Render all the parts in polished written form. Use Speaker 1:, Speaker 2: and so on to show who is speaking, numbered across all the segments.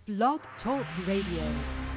Speaker 1: Blog Talk Radio.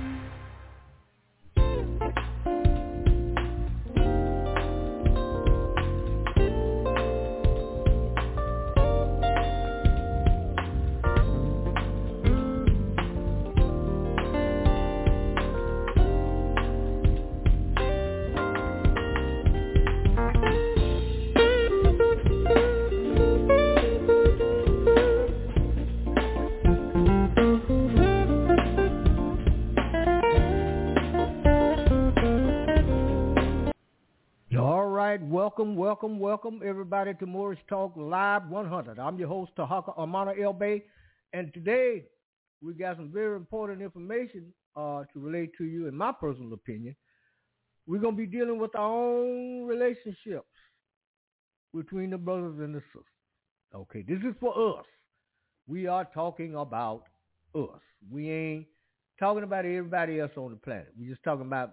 Speaker 2: Welcome everybody to Morris Talk Live 100. I'm your host, Tahaka Amana El Bay, and today we got some very important information to relate to you. In my personal opinion, we're going to be dealing with our own relationships between the brothers and the sisters. Okay, this is for us. We are talking about us. We ain't talking about everybody else on the planet. We're just talking about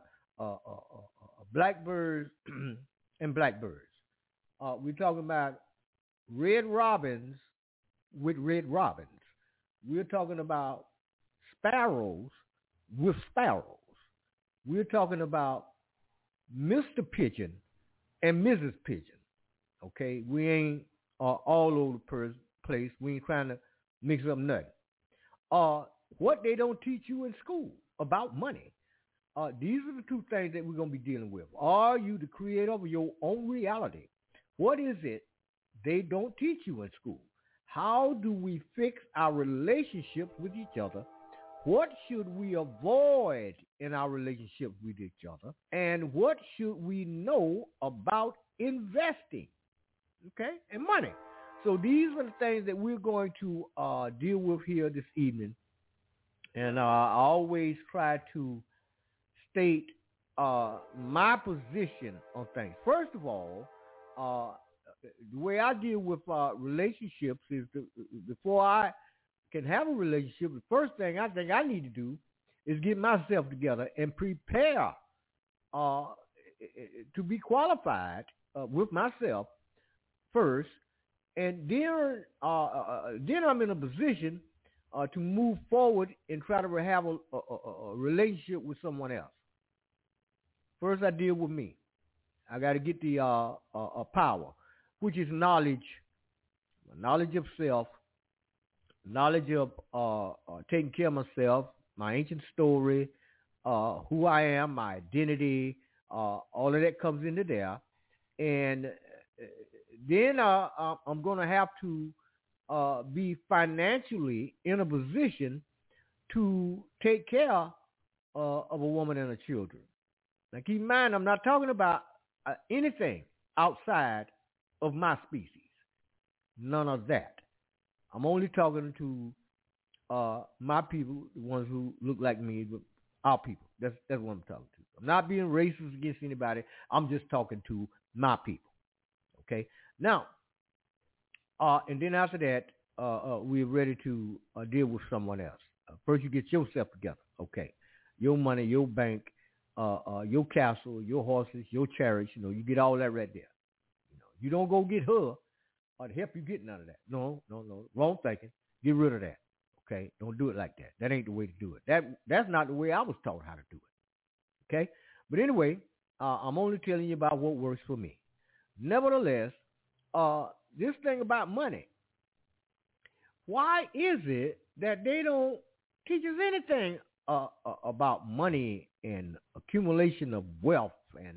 Speaker 2: blackbirds and blackbirds. We're talking about red robins with red robins. We're talking about sparrows with sparrows. We're talking about Mr. Pigeon and Mrs. Pigeon. Okay, we ain't all over the place. We ain't trying to mix up nothing. What they don't teach you in school about money. These are the two things that we're going to be dealing with. Are you the creator of your own reality? What is it they don't teach you in school? How do we fix our relationships with each other? What should we avoid in our relationship with each other? And what should we know about investing, okay, and money? So these are the things that we're going to deal with here this evening. And I always try to state my position on things. First of all, the way I deal with relationships is before I can have a relationship, the first thing I think I need to do is get myself together and prepare to be qualified with myself first, and then I'm in a position to move forward and try to have a relationship with someone else. First, I deal with me. I got to get the power, which is knowledge of self, knowledge of taking care of myself, my ancient story, who I am, my identity, all of that comes into there. And then I'm going to have to be financially in a position to take care of a woman and her children. Now, keep in mind, I'm not talking about anything outside of my species. None of that. I'm only talking to my people, the ones who look like me, our people. That's what I'm talking to. I'm not being racist against anybody. I'm just talking to my people. Okay? Now, and then after that, we're ready to deal with someone else. First, you get yourself together. Okay? Your money, your bank, your castle, your horses, your chariots, you get all that right there. You don't go get her or to help you get none of that. No. Wrong thinking. Get rid of that. Okay? Don't do it like that. That ain't the way to do it. That's not the way I was taught how to do it. Okay? But anyway, I'm only telling you about what works for me. Nevertheless, this thing about money, why is it that they don't teach us anything about money and accumulation of wealth and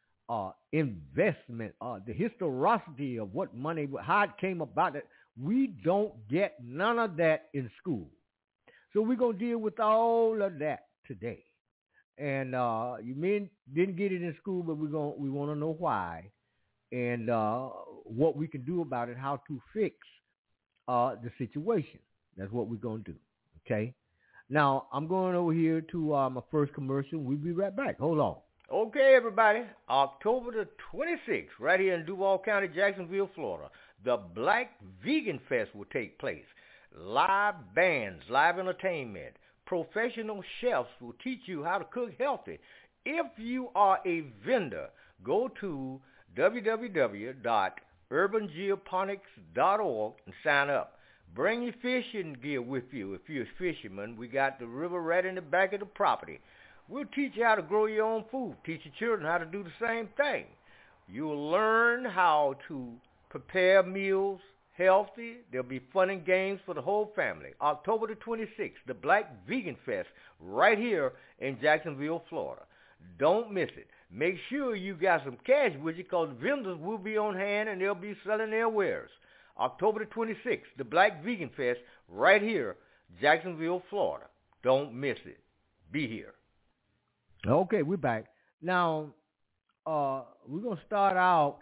Speaker 2: investment, the historicity of what money, how it came about? It, we don't get none of that in school. So we're going to deal with all of that today. And you didn't get it in school, but we want to know why and what we can do about it, how to fix the situation. That's what we're going to do. Okay? Now, I'm going over here to my first commercial. We'll be right back. Hold on. Okay, everybody. October the 26th, right here in Duval County, Jacksonville, Florida, the Black Vegan Fest will take place. Live bands, live entertainment, professional chefs will teach you how to cook healthy. If you are a vendor, go to www.urbangeoponics.org and sign up.
Speaker 3: Bring your fishing gear with you. If you're a fisherman, we got the river right in the back of the property. We'll teach you how to grow your own food. Teach your children how to do the same thing. You'll learn how to prepare meals healthy. There'll be fun and games for the whole family. October the 26th, the Black Vegan Fest right here in Jacksonville, Florida. Don't miss it. Make sure you got some cash with you because vendors will be on hand and they'll be selling their wares. October the 26th, the Black Vegan Fest right here, Jacksonville, Florida. Don't miss it. Be here.
Speaker 2: Okay, we're back. Now, we're going to start out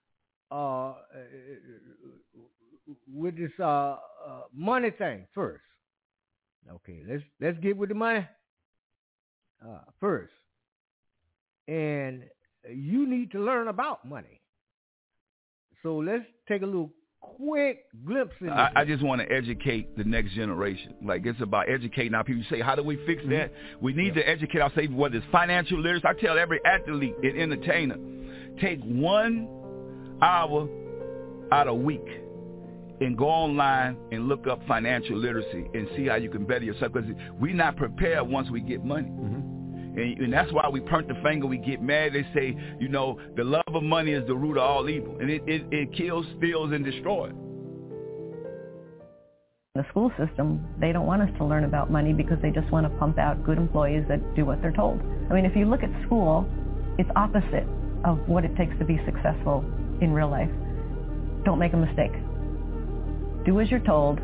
Speaker 2: with this money thing first. Okay, let's get with the money first. And you need to learn about money. So let's take a little quick glimpse in this.
Speaker 4: I just want to educate the next generation. Like, it's about educating our people. You say, how do we fix that? We need to educate ourselves, whether it's financial literacy. I tell every athlete and entertainer, take 1 hour out a week and go online and look up financial literacy and see how you can better yourself, because we're not prepared once we get money. And that's why we point the finger, we get mad. They say, you know, the love of money is the root of all evil. And it kills, steals, and destroys.
Speaker 5: The school system, they don't want us to learn about money because they just want to pump out good employees that do what they're told. I mean, if you look at school, it's opposite of what it takes to be successful in real life. Don't make a mistake. Do as you're told.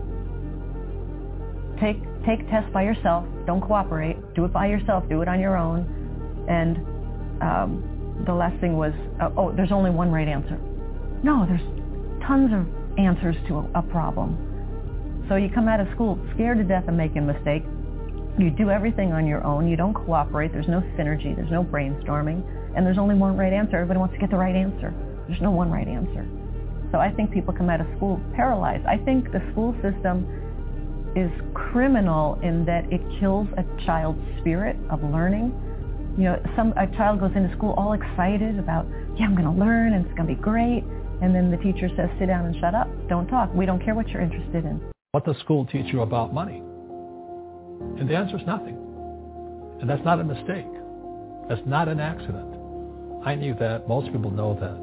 Speaker 5: Take tests by yourself. Don't cooperate. Do it by yourself. Do it on your own. And the last thing was, there's only one right answer. No, there's tons of answers to a problem. So you come out of school scared to death of making a mistake. You do everything on your own. You don't cooperate. There's no synergy. There's no brainstorming. And there's only one right answer. Everybody wants to get the right answer. There's no one right answer. So I think people come out of school paralyzed. I think the school system is criminal in that it kills a child's spirit of learning. You know, a child goes into school all excited about, I'm going to learn and it's going to be great. And then the teacher says, sit down and shut up. Don't talk. We don't care what you're interested in.
Speaker 6: What does school teach you about money? And the answer is nothing. And that's not a mistake. That's not an accident. I knew that. Most people know that.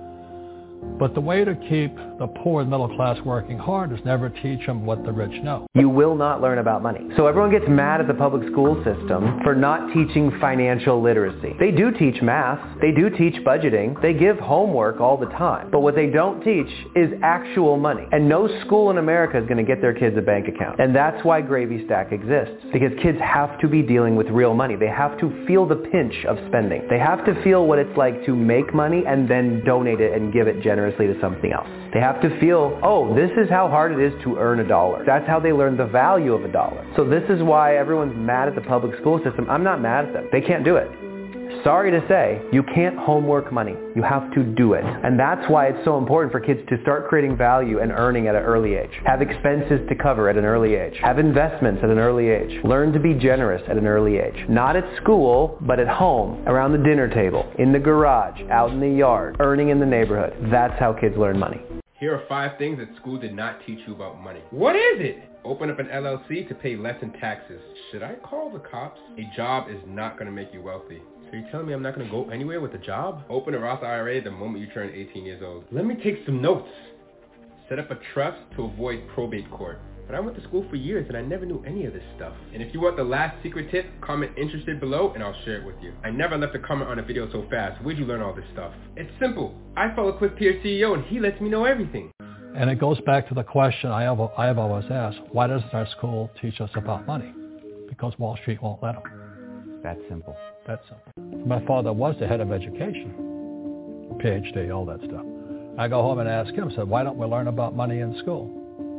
Speaker 6: But the way to keep the poor and middle class working hard is never teach them what the rich know.
Speaker 7: You will not learn about money. So everyone gets mad at the public school system for not teaching financial literacy. They do teach math. They do teach budgeting. They give homework all the time. But what they don't teach is actual money. And no school in America is going to get their kids a bank account. And that's why Gravy Stack exists. Because kids have to be dealing with real money. They have to feel the pinch of spending. They have to feel what it's like to make money and then donate it and give it generously to something else. They have to feel, this is how hard it is to earn $1. That's how they learn the value of $1. So this is why everyone's mad at the public school system. I'm not mad at them. They can't do it. Sorry to say, you can't homework money. You have to do it. And that's why it's so important for kids to start creating value and earning at an early age. Have expenses to cover at an early age. Have investments at an early age. Learn to be generous at an early age. Not at school, but at home, around the dinner table, in the garage, out in the yard, earning in the neighborhood. That's how kids learn money.
Speaker 8: Here are 5 things that school did not teach you about money. What is it? Open up an LLC to pay less in taxes. Should I call the cops? A job is not going to make you wealthy. So you're telling me I'm not going to go anywhere with a job? Open a Roth IRA the moment you turn 18 years old. Let me take some notes. Set up a trust to avoid probate court. But I went to school for years and I never knew any of this stuff. And if you want the last secret tip, comment interested below and I'll share it with you. I never left a comment on a video so fast. Where'd you learn all this stuff? It's simple. I follow Cliff Pierce CEO and he lets me know everything.
Speaker 6: And it goes back to the question I have always asked, why doesn't our school teach us about money? Because Wall Street won't let them.
Speaker 9: That's simple.
Speaker 6: That's simple. My father was the head of education, PhD, all that stuff. I go home and ask him, said, why don't we learn about money in school?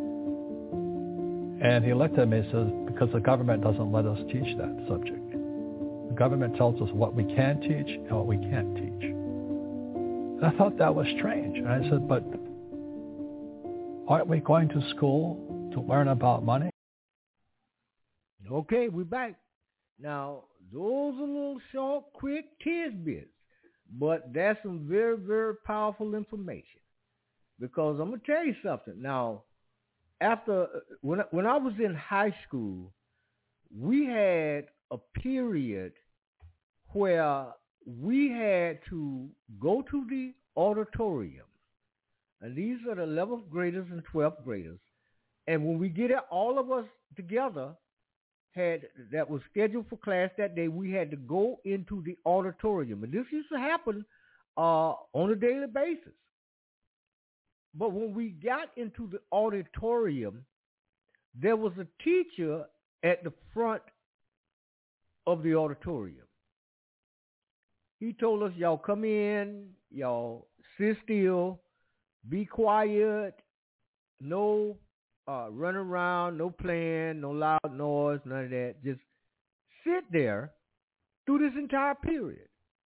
Speaker 6: And he looked at me and says, because the government doesn't let us teach that subject. The government tells us what we can teach and what we can't teach. And I thought that was strange. And I said, but aren't we going to school to learn about money?
Speaker 2: Okay, we're back. Now, those are little short, quick tidbits, but that's some very, very powerful information. Because I'm going to tell you something. Now, when I was in high school, we had a period where we had to go to the auditorium. And these are the 11th graders and 12th graders. And when we get it, all of us together that was scheduled for class that day, we had to go into the auditorium. And this used to happen on a daily basis. But when we got into the auditorium, there was a teacher at the front of the auditorium. He told us, y'all come in, y'all sit still, be quiet, no running around, no playing, no loud noise, none of that. Just sit there through this entire period.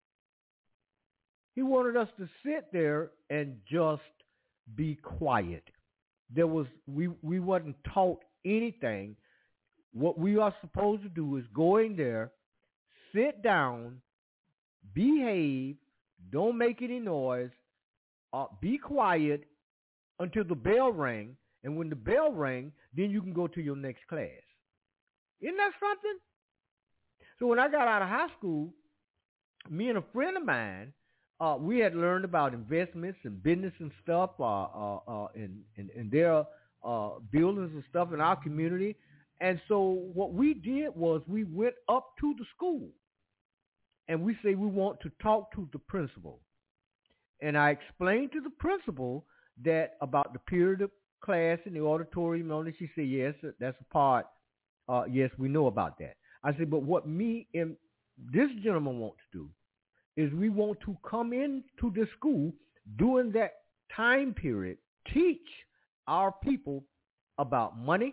Speaker 2: He wanted us to sit there and just be quiet. We wasn't taught anything. What we are supposed to do is go in there, sit down, behave, don't make any noise, be quiet until the bell rang, and when the bell rang, then you can go to your next class. Isn't that something? So when I got out of high school, me and a friend of mine, we had learned about investments and business and stuff, and their buildings and stuff in our community. And so what we did was we went up to the school, and we say we want to talk to the principal. And I explained to the principal that about the period of class in the auditorium only. She said, yes, that's a part. Yes, we know about that. I said, but what me and this gentleman want to do is we want to come into the school during that time period, teach our people about money,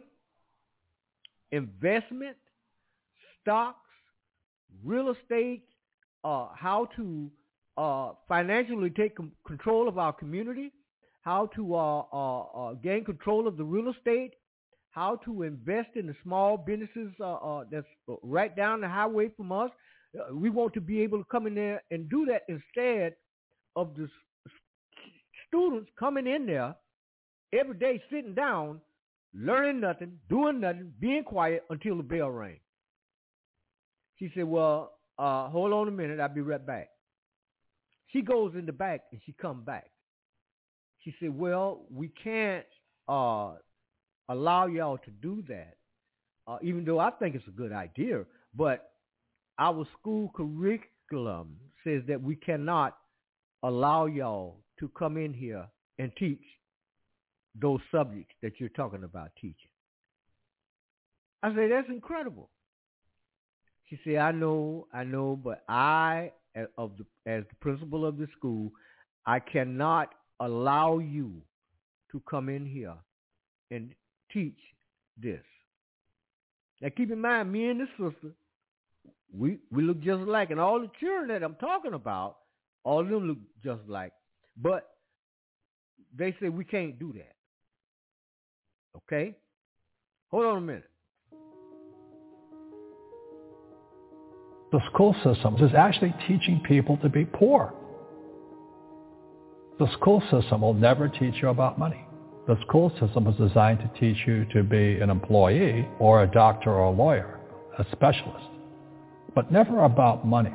Speaker 2: investment, stocks, real estate, how to financially take control of our community, how to gain control of the real estate, how to invest in the small businesses that's right down the highway from us. We want to be able to come in there and do that instead of the students coming in there every day, sitting down, learning nothing, doing nothing, being quiet until the bell rang. She said, well, hold on a minute. I'll be right back. She goes in the back and she comes back. She said, well, we can't allow y'all to do that, even though I think it's a good idea. But our school curriculum says that we cannot allow y'all to come in here and teach those subjects that you're talking about teaching. I said, that's incredible. She said, I know, but I, as the principal of the school, I cannot allow you to come in here and teach this. Now keep in mind, me and this sister, we look just alike, and all the children that I'm talking about, all of them look just like. But they say we can't do that. Okay? Hold on a minute.
Speaker 6: The school system is actually teaching people to be poor. The school system will never teach you about money. The school system is designed to teach you to be an employee or a doctor or a lawyer, a specialist, but never about money.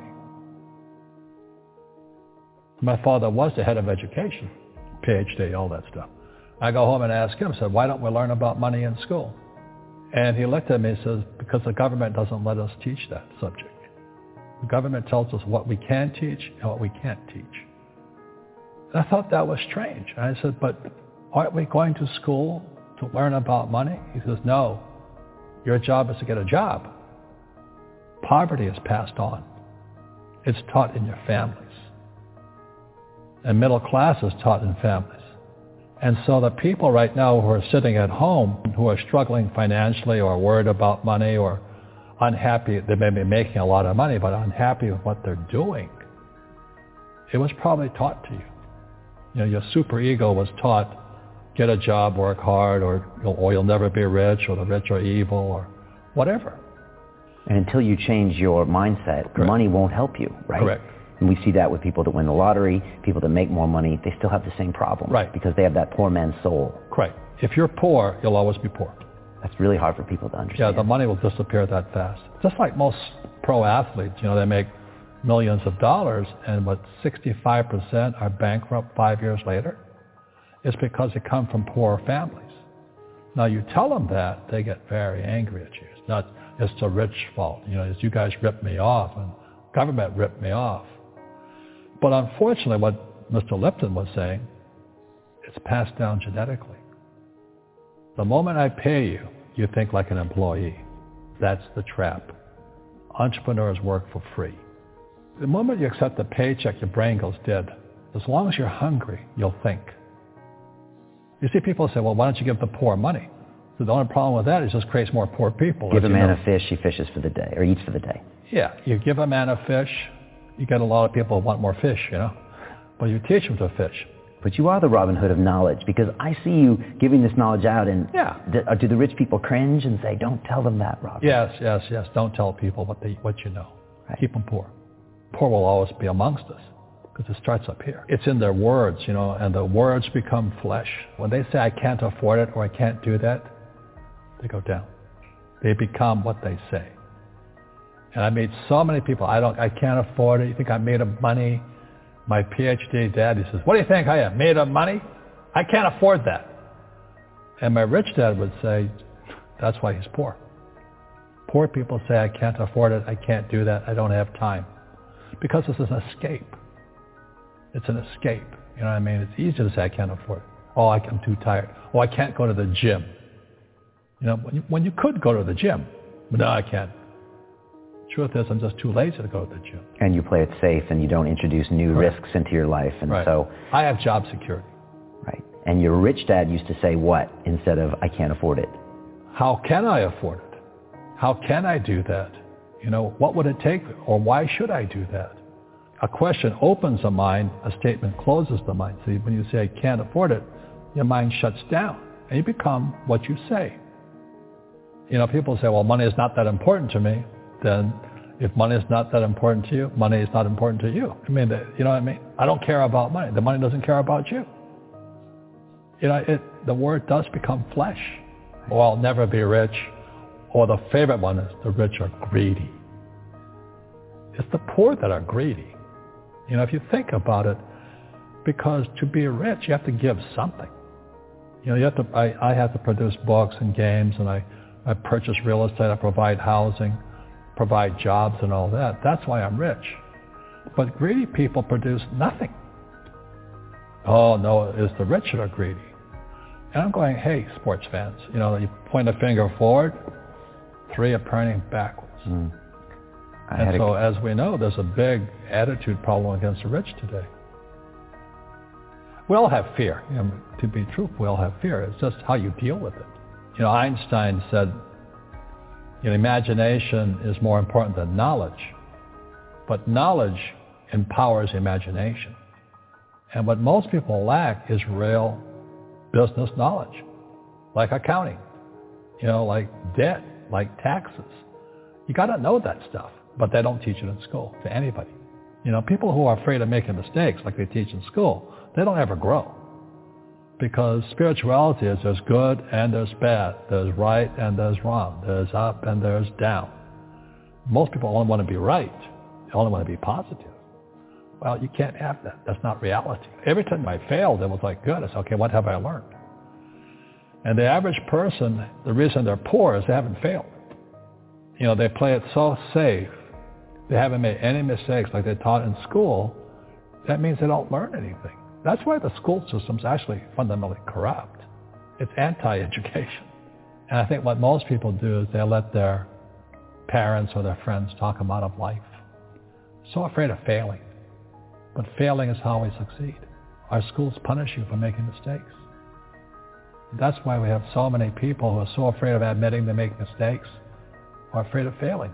Speaker 6: My father was the head of education, PhD, all that stuff. I go home and ask him, I said, why don't we learn about money in school? And he looked at me and says, because the government doesn't let us teach that subject. The government tells us what we can teach and what we can't teach. And I thought that was strange. And I said, but aren't we going to school to learn about money? He says, no, your job is to get a job. Poverty is passed on. It's taught in your families. And middle class is taught in families. And so the people right now who are sitting at home, who are struggling financially or worried about money or unhappy, they may be making a lot of money, but unhappy with what they're doing, it was probably taught to you. You know, your superego was taught, get a job, work hard, or you'll never be rich, or the rich are evil, or whatever.
Speaker 9: And until you change your mindset,
Speaker 6: Correct.
Speaker 9: Money won't help you, right?
Speaker 6: Correct.
Speaker 9: And we see that with people that win the lottery, people that make more money, they still have the same problem.
Speaker 6: Right.
Speaker 9: Because they have that poor man's soul.
Speaker 6: Right. If you're poor, you'll always be poor.
Speaker 9: That's really hard for people to understand.
Speaker 6: Yeah, the money will disappear that fast. Just like most pro athletes, they make millions of dollars, and 65% are bankrupt 5 years later. It's because they come from poor families. Now, you tell them that, they get very angry at you. It's not, it's the rich fault. It's you guys ripped me off, and government ripped me off. But unfortunately, what Mr. Lipton was saying, it's passed down genetically. The moment I pay you, you think like an employee. That's the trap. Entrepreneurs work for free. The moment you accept a paycheck, your brain goes dead. As long as you're hungry, you'll think. You see people say, well, why don't you give the poor money? So the only problem with that is it just creates more poor people.
Speaker 9: Give a man a fish, he fishes for the day, or eats for the day.
Speaker 6: Yeah, you give a man a fish, you get a lot of people who want more fish, But you teach them to fish.
Speaker 9: But you are the Robin Hood of knowledge, because I see you giving this knowledge out, and
Speaker 6: yeah.
Speaker 9: Do the rich people cringe and say, don't tell them that, Robin?
Speaker 6: Yes. Don't tell people what you know. Right. Keep them poor. Poor will always be amongst us, because it starts up here. It's in their words, and the words become flesh. When they say, I can't afford it, or I can't do that, they go down. They become what they say. And I meet so many people, I can't afford it. You think I'm made of money? My PhD dad, he says, what do you think I am, made of money? I can't afford that. And my rich dad would say, that's why he's poor. Poor people say, I can't afford it, I can't do that, I don't have time. Because it's an escape. It's an escape. You know what I mean? It's easy to say, I can't afford it. Oh, I'm too tired. Oh, I can't go to the gym. When you could go to the gym. But no, I can't. Truth is, I'm just too lazy to go to the gym.
Speaker 9: And you play it safe, and you don't introduce new risks into your life. And so
Speaker 6: I have job security.
Speaker 9: Right. And your rich dad used to say what instead of, I can't afford it?
Speaker 6: How can I afford it? How can I do that? What would it take, or why should I do that? A question opens the mind, a statement closes the mind. See, when you say, I can't afford it, your mind shuts down, and you become what you say. People say, well, money is not that important to me. Then if money is not that important to you, money is not important to you. You know what I mean? I don't care about money. The money doesn't care about you. The word does become flesh. Or I'll never be rich. Or the favorite one is the rich are greedy. It's the poor that are greedy. If you think about it, because to be rich, you have to give something. I have to produce books and games, and I purchase real estate, I provide housing, provide jobs and all that. That's why I'm rich. But greedy people produce nothing. Oh, no, it's the rich that are greedy. And I'm going, hey, sports fans, you point a finger forward, 3 are pointing backwards. And so, as we know, there's a big attitude problem against the rich today. We all have fear. To be truthful, we all have fear. It's just how you deal with it. Einstein said, imagination is more important than knowledge, but knowledge empowers imagination. And what most people lack is real business knowledge, like accounting, like debt, like taxes. You got to know that stuff, but they don't teach it in school to anybody. People who are afraid of making mistakes, like they teach in school, they don't ever grow. Because spirituality is there's good and there's bad. There's right and there's wrong. There's up and there's down. Most people only want to be right. They only want to be positive. Well, you can't have that. That's not reality. Every time I failed, it was like, good. I said, okay, what have I learned? And the average person, the reason they're poor is they haven't failed. They play it so safe. They haven't made any mistakes like they taught in school. That means they don't learn anything. That's why the school system's actually fundamentally corrupt. It's anti-education. And I think what most people do is they let their parents or their friends talk them out of life. So afraid of failing. But failing is how we succeed. Our schools punish you for making mistakes. That's why we have so many people who are so afraid of admitting they make mistakes, or afraid of failing.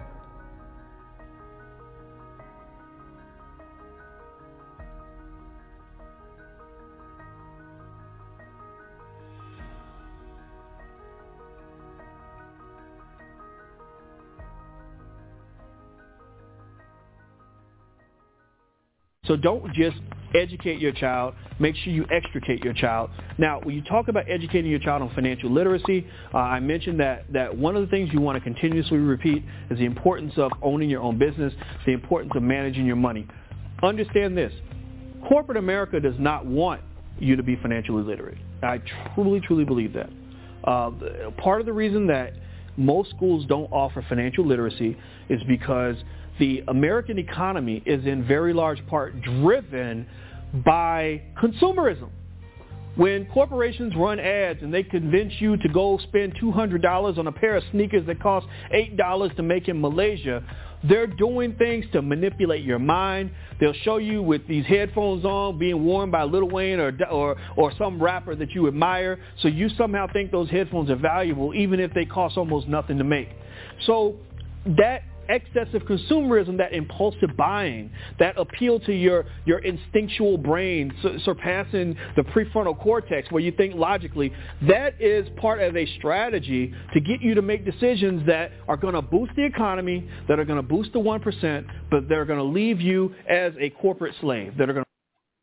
Speaker 10: So don't just educate your child, make sure you extricate your child. Now, when you talk about educating your child on financial literacy, I mentioned that one of the things you want to continuously repeat is the importance of owning your own business, the importance of managing your money. Understand this. Corporate America does not want you to be financially literate. I truly, truly believe that. Part of the reason that most schools don't offer financial literacy is because the American economy is in very large part driven by consumerism. When corporations run ads and they convince you to go spend $200 on a pair of sneakers that cost $8 to make in Malaysia, they're doing things to manipulate your mind. They'll show you with these headphones on being worn by Lil Wayne or some rapper that you admire, so you somehow think those headphones are valuable even if they cost almost nothing to make. So that excessive consumerism, that impulsive buying, that appeal to your instinctual brain, surpassing the prefrontal cortex where you think logically, that is part of a strategy to get you to make decisions that are going to boost the economy, that are going to boost the 1%, but they're going to leave you as a corporate slave. That are going to...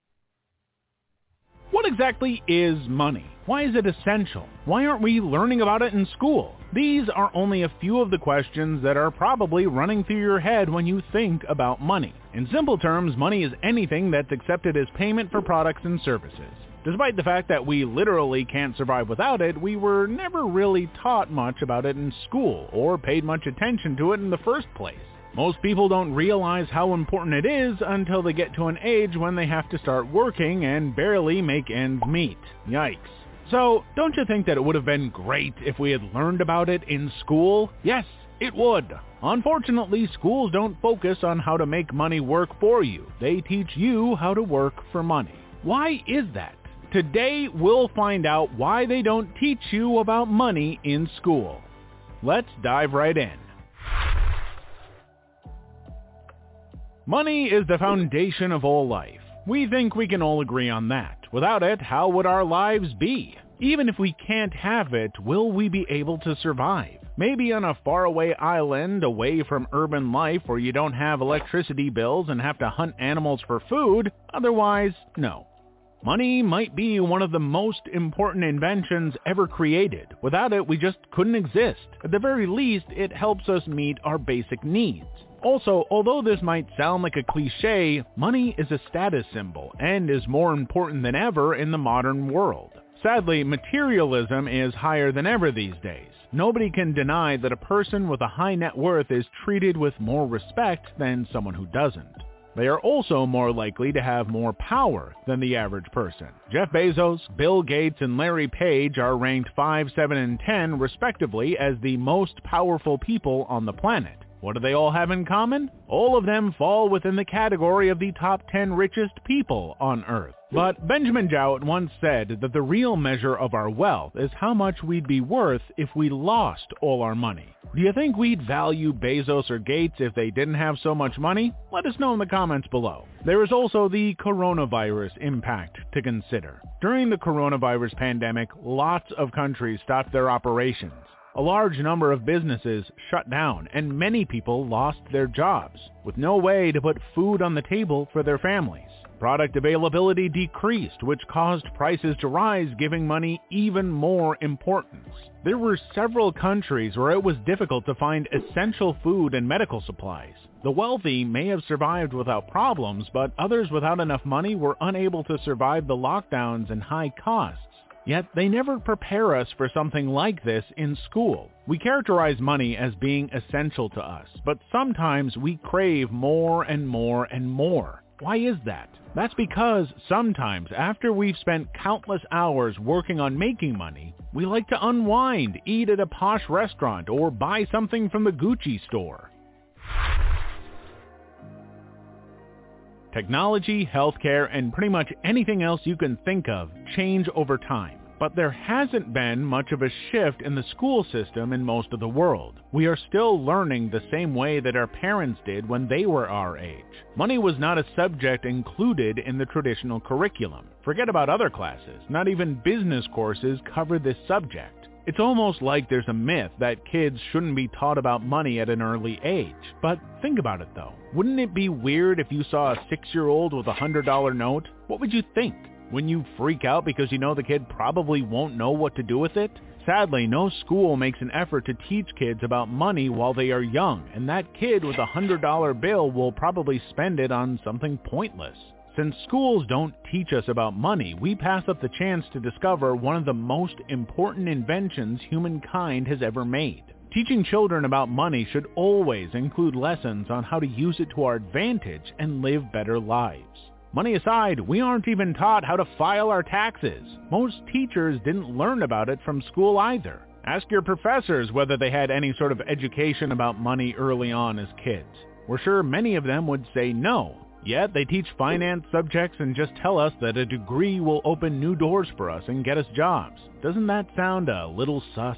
Speaker 11: What exactly is money? Why is it essential? Why aren't we learning about it in school? These are only a few of the questions that are probably running through your head when you think about money. In simple terms, money is anything that's accepted as payment for products and services. Despite the fact that we literally can't survive without it, we were never really taught much about it in school or paid much attention to it in the first place. Most people don't realize how important it is until they get to an age when they have to start working and barely make ends meet. Yikes. So, don't you think that it would have been great if we had learned about it in school? Yes, it would. Unfortunately, schools don't focus on how to make money work for you. They teach you how to work for money. Why is that? Today, we'll find out why they don't teach you about money in school. Let's dive right in. Money is the foundation of all life. We think we can all agree on that. Without it, how would our lives be? Even if we can't have it, will we be able to survive? Maybe on a faraway island away from urban life where you don't have electricity bills and have to hunt animals for food. Otherwise, no. Money might be one of the most important inventions ever created. Without it, we just couldn't exist. At the very least, it helps us meet our basic needs. Also, although this might sound like a cliche, money is a status symbol and is more important than ever in the modern world. Sadly, materialism is higher than ever these days. Nobody can deny that a person with a high net worth is treated with more respect than someone who doesn't. They are also more likely to have more power than the average person. Jeff Bezos, Bill Gates, and Larry Page are ranked 5, 7, and 10 respectively as the most powerful people on the planet. What do they all have in common? All of them fall within the category of the top 10 richest people on Earth. But Benjamin Jowett once said that the real measure of our wealth is how much we'd be worth if we lost all our money. Do you think we'd value Bezos or Gates if they didn't have so much money? Let us know in the comments below. There is also the coronavirus impact to consider. During the coronavirus pandemic, lots of countries stopped their operations. A large number of businesses shut down, and many people lost their jobs, with no way to put food on the table for their families. Product availability decreased, which caused prices to rise, giving money even more importance. There were several countries where it was difficult to find essential food and medical supplies. The wealthy may have survived without problems, but others without enough money were unable to survive the lockdowns and high costs. Yet they never prepare us for something like this in school. We characterize money as being essential to us, but sometimes we crave more and more and more. Why is that? That's because sometimes after we've spent countless hours working on making money, we like to unwind, eat at a posh restaurant, or buy something from the Gucci store. Technology, healthcare, and pretty much anything else you can think of change over time. But there hasn't been much of a shift in the school system in most of the world. We are still learning the same way that our parents did when they were our age. Money was not a subject included in the traditional curriculum. Forget about other classes. Not even business courses cover this subject. It's almost like there's a myth that kids shouldn't be taught about money at an early age. But think about it though. Wouldn't it be weird if you saw a 6-year-old with a $100 note? What would you think? Wouldn't you freak out because you know the kid probably won't know what to do with it? Sadly, no school makes an effort to teach kids about money while they are young, and that kid with a $100 bill will probably spend it on something pointless. Since schools don't teach us about money, we pass up the chance to discover one of the most important inventions humankind has ever made. Teaching children about money should always include lessons on how to use it to our advantage and live better lives. Money aside, we aren't even taught how to file our taxes. Most teachers didn't learn about it from school either. Ask your professors whether they had any sort of education about money early on as kids. We're sure many of them would say no. Yet they teach finance subjects and just tell us that a degree will open new doors for us and get us jobs. Doesn't that sound a little sus?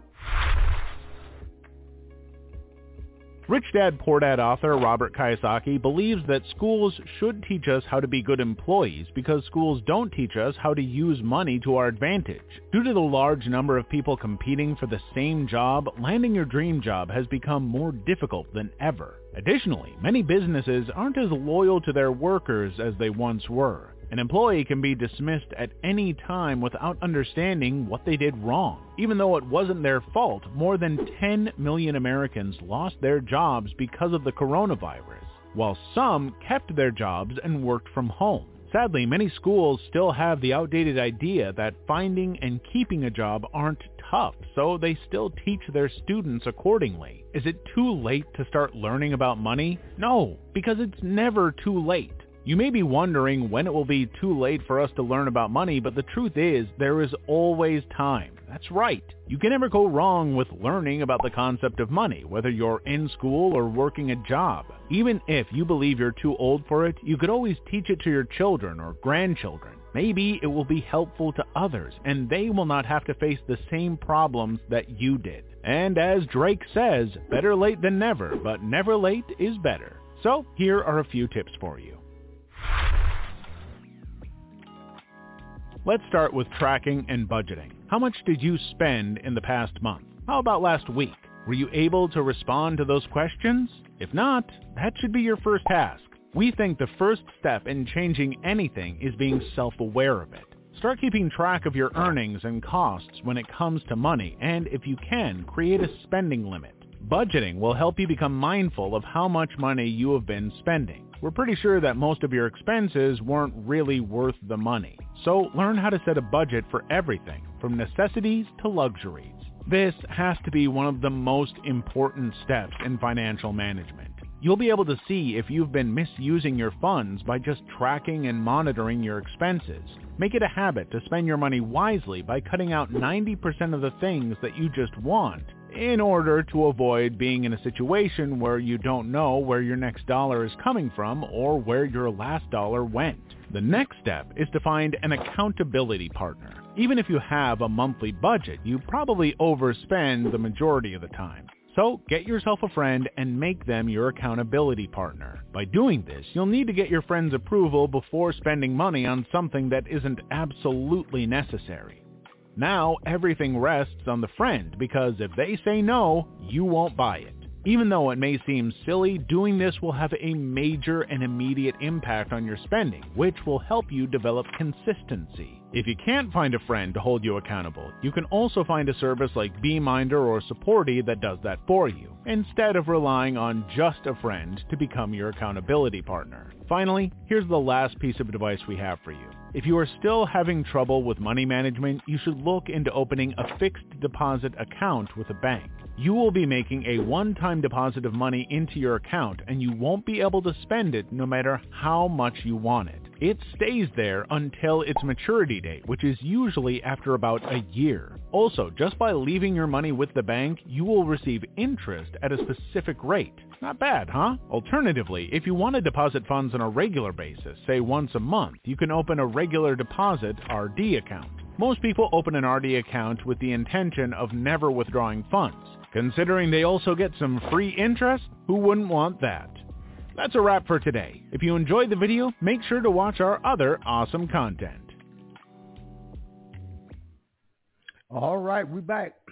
Speaker 11: Rich Dad Poor Dad author Robert Kiyosaki believes that schools should teach us how to be good employees because schools don't teach us how to use money to our advantage. Due to the large number of people competing for the same job, landing your dream job has become more difficult than ever. Additionally, many businesses aren't as loyal to their workers as they once were. An employee can be dismissed at any time without understanding what they did wrong. Even though it wasn't their fault, more than 10 million Americans lost their jobs because of the coronavirus, while some kept their jobs and worked from home. Sadly, many schools still have the outdated idea that finding and keeping a job aren't tough, so they still teach their students accordingly. Is it too late to start learning about money? No, because it's never too late. You may be wondering when it will be too late for us to learn about money, but the truth is there is always time. That's right. You can never go wrong with learning about the concept of money, whether you're in school or working a job. Even if you believe you're too old for it, you could always teach it to your children or grandchildren. Maybe it will be helpful to others, and they will not have to face the same problems that you did. And as Drake says, better late than never, but never late is better. So here are a few tips for you. Let's start with tracking and budgeting. How much did you spend in the past month? How about last week? Were you able to respond to those questions? If not, that should be your first task. We think the first step in changing anything is being self-aware of it. Start keeping track of your earnings and costs when it comes to money, and if you can, create a spending limit. Budgeting will help you become mindful of how much money you have been spending. We're pretty sure that most of your expenses weren't really worth the money. So learn how to set a budget for everything, from necessities to luxuries. This has to be one of the most important steps in financial management. You'll be able to see if you've been misusing your funds by just tracking and monitoring your expenses. Make it a habit to spend your money wisely by cutting out 90% of the things that you just want, in order to avoid being in a situation where you don't know where your next dollar is coming from or where your last dollar went. The next step is to find an accountability partner. Even if you have a monthly budget, you probably overspend the majority of the time. So get yourself a friend and make them your accountability partner. By doing this, you'll need to get your friend's approval before spending money on something that isn't absolutely necessary. Now everything rests on the friend, because if they say no, you won't buy it. Even though it may seem silly, doing this will have a major and immediate impact on your spending, which will help you develop consistency. If you can't find a friend to hold you accountable, you can also find a service like BeMinder or Supporty that does that for you, instead of relying on just a friend to become your accountability partner. Finally, here's the last piece of advice we have for you. If you are still having trouble with money management, you should look into opening a fixed deposit account with a bank. You will be making a one-time deposit of money into your account, and you won't be able to spend it no matter how much you want it. It stays there until its maturity date, which is usually after about a year. Also, just by leaving your money with the bank, you will receive interest at a specific rate. Not bad, huh? Alternatively, if you want to deposit funds on a regular basis, say once a month, you can open a regular deposit RD account. Most people open an RD account with the intention of never withdrawing funds. Considering they also get some free interest, who wouldn't want that? That's a wrap for today. If you enjoyed the video, make sure to watch our other awesome content.
Speaker 2: All right, we're back.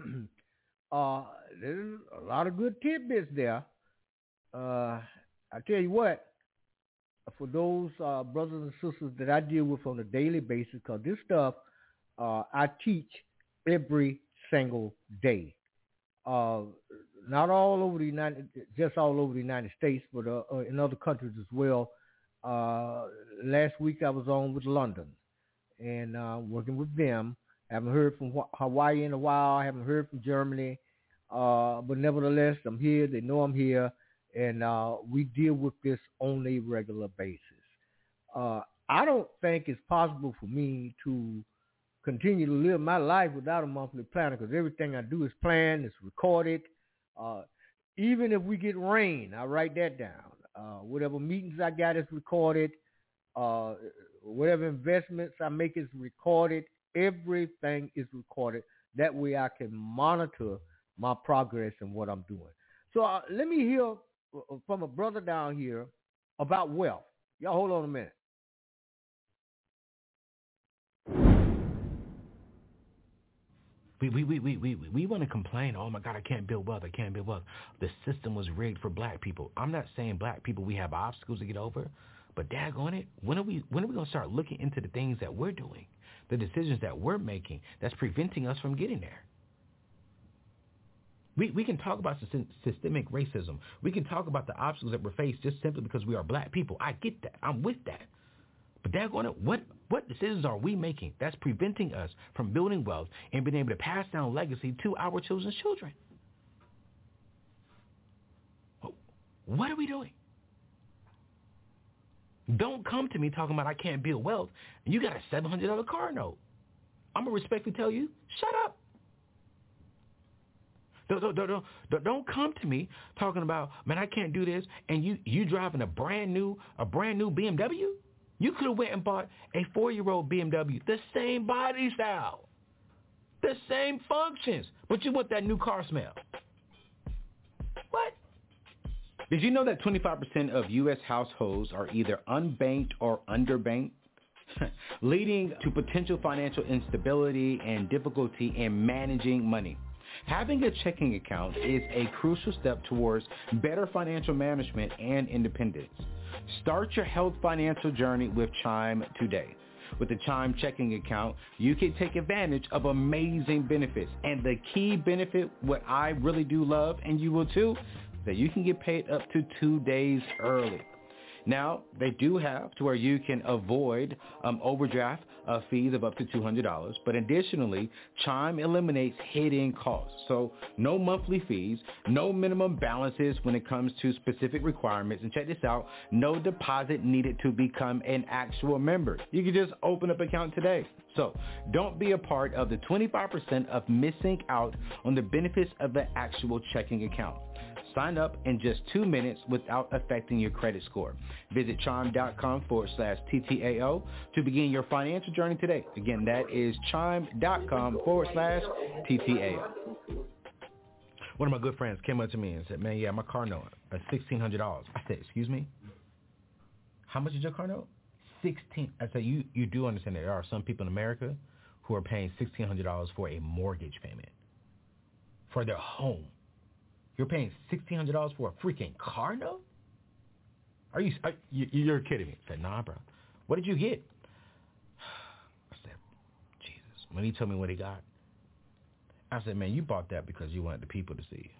Speaker 2: there's a lot of good tidbits there. I tell you what, for those brothers and sisters that I deal with on a daily basis, because this stuff I teach every single day. Not all over just all over the United States, but in other countries as well. Last week I was on with London and working with them. Haven't heard from Hawaii in a while. Haven't heard from Germany. But nevertheless, I'm here. They know I'm here. And we deal with this on a regular basis. I don't think it's possible for me to continue to live my life without a monthly planner, because everything I do is planned, it's recorded. Even if we get rain, I write that down. Whatever meetings I got is recorded. Whatever investments I make is recorded. Everything is recorded. That way I can monitor my progress and what I'm doing. So let me hear from a brother down here about wealth. Y'all hold on a minute.
Speaker 12: We want to complain, oh my God, I can't build wealth, I can't build wealth. The system was rigged for black people. I'm not saying black people, we have obstacles to get over, but daggone it, when are we going to start looking into the things that we're doing, the decisions that we're making that's preventing us from getting there? We can talk about systemic racism. We can talk about the obstacles that we're faced just simply because we are black people. I get that. I'm with that. But daggone it, what decisions are we making that's preventing us from building wealth and being able to pass down legacy to our children's children? What are we doing? Don't come to me talking about I can't build wealth and you got a $700 car note. I'm going to respectfully tell you, shut up. Don't come to me talking about, man, I can't do this, and you driving a brand new BMW? You could have went and bought a 4-year-old BMW, the same body style, the same functions, but you want that new car smell. What?
Speaker 13: Did you know that 25% of U.S. households are either unbanked or underbanked, leading to potential financial instability and difficulty in managing money? Having a checking account is a crucial step towards better financial management and independence. Start your health financial journey with Chime today. With the Chime checking account, you can take advantage of amazing benefits. And the key benefit, what I really do love, and you will too, that you can get paid up to 2 days early. Now, they do have to where you can avoid overdraft fees of up to $200, but additionally, Chime eliminates hidden costs. So no monthly fees, no minimum balances when it comes to specific requirements. And check this out, no deposit needed to become an actual member. You can just open up an account today. So don't be a part of the 25% of missing out on the benefits of the actual checking account. Sign up in just 2 minutes without affecting your credit score. Visit chime.com/TTAO to begin your financial journey today. Again, that is chime.com/TTAO.
Speaker 12: One of my good friends came up to me and said, man, yeah, my car note is $1,600. I said, excuse me? How much is your car note? I said, you do understand that there are some people in America who are paying $1,600 for a mortgage payment for their home. You're paying $1,600 for a freaking car note? You're kidding me. I said, nah, bro. What did you get? I said, Jesus. When he told me what he got, I said, man, you bought that because you wanted the people to see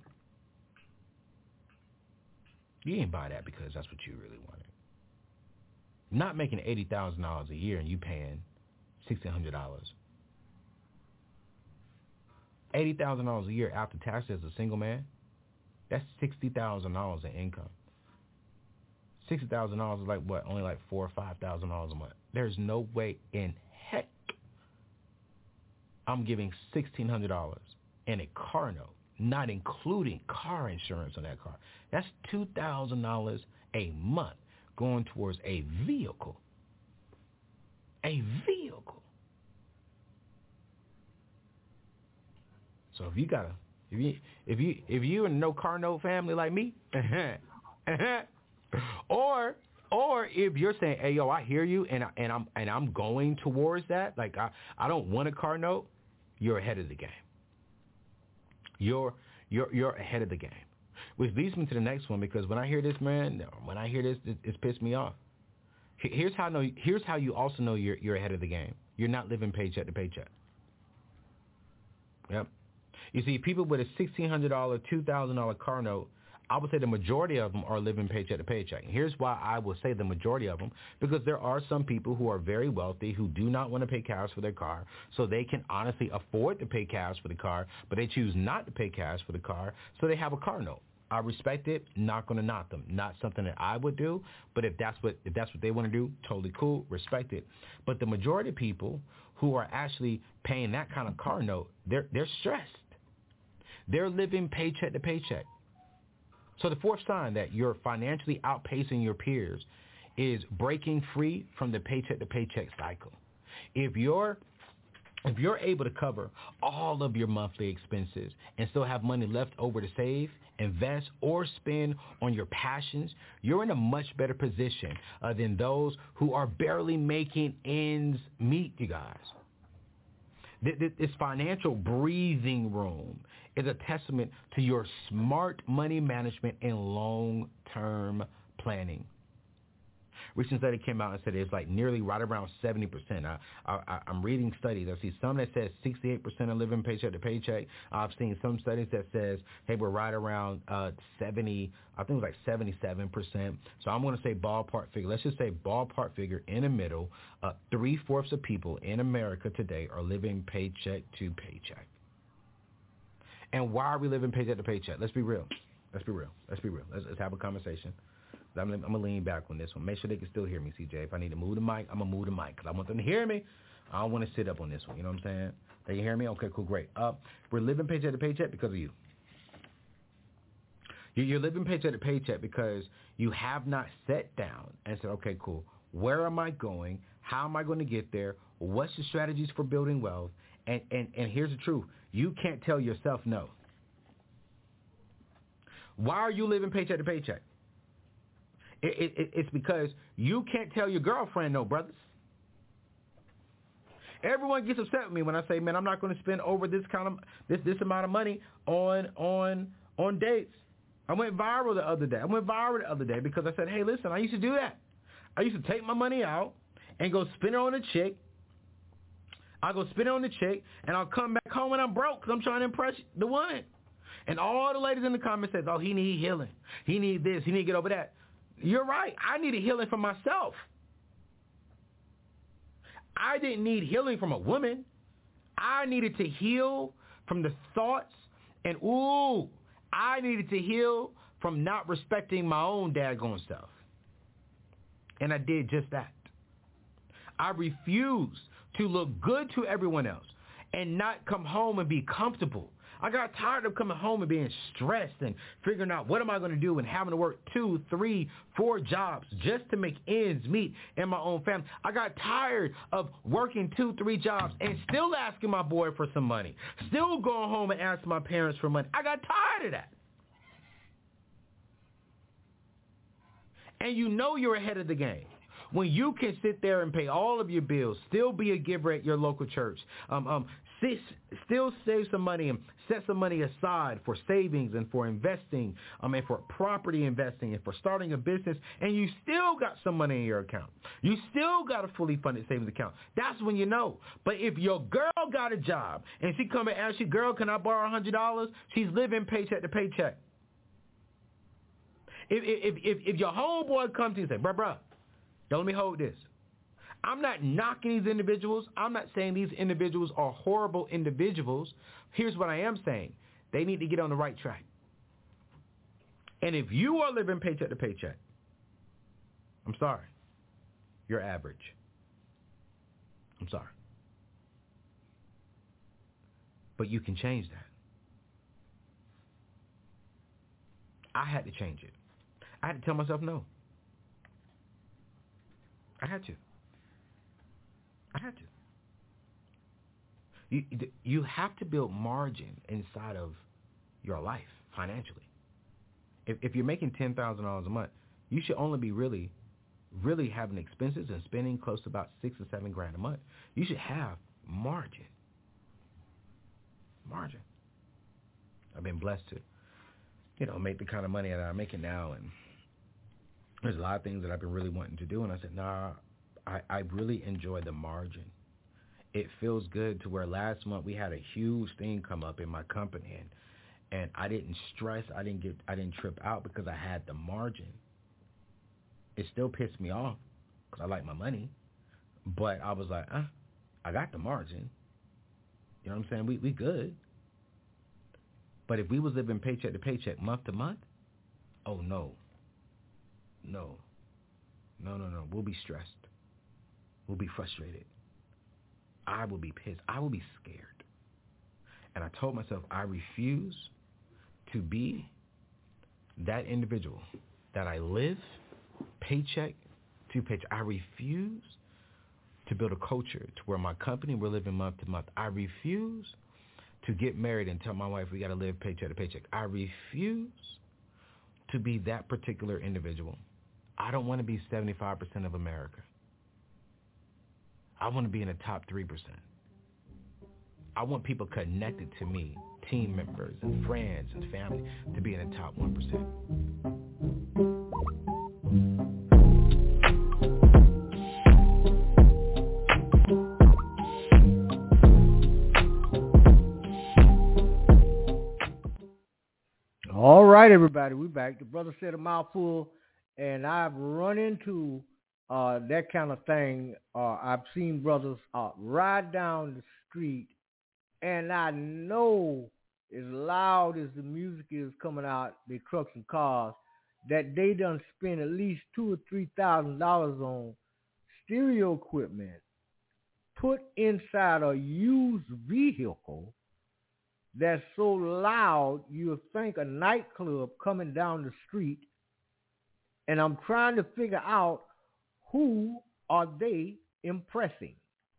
Speaker 12: you. You didn't buy that because that's what you really wanted. Not making $80,000 a year and you paying $1,600. $80,000 a year after taxes as a single man, that's $60,000 in income. $60,000 is like what? Only like $4,000 or $5,000 a month. There's no way in heck I'm giving $1,600 in a car note, not including car insurance on that car. That's $2,000 a month going towards a vehicle. A vehicle. So if you got a If you a no car no family like me, or if you're saying, hey yo, I hear you and I'm going towards that, like I don't want a car note, you're ahead of the game. You're ahead of the game. Which leads me to the next one, because when I hear this, man, it's pissed me off. Here's how you also know you're ahead of the game. You're not living paycheck to paycheck. Yep. You see, people with a $1,600, $2,000 car note, I would say the majority of them are living paycheck to paycheck. Here's why I will say the majority of them, because there are some people who are very wealthy who do not want to pay cash for their car, so they can honestly afford to pay cash for the car, but they choose not to pay cash for the car, so they have a car note. I respect it, not going to knock them. Not something that I would do, but if that's what they want to do, totally cool, respect it. But the majority of people who are actually paying that kind of car note, they're stressed. They're living paycheck to paycheck. So the fourth sign that you're financially outpacing your peers is breaking free from the paycheck to paycheck cycle. If you're able to cover all of your monthly expenses and still have money left over to save, invest, or spend on your passions, you're in a much better position than those who are barely making ends meet, you guys. This financial breathing room is a testament to your smart money management and long-term planning. Recent study came out and said it's like nearly right around 70%. I'm reading studies. I see some that says 68% are living paycheck to paycheck. I've seen some studies that says, hey, we're right around 70. I think it was like 77%. So I'm going to say ballpark figure. Let's just say ballpark figure in the middle. 3/4 of people in America today are living paycheck to paycheck. And why are we living paycheck to paycheck? Let's be real. Let's have a conversation. I'm going to lean back on this one. Make sure they can still hear me, CJ. If I need to move the mic, I'm going to move the mic because I want them to hear me. I don't want to sit up on this one. You know what I'm saying? They can hear me? Okay, cool, great. We're living paycheck to paycheck because of you. You're living paycheck to paycheck because you have not sat down and said, okay, cool. Where am I going? How am I going to get there? What's the strategies for building wealth? And here's the truth. You can't tell yourself no. Why are you living paycheck to paycheck? It's because you can't tell your girlfriend no, brothers. Everyone gets upset with me when I say, man, I'm not going to spend over this amount of money on dates. I went viral the other day because I said, hey, listen, I used to do that. I used to take my money out and go spend it on a chick. I'll go spend it on the chick, and I'll come back home and I'm broke because I'm trying to impress the woman. And all the ladies in the comments says, oh, he need healing. He need this. He need to get over that. You're right. I needed healing from myself. I didn't need healing from a woman. I needed to heal from the thoughts and, I needed to heal from not respecting my own daggone self. And I did just that. I refused to look good to everyone else and not come home and be comfortable. I got tired of coming home and being stressed and figuring out what am I going to do and having to work 2, 3, 4 jobs just to make ends meet in my own family. I got tired of working 2, 3 jobs and still asking my boy for some money, still going home and asking my parents for money. I got tired of that. And you know you're ahead of the game when you can sit there and pay all of your bills, still be a giver at your local church, still save some money and set some money aside for savings and for investing, and for property investing and for starting a business, and you still got some money in your account. You still got a fully funded savings account. That's when you know. But if your girl got a job and she come and ask you, girl, can I borrow $100? She's living paycheck to paycheck. If your homeboy comes to you and say, bruh, don't let me hold this. I'm not knocking these individuals. I'm not saying these individuals are horrible individuals. Here's what I am saying. They need to get on the right track. And if you are living paycheck to paycheck, I'm sorry. You're average. I'm sorry. But you can change that. I had to change it. I had to tell myself no. I had to. You have to build margin inside of your life financially. If you're making $10,000 a month, you should only be really having expenses and spending close to about $6 or $7 grand a month. You should have margin. I've been blessed to, make the kind of money that I'm making now. And there's a lot of things that I've been really wanting to do. And I said, I really enjoy the margin. It feels good to where last month we had a huge thing come up in my company, and I didn't stress. I didn't trip out because I had the margin. It still pissed me off because I like my money, but I was like, I got the margin. You know what I'm saying? We good. But if we was living paycheck to paycheck, month to month, oh no. We'll be stressed. We'll be frustrated. I will be pissed. I will be scared. And I told myself I refuse to be that individual that I live paycheck to paycheck. I refuse to build a culture to where my company, we're living month to month. I refuse to get married and tell my wife we got to live paycheck to paycheck. I refuse to be that particular individual. I don't want to be 75% of America. I want to be in the top 3%. I want people connected to me, team members and friends and family, to be in the top 1%.
Speaker 2: All right, everybody, we're back. The brother said a mouthful, and I've run into that kind of thing. I've seen brothers ride down the street, and I know as loud as the music is coming out, their trucks and cars, that they done spend at least $2,000 or $3,000 on stereo equipment put inside a used vehicle that's so loud you'll think a nightclub coming down the street. And I'm trying to figure out, who are they impressing?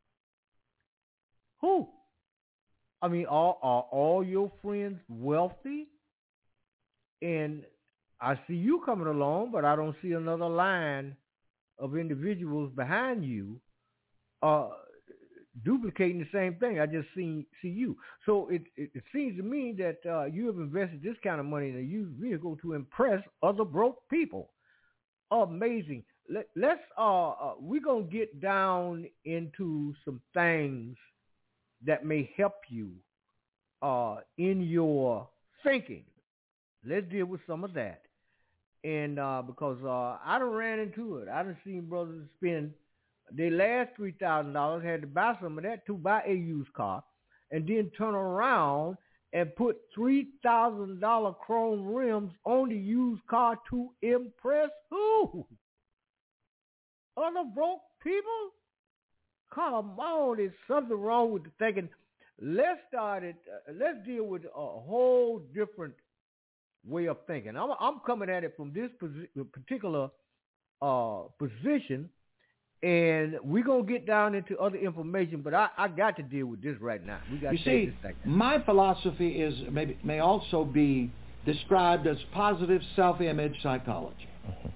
Speaker 2: Who? I mean, are all your friends wealthy? And I see you coming along, but I don't see another line of individuals behind you duplicating the same thing. I just see you. So it seems to me that you have invested this kind of money in a used vehicle to impress other broke people. Amazing. Let's we're gonna get down into some things that may help you in your thinking. Let's deal with some of that. And because I done ran into it. I done seen brothers spend their last $3,000, had to buy some of that to buy a used car, and then turn around and put $3,000 chrome rims on the used car to impress who? Other broke people? Come on, there's something wrong with the thinking. Let's deal with a whole different way of thinking. I'm coming at it from this particular position, and we're going to get down into other information, but I got to deal with this right now. We got to take this thing.
Speaker 14: My philosophy is may also be described as positive self-image psychology.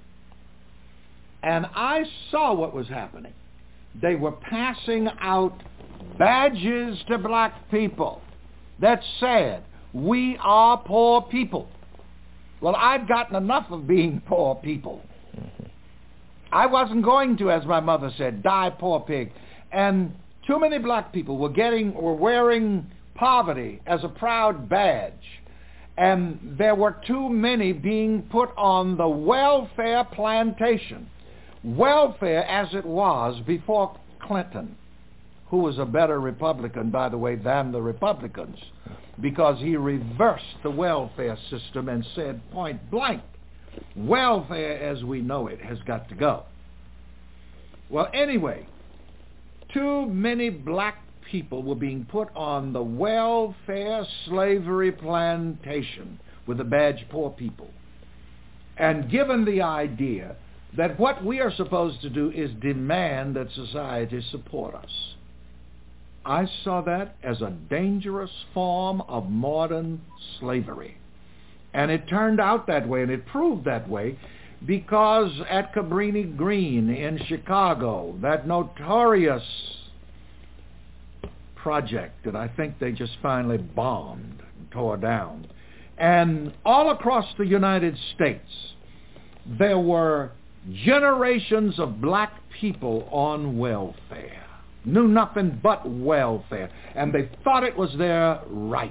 Speaker 14: And I saw what was happening. They were passing out badges to black people that said, "We are poor people." Well, I'd gotten enough of being poor people. I wasn't going to, as my mother said, die poor pig. And too many black people were wearing poverty as a proud badge. And there were too many being put on the welfare plantation. Welfare as it was before Clinton, who was a better Republican, by the way, than the Republicans, because he reversed the welfare system and said point blank, welfare as we know it has got to go. Well, anyway, too many black people were being put on the welfare slavery plantation with the badge poor people, and given the idea that what we are supposed to do is demand that society support us. I saw that as a dangerous form of modern slavery. And it turned out that way, and it proved that way, because at Cabrini Green in Chicago, that notorious project that I think they just finally bombed and tore down, And all across the United States, there were generations of black people on welfare, knew nothing but welfare, and they thought it was their right.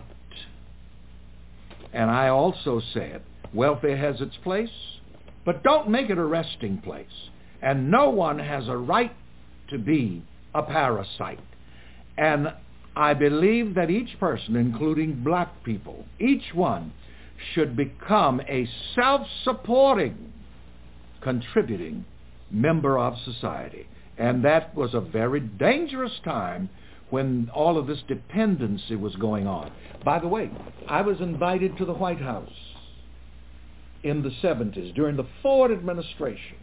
Speaker 14: And I also said, welfare has its place, but don't make it a resting place. And no one has a right to be a parasite. And I believe that each person, including black people, each one should become a self-supporting, contributing member of society. And that was a very dangerous time when all of this dependency was going on. By the way, I was invited to the White House in the 70s during the Ford administration.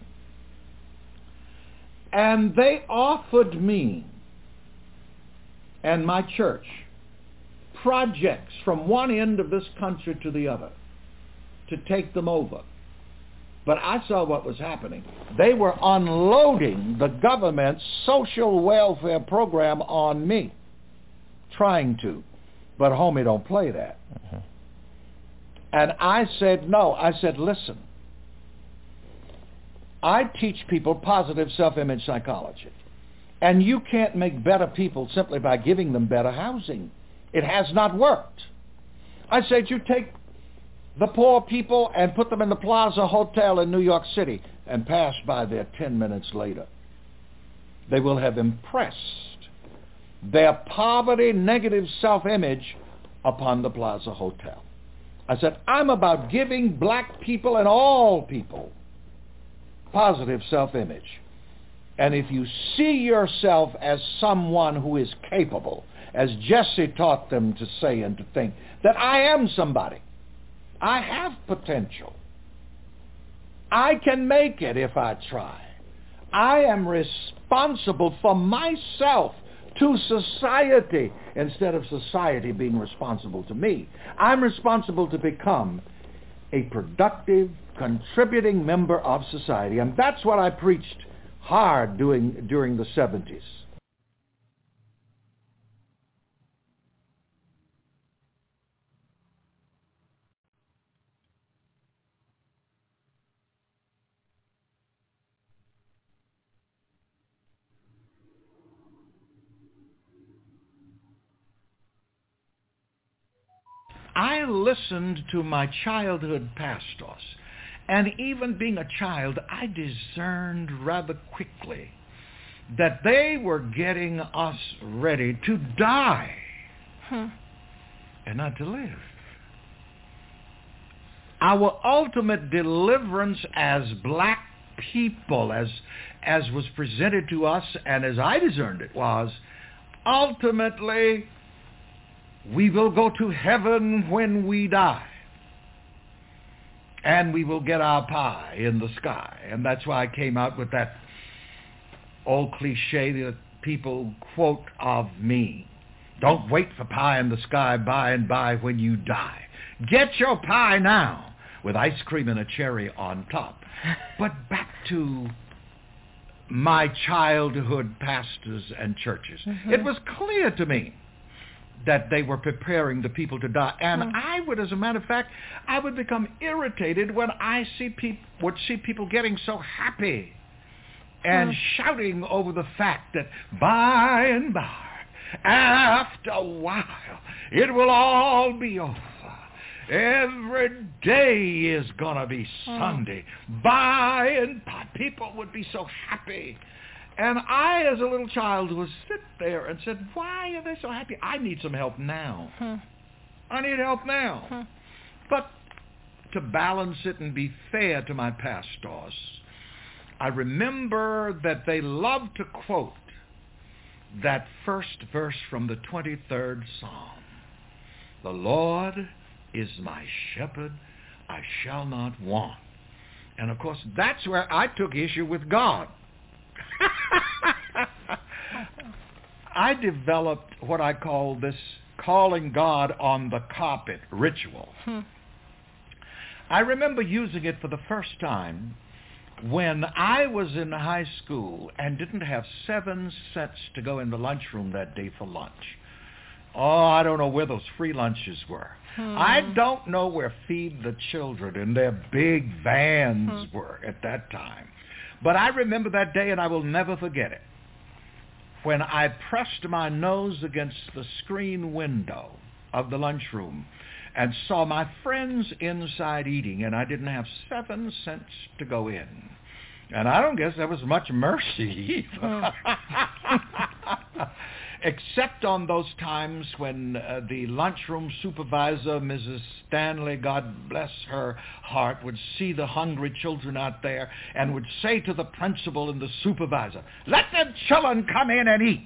Speaker 14: And they offered me and my church projects from one end of this country to the other to take them over. But I saw what was happening. They were unloading the government's social welfare program on me, trying to. But homie, don't play that. Mm-hmm. And I said, no. I said, listen, I teach people positive self-image psychology. And you can't make better people simply by giving them better housing. It has not worked. I said, you take the poor people and put them in the Plaza Hotel in New York City and pass by there 10 minutes later. They will have impressed their poverty, negative self-image upon the Plaza Hotel. I said, I'm about giving black people and all people positive self-image. And if you see yourself as someone who is capable, as Jesse taught them to say and to think, that I am somebody. I have potential. I can make it if I try. I am responsible for myself to society instead of society being responsible to me. I'm responsible to become a productive, contributing member of society. And that's what I preached hard during the 70s. I listened to my childhood pastors, and even being a child, I discerned rather quickly that they were getting us ready to die and not to live. Our ultimate deliverance as black people, as was presented to us and as I discerned it, was ultimately we will go to heaven when we die. And we will get our pie in the sky. And that's why I came out with that old cliche that people quote of me. Don't wait for pie in the sky by and by when you die. Get your pie now with ice cream and a cherry on top. But back to my childhood pastors and churches. Mm-hmm. It was clear to me that they were preparing the people to die. And I would, as a matter of fact, I would become irritated when I would see people getting so happy and shouting over the fact that by and by, after a while, it will all be over. Every day is going to be Sunday. By and by, people would be so happy. And I, as a little child, would sit there and said, why are they so happy? I need some help now. I need help now. But to balance it and be fair to my pastors, I remember that they loved to quote that first verse from the 23rd Psalm. The Lord is my shepherd, I shall not want. And of course, that's where I took issue with God. I developed what I call this calling God on the carpet ritual. I remember using it for the first time when I was in high school and didn't have 7 cents to go in the lunchroom that day for lunch. Oh, I don't know where those free lunches were. I don't know where Feed the Children and their big vans were at that time. But I remember that day, and I will never forget it, when I pressed my nose against the screen window of the lunchroom and saw my friends inside eating, and I didn't have 7 cents to go in. And I don't guess there was much mercy either. Except on those times when the lunchroom supervisor, Mrs. Stanley, God bless her heart, would see the hungry children out there and would say to the principal and the supervisor, "Let them children come in and eat."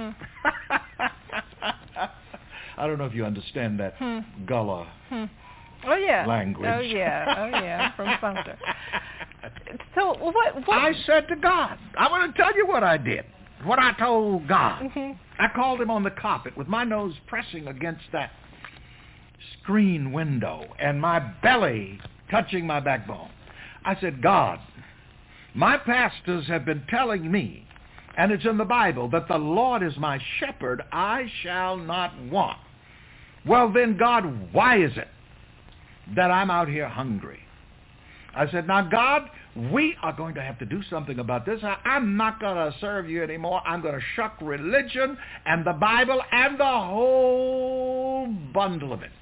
Speaker 14: I don't know if you understand that Gullah
Speaker 15: Oh yeah.
Speaker 14: language.
Speaker 15: Oh yeah, from Sumter. So what?
Speaker 14: I said to God, I want to tell you what I did. What I told God. I called him on the carpet with my nose pressing against that screen window and my belly touching my backbone. I said, God, my pastors have been telling me, and it's in the Bible, that the Lord is my shepherd, I shall not want. Well then, God, why is it that I'm out here hungry? I said, now God, we are going to have to do something about this. I'm not going to serve you anymore. I'm going to shuck religion and the Bible and the whole bundle of it.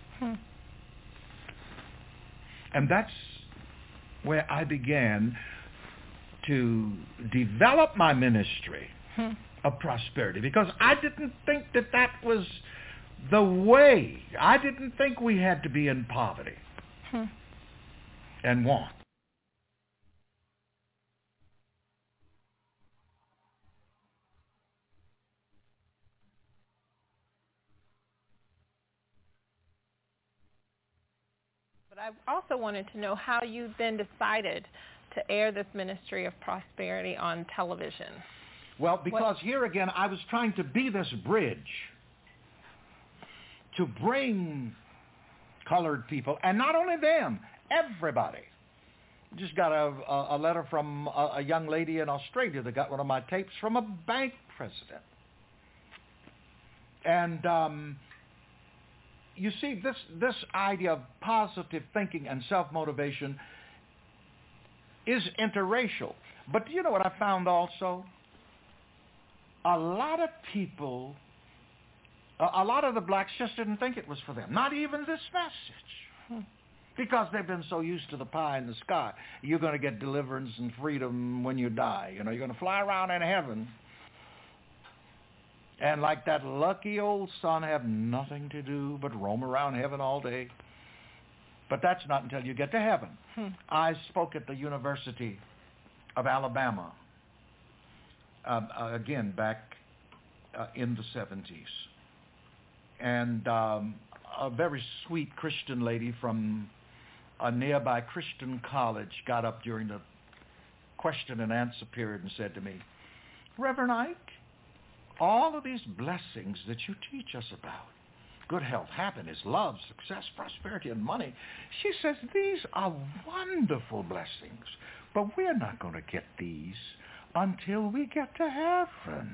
Speaker 14: And that's where I began to develop my ministry of prosperity, because I didn't think that that was the way. I didn't think we had to be in poverty and want.
Speaker 15: I also wanted to know how you then decided to air this ministry of prosperity on television.
Speaker 14: Well, because here again, I was trying to be this bridge to bring colored people, and not only them, everybody. Just got a letter from a young lady in Australia that got one of my tapes from a bank president. And you see, this idea of positive thinking and self-motivation is interracial. But you know what I found also? A lot of people, a lot of the blacks just didn't think it was for them. Not even this message. Because they've been so used to the pie in the sky. You're going to get deliverance and freedom when you die. You know, you're going to fly around in heaven. And like that lucky old son, have nothing to do but roam around heaven all day. But that's not until you get to heaven. I spoke at the University of Alabama, again, back in the 70s. And a very sweet Christian lady from a nearby Christian college got up during the question and answer period and said to me, Reverend Ike, all of these blessings that you teach us about, good health, happiness, love, success, prosperity, and money, she says these are wonderful blessings, but we're not going to get these until we get to heaven.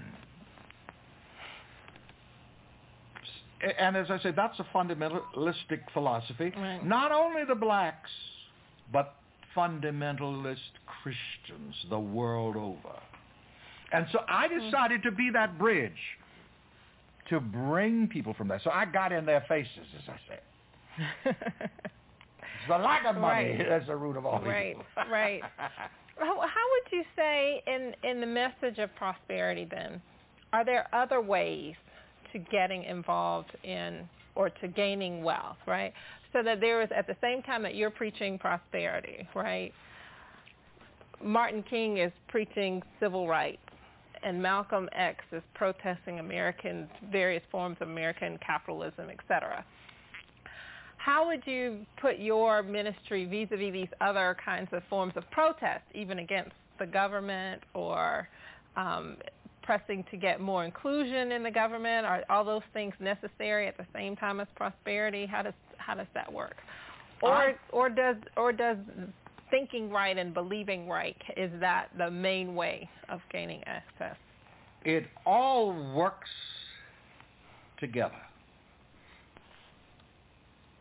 Speaker 14: And as I say, that's a fundamentalistic philosophy. Right. Not only the blacks, but fundamentalist Christians the world over. And so I decided to be that bridge to bring people from there. So I got in their faces, as I said. It's the lack of money that's the root of all evil.
Speaker 15: Right. How would you say in the message of prosperity then, are there other ways to getting involved in or to gaining wealth, right? So that there is, at the same time that you're preaching prosperity, right, Martin King is preaching civil rights, and Malcolm X is protesting various forms of American capitalism, etc. How would you put your ministry vis-a-vis these other kinds of forms of protest, even against the government or pressing to get more inclusion in the government? Are all those things necessary at the same time as prosperity? How does that work? Or does thinking right and believing right, is that the main way of gaining access?
Speaker 14: It all works together.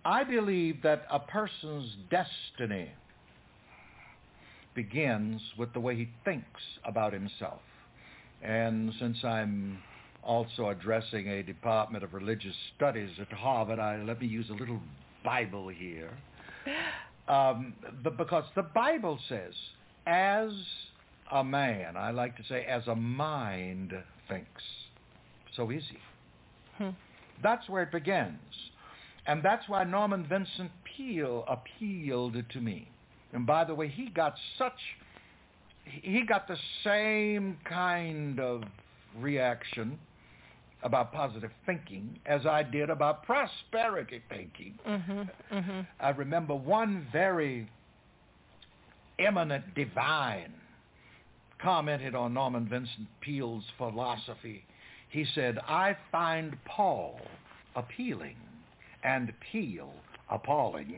Speaker 14: I believe that a person's destiny begins with the way he thinks about himself. And since I'm also addressing a Department of Religious Studies at Harvard, let me use a little Bible here. Because the Bible says, as a man, I like to say, as a mind thinks, so is he. That's where it begins. And that's why Norman Vincent Peale appealed to me. And by the way, he got the same kind of reaction about positive thinking as I did about prosperity thinking. I remember one very eminent divine commented on Norman Vincent Peale's philosophy. He said, I find Paul appealing and Peale appalling.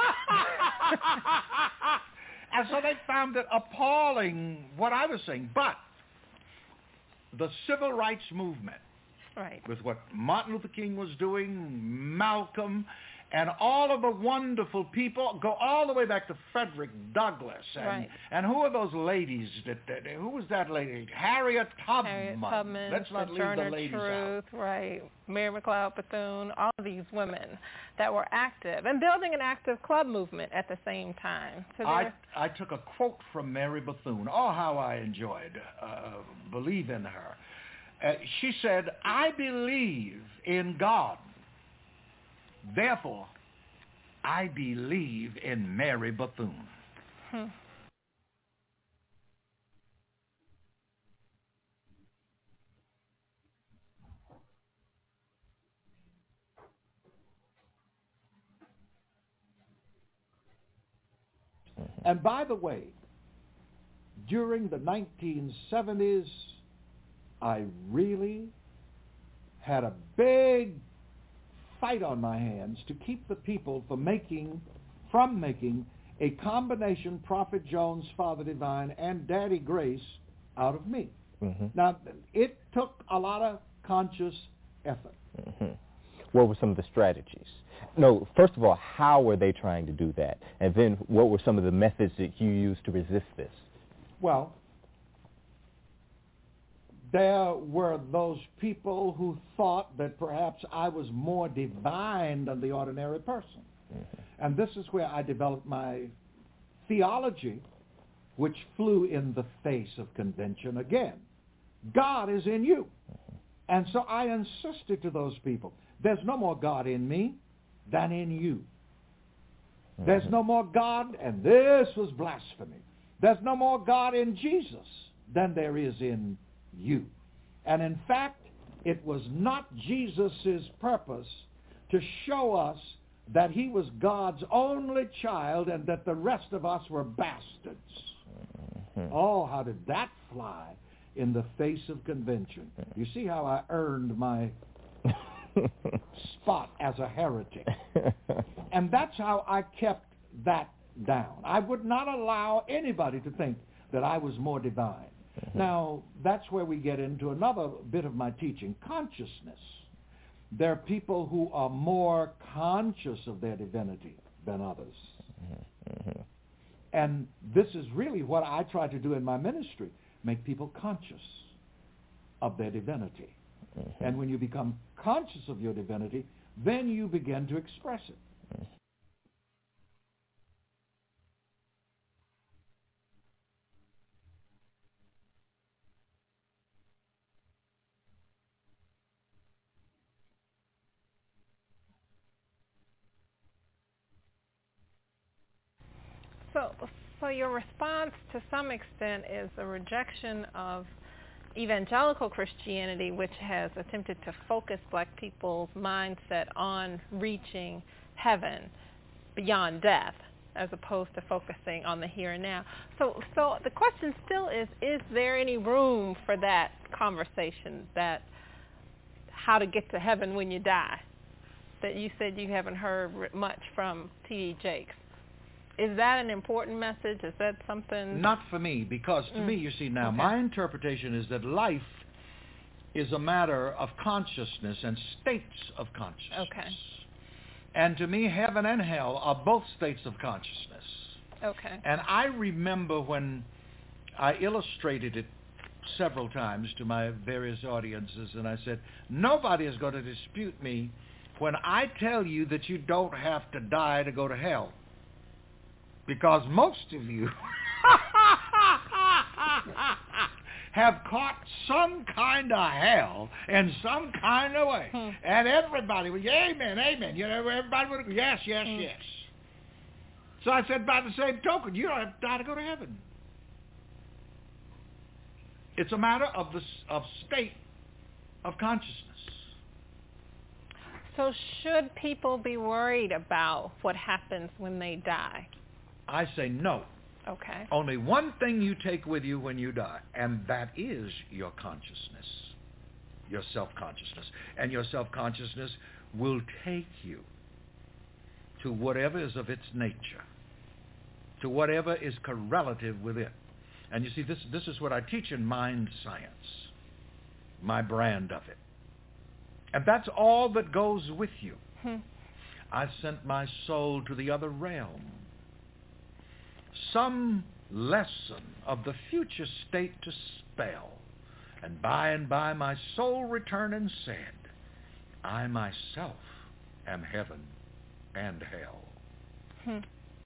Speaker 14: And so they found it appalling what I was saying. But the civil rights movement, with what Martin Luther King was doing, Malcolm, and all of the wonderful people, go all the way back to Frederick Douglass. And who are those ladies? Who was that lady? Harriet Tubman. Let's not leave the ladies out.
Speaker 15: Mary McLeod Bethune, all of these women that were active and building an active club movement at the same time. So
Speaker 14: I took a quote from Mary Bethune. Oh, how I enjoyed believe in her. She said, I believe in God. Therefore, I believe in Mary Bethune. And by the way, during the 1970s, I really had a big fight on my hands to keep the people from making a combination Prophet Jones, Father Divine, and Daddy Grace out of me. Now, it took a lot of conscious effort.
Speaker 16: What were some of the strategies? No, first of all, how were they trying to do that? And then what were some of the methods that you used to resist this?
Speaker 14: Well, there were those people who thought that perhaps I was more divine than the ordinary person. And this is where I developed my theology, which flew in the face of convention again. God is in you. And so I insisted to those people, there's no more God in me than in you. There's no more God, and this was blasphemy. There's no more God in Jesus than there is in you. And in fact, it was not Jesus' purpose to show us that he was God's only child and that the rest of us were bastards. Oh, how did that fly in the face of convention? You see how I earned my spot as a heretic. And that's how I kept that down. I would not allow anybody to think that I was more divine. Now, that's where we get into another bit of my teaching, consciousness. There are people who are more conscious of their divinity than others. And this is really what I try to do in my ministry, make people conscious of their divinity. And when you become conscious of your divinity, then you begin to express it.
Speaker 15: So your response to some extent is a rejection of evangelical Christianity, which has attempted to focus black people's mindset on reaching heaven beyond death, as opposed to focusing on the here and now. So the question still is there any room for that conversation, that how to get to heaven when you die, that you said you haven't heard much from T.D. Jakes? Is that an important message? Is that something?
Speaker 14: Not for me, because to me, you see now, my interpretation is that life is a matter of consciousness and states of consciousness. And to me, heaven and hell are both states of consciousness.
Speaker 15: Okay.
Speaker 14: And I remember when I illustrated it several times to my various audiences, and I said, nobody is going to dispute me when I tell you that you don't have to die to go to hell. Because most of you have caught some kind of hell in some kind of way. And everybody would, amen, amen. You know, everybody would, yes, yes, yes. So I said, by the same token, you don't have to die to go to heaven. It's a matter of state of consciousness.
Speaker 15: So should people be worried about what happens when they die?
Speaker 14: I say no.
Speaker 15: Okay.
Speaker 14: Only one thing you take with you when you die, and that is your consciousness, your self-consciousness. And your self-consciousness will take you to whatever is of its nature, to whatever is correlative with it. And you see, this is what I teach in mind science, my brand of it. And that's all that goes with you. I sent my soul to the other realm. Some lesson of the future state to spell. And by my soul returned and said, I myself am heaven and hell.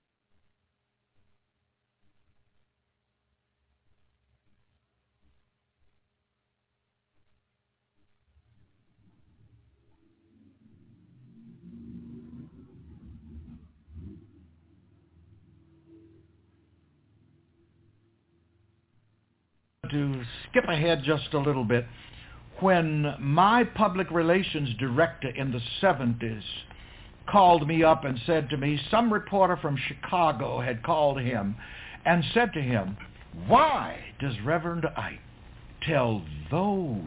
Speaker 14: To skip ahead just a little bit, when my public relations director in the 70s called me up and said to me, some reporter from Chicago had called him and said to him, why does Reverend Ike tell those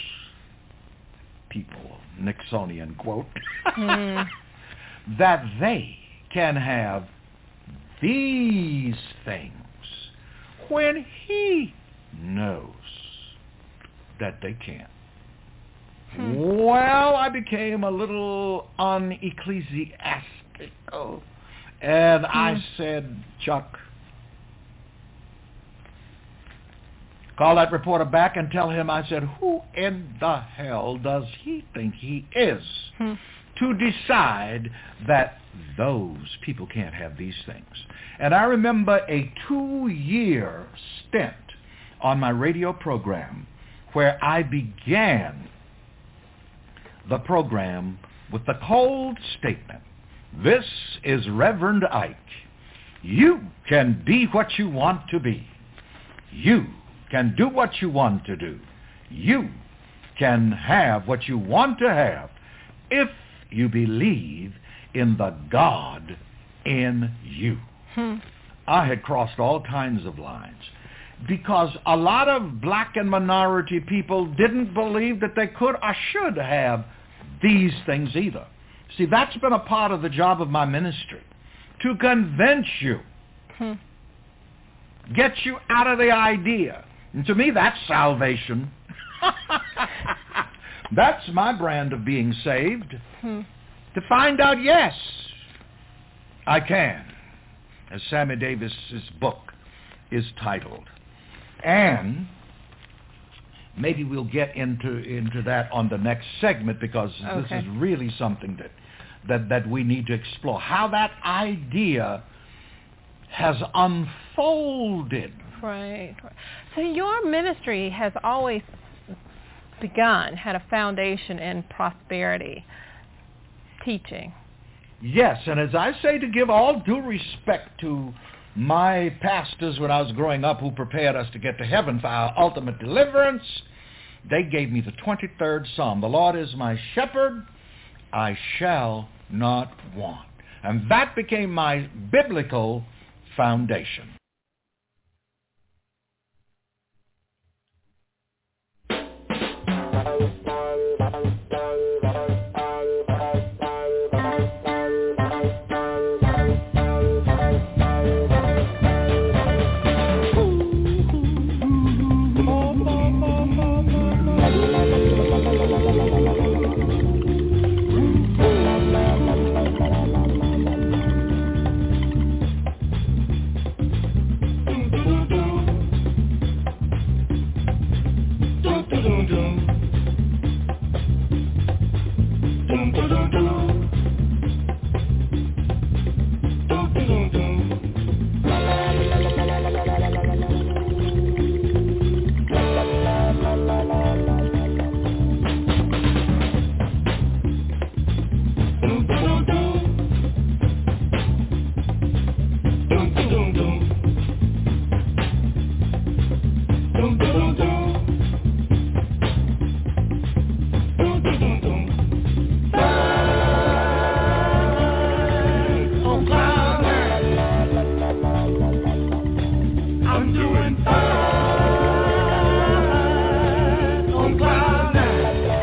Speaker 14: people, Nixonian quote, that they can have these things when he knows that they can't? Well, I became a little unecclesiastical, and I said, Chuck, call that reporter back and tell him, I said, who in the hell does he think he is to decide that those people can't have these things? And I remember a 2-year stint on my radio program where I began the program with the cold statement, this is Reverend Ike. You can be what you want to be. You can do what you want to do. You can have what you want to have if you believe in the God in you. I had crossed all kinds of lines because a lot of black and minority people didn't believe that they could or should have these things either. See, that's been a part of the job of my ministry, to convince you, get you out of the idea. And to me, that's salvation. That's my brand of being saved. To find out, yes, I can, as Sammy Davis's book is titled. And maybe we'll get into that on the next segment, because this is really something that we need to explore. How that idea has unfolded.
Speaker 15: Right. So your ministry has always had a foundation in prosperity teaching.
Speaker 14: Yes, and as I say, to give all due respect to my pastors when I was growing up, who prepared us to get to heaven for our ultimate deliverance, they gave me the 23rd Psalm. The Lord is my shepherd, I shall not want. And that became my biblical foundation.
Speaker 17: I'm doing fine on cloud nine.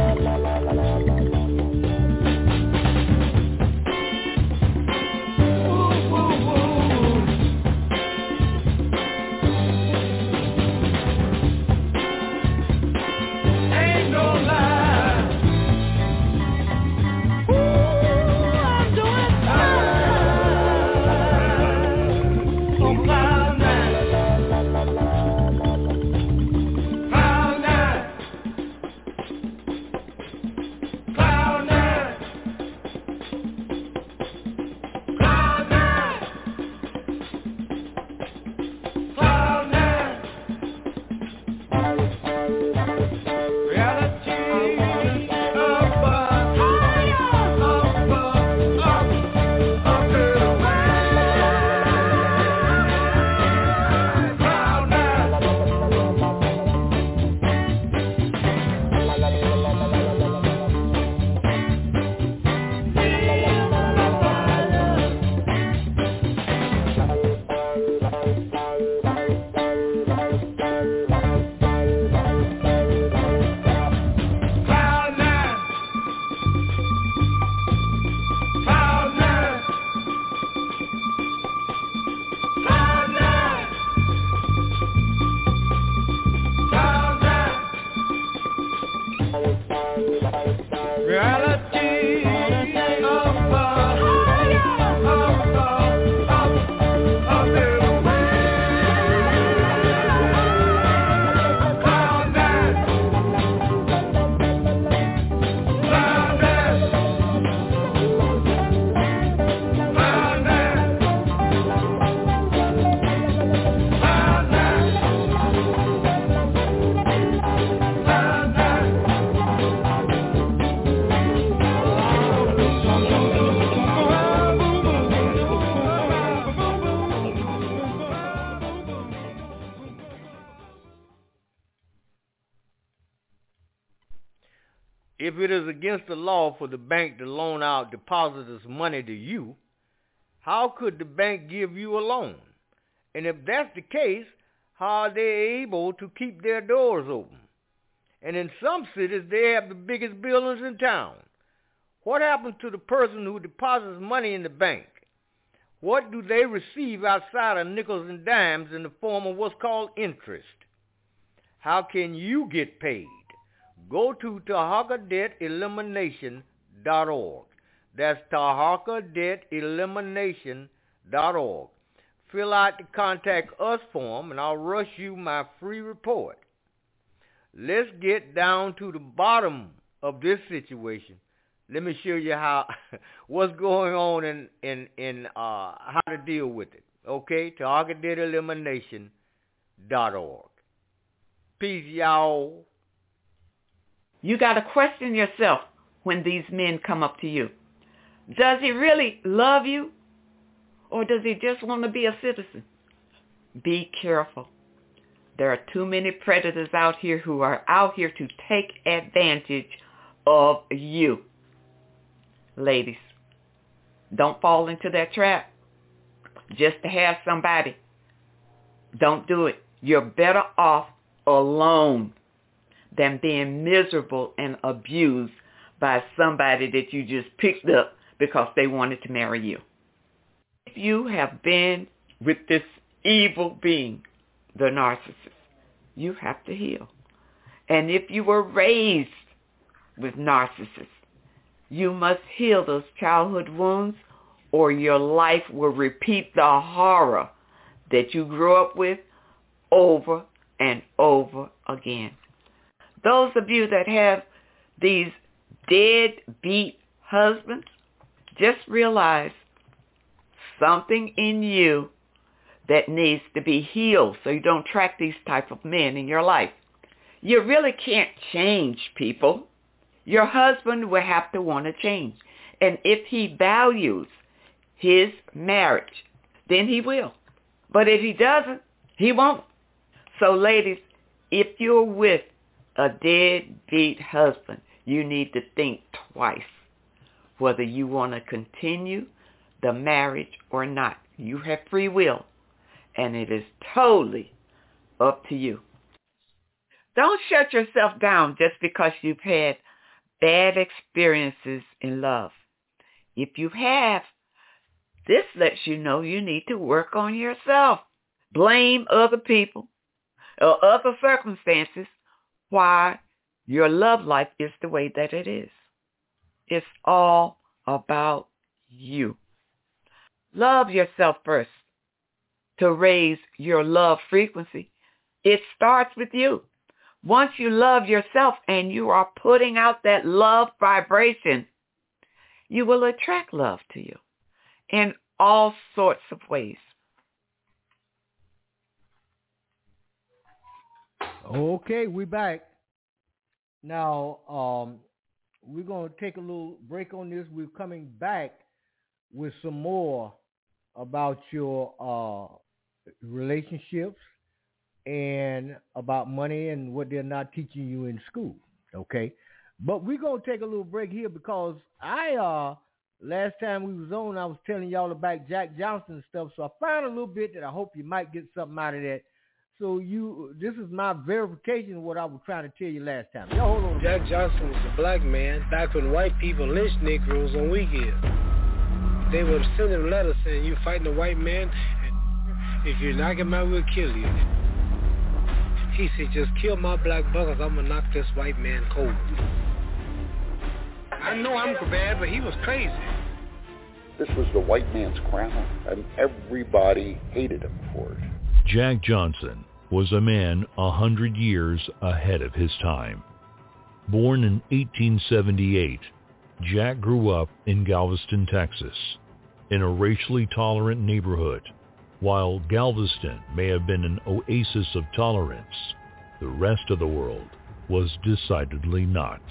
Speaker 3: If it is against the law for the bank to loan out depositors' money to you, how could the bank give you a loan? And if that's the case, how are they able to keep their doors open? And in some cities, they have the biggest buildings in town. What happens to the person who deposits money in the bank? What do they receive outside of nickels and dimes in the form of what's called interest? How can you get paid? Go to TahakaDebtElimination.org. That's TahakaDebtElimination.org. Fill out the Contact Us form, and I'll rush you my free report. Let's get down to the bottom of this situation. Let me show you how what's going on and how to deal with it. Okay, TahakaDebtElimination.org. Peace, y'all.
Speaker 18: You got to question yourself when these men come up to you. Does he really love you? Or does he just want to be a citizen? Be careful. There are too many predators out here who are out here to take advantage of you. Ladies, don't fall into that trap just to have somebody. Don't do it. You're better off alone than being miserable and abused by somebody that you just picked up because they wanted to marry you. If you have been with this evil being, the narcissist, you have to heal. And if you were raised with narcissists, you must heal those childhood wounds, or your life will repeat the horror that you grew up with over and over again. Those of you that have these deadbeat husbands, just realize something in you that needs to be healed so you don't attract these type of men in your life. You really can't change people. Your husband will have to want to change. And if he values his marriage, then he will. But if he doesn't, he won't. So ladies, if you're with a deadbeat husband, you need to think twice whether you want to continue the marriage or not. You have free will, and it is totally up to you. Don't shut yourself down just because you've had bad experiences in love. If you have, this lets you know you need to work on yourself. Blame other people or other circumstances why your love life is the way that it is. It's all about you. Love yourself first to raise your love frequency. It starts with you. Once you love yourself and you are putting out that love vibration, you will attract love to you in all sorts of ways.
Speaker 2: Okay, we're back. Now, we're going to take a little break on this. We're coming back with some more about your relationships and about money and what they're not teaching you in school, okay? But we're going to take a little break here because last time we was on, I was telling y'all about Jack Johnson and stuff, so I found a little bit that I hope you might get something out of that. So this is my verification of what I was trying to tell you last time. Y'all hold on.
Speaker 19: Jack Johnson was a black man back when white people lynched Negroes on weekends. They would send him letters saying, "You fighting a white man, and if you knock him out, we'll kill you." He said, "Just kill my black brothers, I'm going to knock this white man cold." I know I'm bad, but he was crazy.
Speaker 20: This was the white man's crown, and everybody hated him for it.
Speaker 21: Jack Johnson was a man 100 years ahead of his time. Born in 1878, Jack grew up in Galveston, Texas, in a racially tolerant neighborhood. While Galveston may have been an oasis of tolerance, the rest of the world was decidedly not.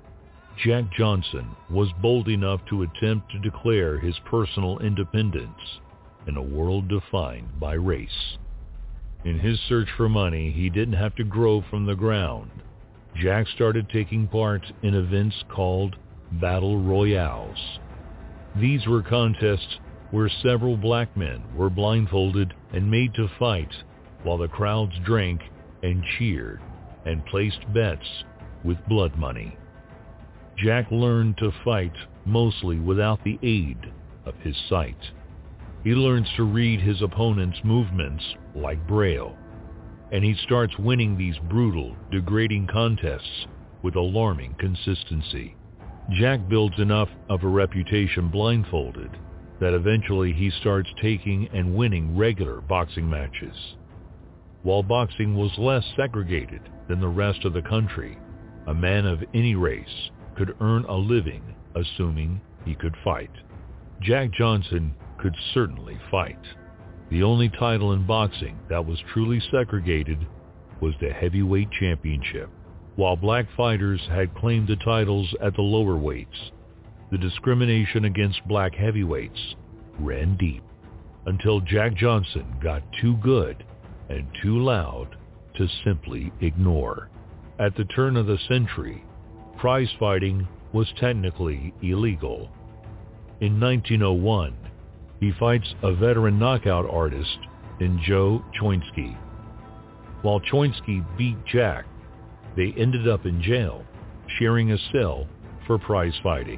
Speaker 21: Jack Johnson was bold enough to attempt to declare his personal independence in a world defined by race. In his search for money, he didn't have to grow from the ground. Jack started taking part in events called battle royales. These were contests where several black men were blindfolded and made to fight while the crowds drank and cheered and placed bets with blood money. Jack learned to fight mostly without the aid of his sight. He learns to read his opponent's movements like Braille, and he starts winning these brutal, degrading contests with alarming consistency. Jack builds enough of a reputation blindfolded that eventually he starts taking and winning regular boxing matches. While boxing was less segregated than the rest of the country, a man of any race could earn a living assuming he could fight. Jack Johnson could certainly fight. The only title in boxing that was truly segregated was the heavyweight championship. While black fighters had claimed the titles at the lower weights, the discrimination against black heavyweights ran deep until Jack Johnson got too good and too loud to simply ignore. At the turn of the century, prize fighting was technically illegal. In 1901, he fights a veteran knockout artist in Joe Choinsky. While Choinsky beat Jack, they ended up in jail, sharing a cell for prize fighting.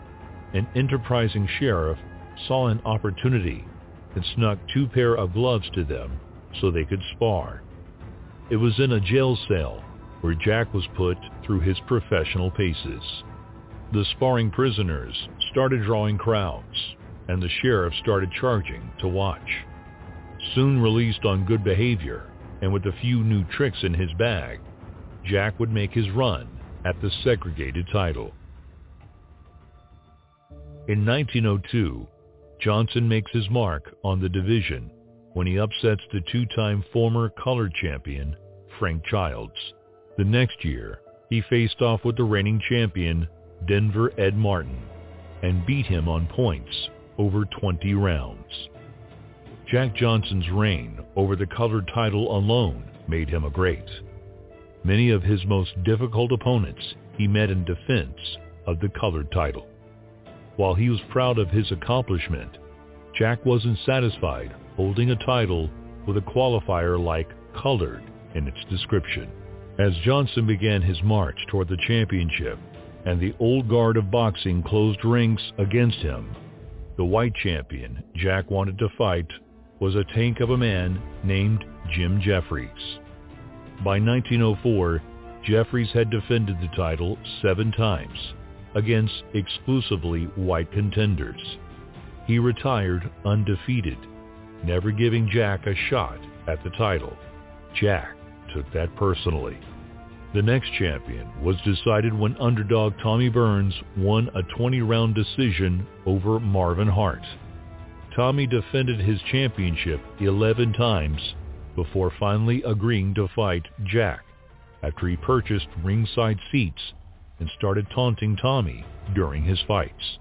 Speaker 21: An enterprising sheriff saw an opportunity and snuck 2 pair of gloves to them so they could spar. It was in a jail cell where Jack was put through his professional paces. The sparring prisoners started drawing crowds, and the sheriff started charging to watch. Soon released on good behavior, and with a few new tricks in his bag, Jack would make his run at the segregated title. In 1902, Johnson makes his mark on the division when he upsets the 2-time former colored champion, Frank Childs. The next year, he faced off with the reigning champion, Denver Ed Martin, and beat him on points over 20 rounds. Jack Johnson's reign over the colored title alone made him a great. Many of his most difficult opponents he met in defense of the colored title. While he was proud of his accomplishment, Jack wasn't satisfied holding a title with a qualifier like colored in its description. As Johnson began his march toward the championship and the old guard of boxing closed ranks against him, the white champion Jack wanted to fight was a tank of a man named Jim Jeffries. By 1904, Jeffries had defended the title 7 times against exclusively white contenders. He retired undefeated, never giving Jack a shot at the title. Jack took that personally. The next champion was decided when underdog Tommy Burns won a 20-round decision over Marvin Hart. Tommy defended his championship 11 times before finally agreeing to fight Jack after he purchased ringside seats and started taunting Tommy during his fights.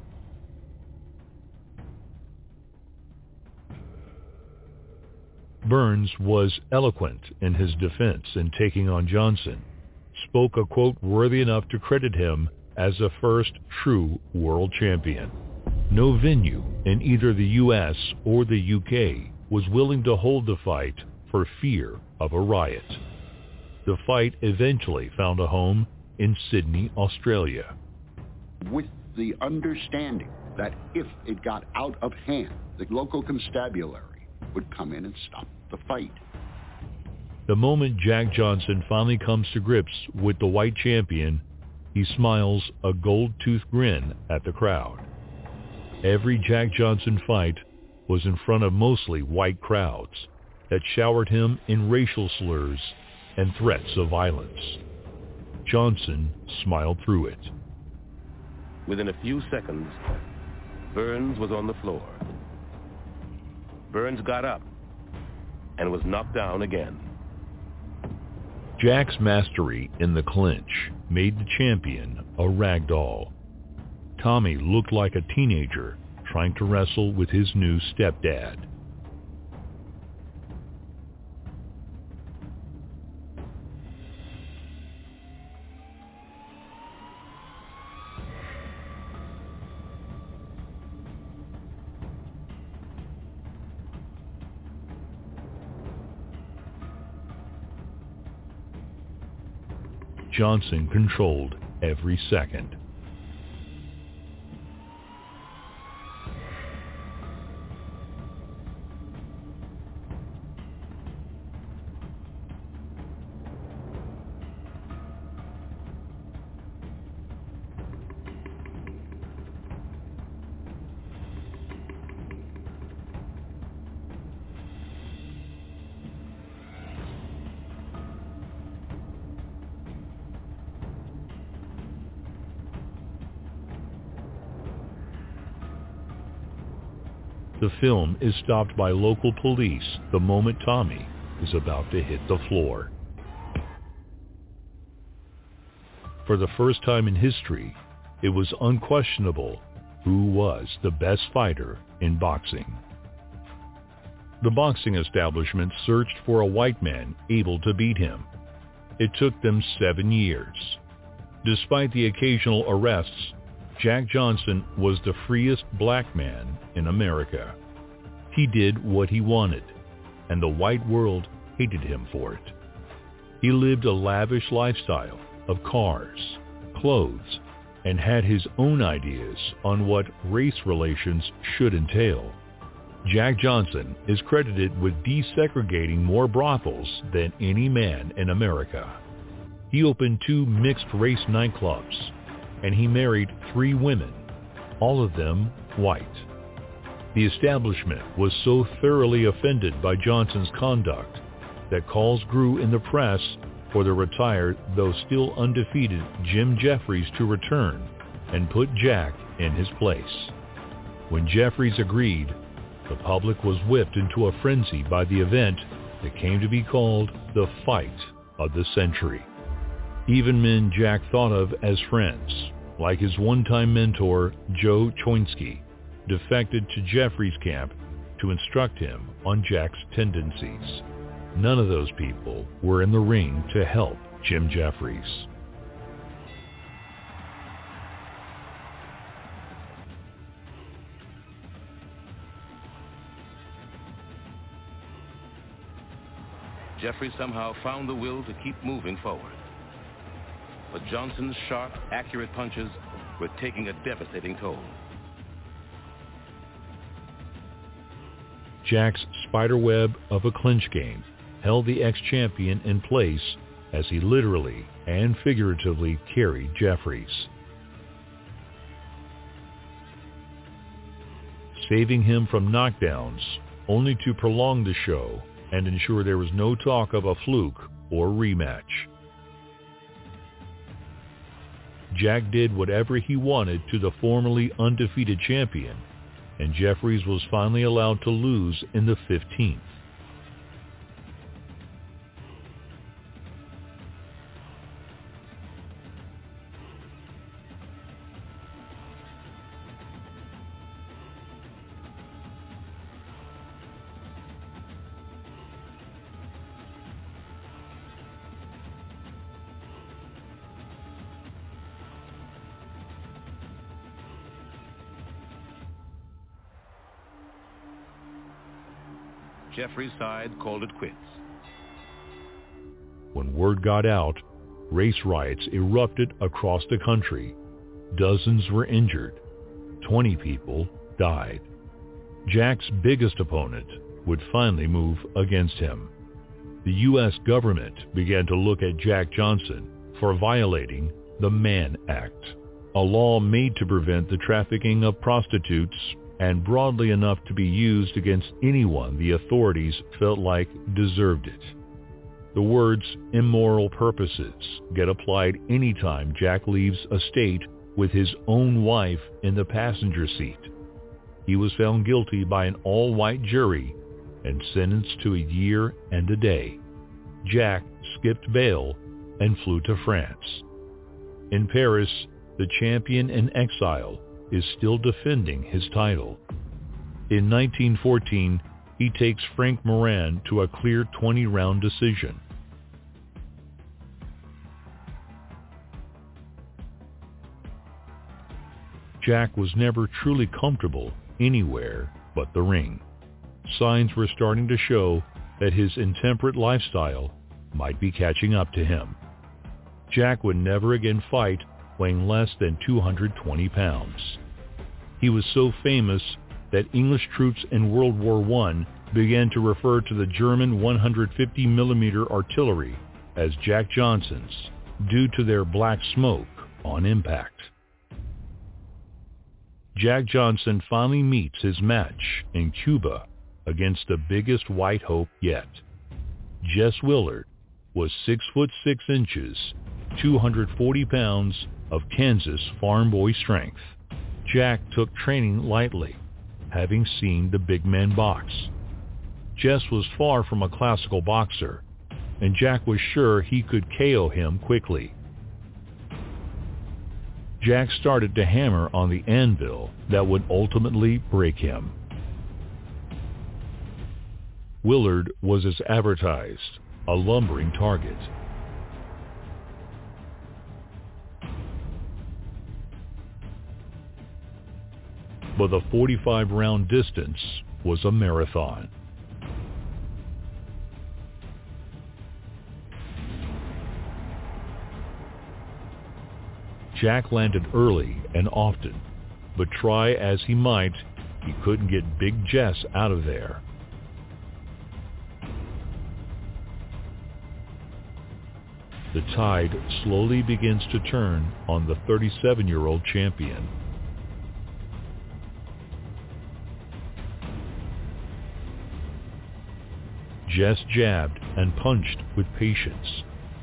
Speaker 21: Burns was eloquent in his defense in taking on Johnson, spoke a quote worthy enough to credit him as a first true world champion. No venue in either the U.S. or the U.K. was willing to hold the fight for fear of a riot. The fight eventually found a home in Sydney, Australia.
Speaker 20: With the understanding that if it got out of hand, the local constabulary would come in and stop the fight.
Speaker 21: The moment Jack Johnson finally comes to grips with the white champion, he smiles a gold-toothed grin at the crowd. Every Jack Johnson fight was in front of mostly white crowds that showered him in racial slurs and threats of violence. Johnson smiled through it.
Speaker 1: Within a few seconds, Burns was on the floor. Burns got up and was knocked down again.
Speaker 21: Jack's mastery in the clinch made the champion a rag doll. Tommy looked like a teenager trying to wrestle with his new stepdad. Johnson controlled every second. The film is stopped by local police the moment Tommy is about to hit the floor. For the first time in history, it was unquestionable who was the best fighter in boxing. The boxing establishment searched for a white man able to beat him. It took them 7 years. Despite the occasional arrests, Jack Johnson was the freest black man in America. He did what he wanted, and the white world hated him for it. He lived a lavish lifestyle of cars, clothes, and had his own ideas on what race relations should entail. Jack Johnson is credited with desegregating more brothels than any man in America. He opened 2 mixed-race nightclubs, and he married 3 women, all of them white. The establishment was so thoroughly offended by Johnson's conduct that calls grew in the press for the retired, though still undefeated, Jim Jeffries to return and put Jack in his place. When Jeffries agreed, the public was whipped into a frenzy by the event that came to be called the Fight of the Century. Even men Jack thought of as friends, like his one-time mentor, Joe Choinsky, defected to Jeffries' camp to instruct him on Jack's tendencies. None of those people were in the ring to help Jim Jeffries.
Speaker 1: Jeffries somehow found the will to keep moving forward. But Johnson's sharp, accurate punches were taking a devastating toll.
Speaker 21: Jack's spiderweb of a clinch game held the ex-champion in place as he literally and figuratively carried Jeffries, saving him from knockdowns only to prolong the show and ensure there was no talk of a fluke or rematch. Jack did whatever he wanted to the formerly undefeated champion, and Jeffries was finally allowed to lose in the 15th.
Speaker 1: Jeffries' side called it quits.
Speaker 21: When word got out, race riots erupted across the country. Dozens were injured. 20 people died. Jack's biggest opponent would finally move against him. The U.S. government began to look at Jack Johnson for violating the Mann Act, a law made to prevent the trafficking of prostitutes and broadly enough to be used against anyone the authorities felt like deserved it. The words immoral purposes get applied anytime Jack leaves a state with his own wife in the passenger seat. He was found guilty by an all-white jury and sentenced to a year and a day. Jack skipped bail and flew to France. In Paris, the champion in exile is still defending his title. In 1914, he takes Frank Moran to a clear 20-round decision. Jack was never truly comfortable anywhere but the ring. Signs were starting to show that his intemperate lifestyle might be catching up to him. Jack would never again fight weighing less than 220 pounds. He was so famous that English troops in World War I began to refer to the German 150 millimeter artillery as Jack Johnson's due to their black smoke on impact. Jack Johnson finally meets his match in Cuba against the biggest white hope yet. Jess Willard was 6'6", 240 pounds of Kansas farm boy strength. Jack took training lightly, having seen the big man box. Jess was far from a classical boxer, and Jack was sure he could KO him quickly. Jack started to hammer on the anvil that would ultimately break him. Willard was as advertised, a lumbering target. But the 45-round distance was a marathon. Jack landed early and often, but try as he might, he couldn't get Big Jess out of there. The tide slowly begins to turn on the 37-year-old champion. Jess jabbed and punched with patience.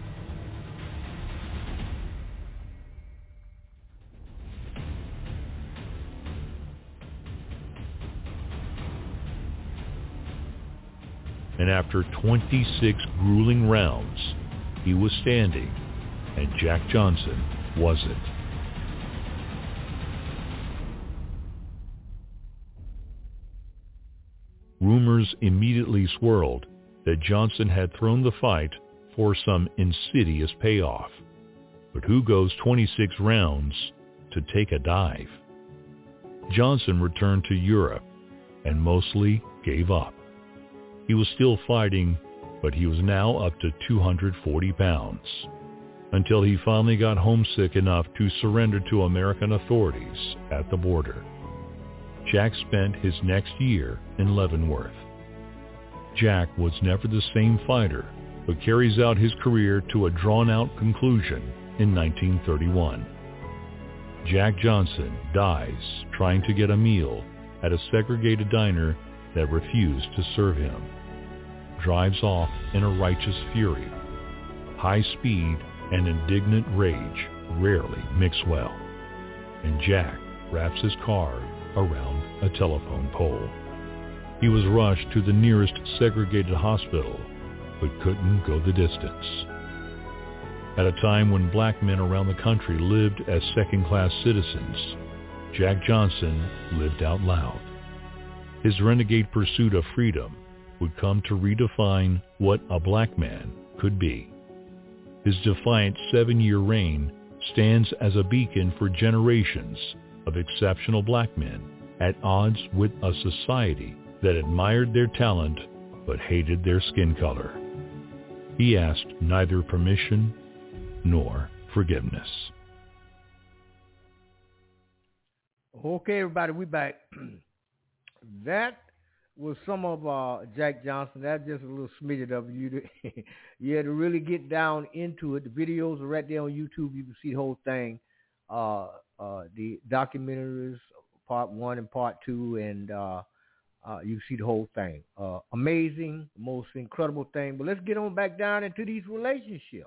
Speaker 21: And after 26 grueling rounds, he was standing, and Jack Johnson wasn't. Rumors immediately swirled that Johnson had thrown the fight for some insidious payoff. But who goes 26 rounds to take a dive? Johnson returned to Europe and mostly gave up. He was still fighting but he was now up to 240 pounds, until he finally got homesick enough to surrender to American authorities at the border. Jack spent his next year in Leavenworth. Jack was never the same fighter, but carries out his career to a drawn-out conclusion in 1931. Jack Johnson dies trying to get a meal at a segregated diner that refused to serve him. Drives off in a righteous fury. High speed and indignant rage rarely mix well, and Jack wraps his car around a telephone pole. He was rushed to the nearest segregated hospital, but couldn't go the distance. At a time when black men around the country lived as second-class citizens, Jack Johnson lived out loud. His renegade pursuit of freedom would come to redefine what a black man could be. His defiant 7-year reign stands as a beacon for generations of exceptional black men at odds with a society that admired their talent but hated their skin color. He asked neither permission nor forgiveness.
Speaker 2: Okay, everybody, we back. That was some of Jack Johnson. That's just a little smidget of you. You had to really get down into it. The videos are right there on YouTube. You can see the whole thing. The documentaries, part 1 and part 2, and you can see the whole thing. Amazing, most incredible thing. But let's get on back down into these relationships.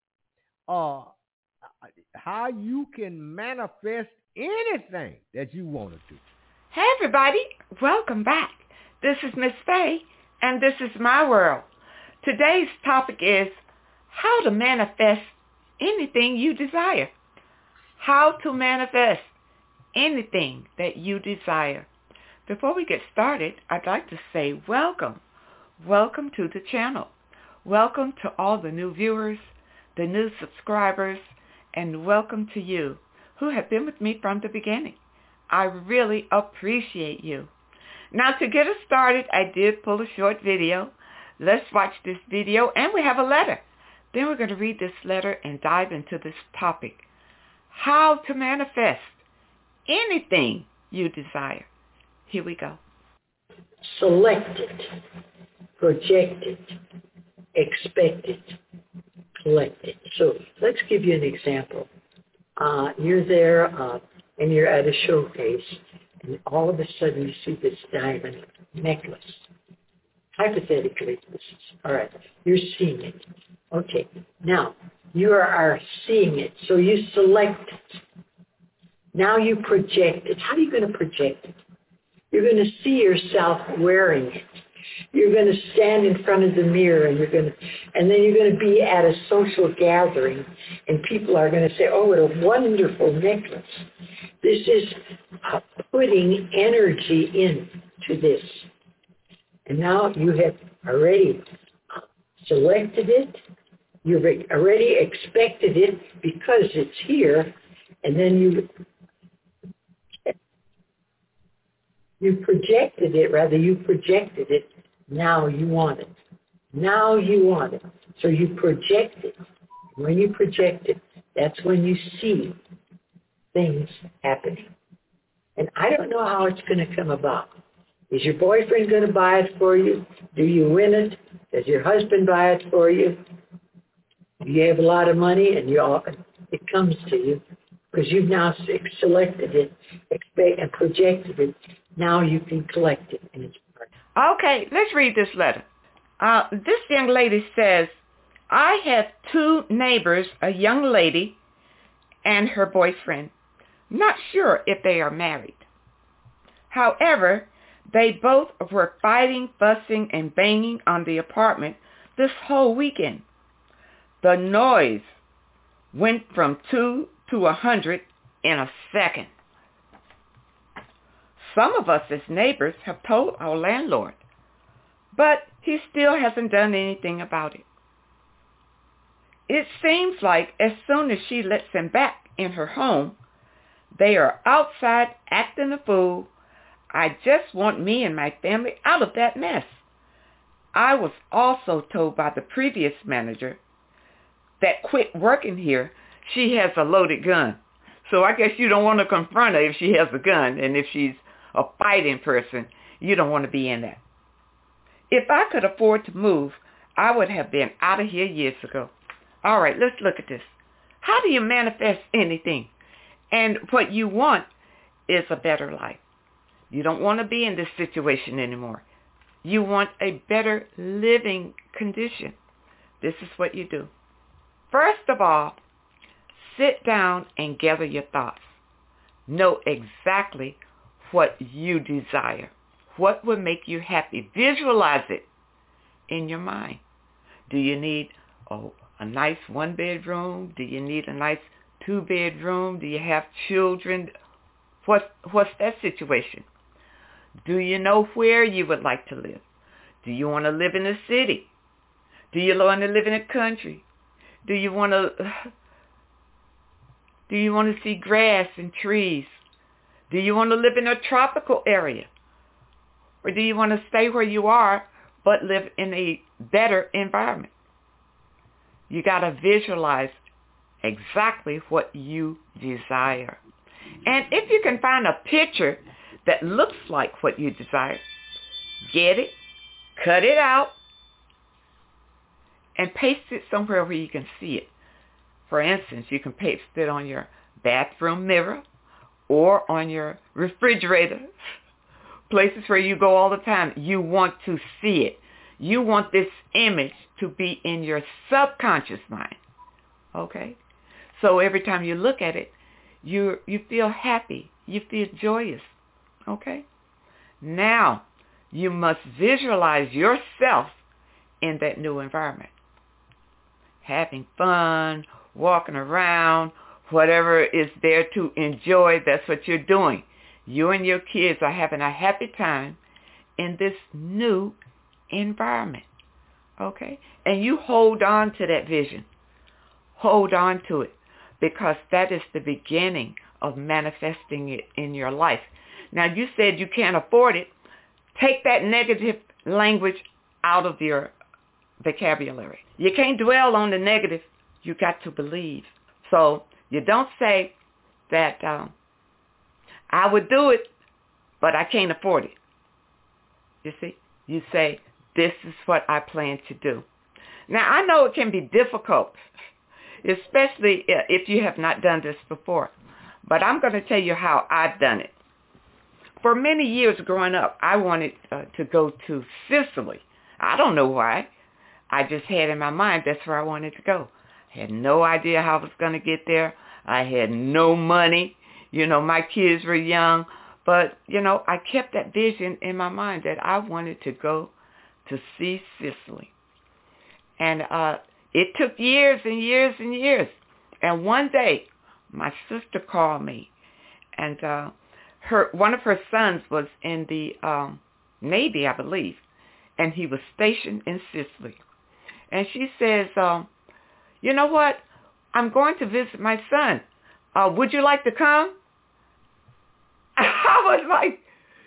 Speaker 2: How you can manifest anything that you want to do.
Speaker 18: Hey everybody, welcome back. This is Miss Faye, and this is my world. Today's topic is how to manifest anything you desire. How to manifest anything that you desire. Before we get started, I'd like to say welcome. Welcome to the channel. Welcome to all the new viewers, the new subscribers, and welcome to you who have been with me from the beginning. I really appreciate you. Now to get us started, I did pull a short video. Let's watch this video, and we have a letter. Then we're going to read this letter and dive into this topic. How to manifest anything you desire. Here we go.
Speaker 4: Select it, project it, expect it, collect it. So let's give you an example. You're there and you're at a showcase, and all of a sudden you see this diamond necklace. Hypothetically, this is, all right, you're seeing it. Okay, now you are seeing it, so you select it. Now you project it. How are you going to project it? You're going to see yourself wearing it. You're going to stand in front of the mirror, and then you're going to be at a social gathering, and people are going to say, "Oh, what a wonderful necklace!" This is putting energy into this, and now you have already selected it. You've already expected it because it's here, and then you projected it. Rather, you projected it. Now you want it. Now you want it. So you project it. When you project it, that's when you see things happening. And I don't know how it's going to come about. Is your boyfriend going to buy it for you? Do you win it? Does your husband buy it for you? Do you have a lot of money and it comes to you because you've now selected it, and projected it. Now you can collect it. And it's
Speaker 18: okay, let's read this letter. This young lady says, I have 2 neighbors, a young lady and her boyfriend. Not sure if they are married. However, they both were fighting, fussing, and banging on the apartment this whole weekend. The noise went from 2 to 100 in a second. Some of us as neighbors have told our landlord, but he still hasn't done anything about it. It seems like as soon as she lets him back in her home, they are outside acting a fool. I just want me and my family out of that mess. I was also told by the previous manager that quit working here, she has a loaded gun. So I guess you don't want to confront her if she has a gun, and if she's a fighting person, you don't want to be in that. If I could afford to move, I would have been out of here years ago. All right, let's look at this. How do you manifest anything? And what you want is a better life. You don't want to be in this situation anymore. You want a better living condition. This is what you do. First of all, sit down and gather your thoughts. Know exactly what you desire. What will make you happy? Visualize it in your mind. Do you need a nice one-bedroom? Do you need a nice two-bedroom? Do you have children? What's that situation? Do you know where you would like to live? Do you want to live in a city? Do you want to live in a country? Do you want to see grass and trees? Do you want to live in a tropical area? Or do you want to stay where you are but live in a better environment? You got to visualize exactly what you desire. And if you can find a picture that looks like what you desire, get it, cut it out, and paste it somewhere where you can see it. For instance, you can paste it on your bathroom mirror or on your refrigerator, places where you go all the time. You want to see it. You want this image to be in your subconscious mind. Okay? So every time you look at it, you feel happy. You feel joyous. Okay? Now, you must visualize yourself in that new environment. Having fun, walking around, whatever is there to enjoy, that's what you're doing. You and your kids are having a happy time in this new environment. Okay? And you hold on to that vision. Hold on to it, because that is the beginning of manifesting it in your life. Now, you said you can't afford it. Take that negative language out of your vocabulary. You can't dwell on the negative. You got to believe. So you don't say that I would do it, but I can't afford it. You see? You say, this is what I plan to do. Now, I know it can be difficult, especially if you have not done this before. But I'm going to tell you how I've done it. For many years growing up, I wanted to go to Sicily. I don't know why. I just had in my mind that's where I wanted to go. I had no idea how I was going to get there. I had no money. My kids were young. But, I kept that vision in my mind that I wanted to go to see Sicily. And it took years and years and years. And one day, my sister called me, and one of her sons was in the Navy, I believe, and he was stationed in Sicily. And she says, you know what? I'm going to visit my son. Would you like to come? I was like,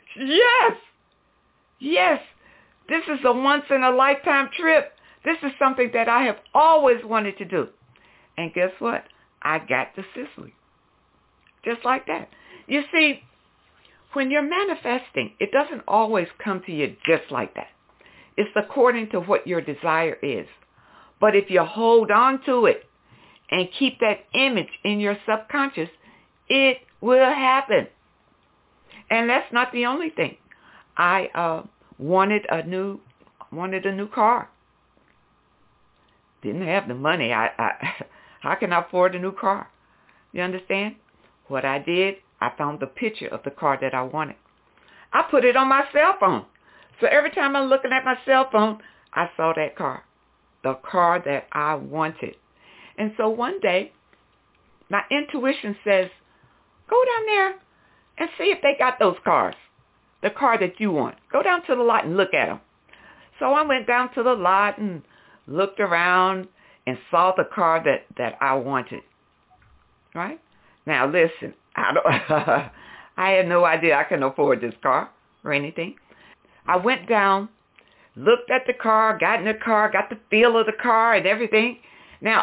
Speaker 18: yes. This is a once-in-a-lifetime trip. This is something that I have always wanted to do. And guess what? I got to Sicily. Just like that. You see, when you're manifesting, it doesn't always come to you just like that. It's according to what your desire is. But if you hold on to it and keep that image in your subconscious, it will happen. And that's not the only thing. I wanted a new car. Didn't have the money. How can I afford a new car? You understand? What I did, I found the picture of the car that I wanted. I put it on my cell phone. So every time I'm looking at my cell phone, I saw that car, the car that I wanted. And so one day, my intuition says, go down there and see if they got those cars, the car that you want. Go down to the lot and look at them. So I went down to the lot and looked around and saw the car that I wanted. Right? Now listen, I had no idea I can afford this car or anything. I went down looked at the car, got in the car, got the feel of the car and everything. Now,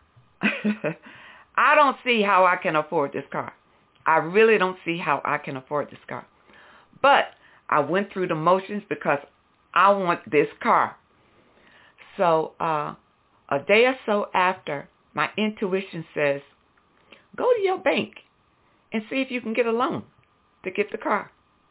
Speaker 18: I don't see how I can afford this car. I really don't see how I can afford this car. But I went through the motions because I want this car. So a day or so after, my intuition says, go to your bank and see if you can get a loan to get the car.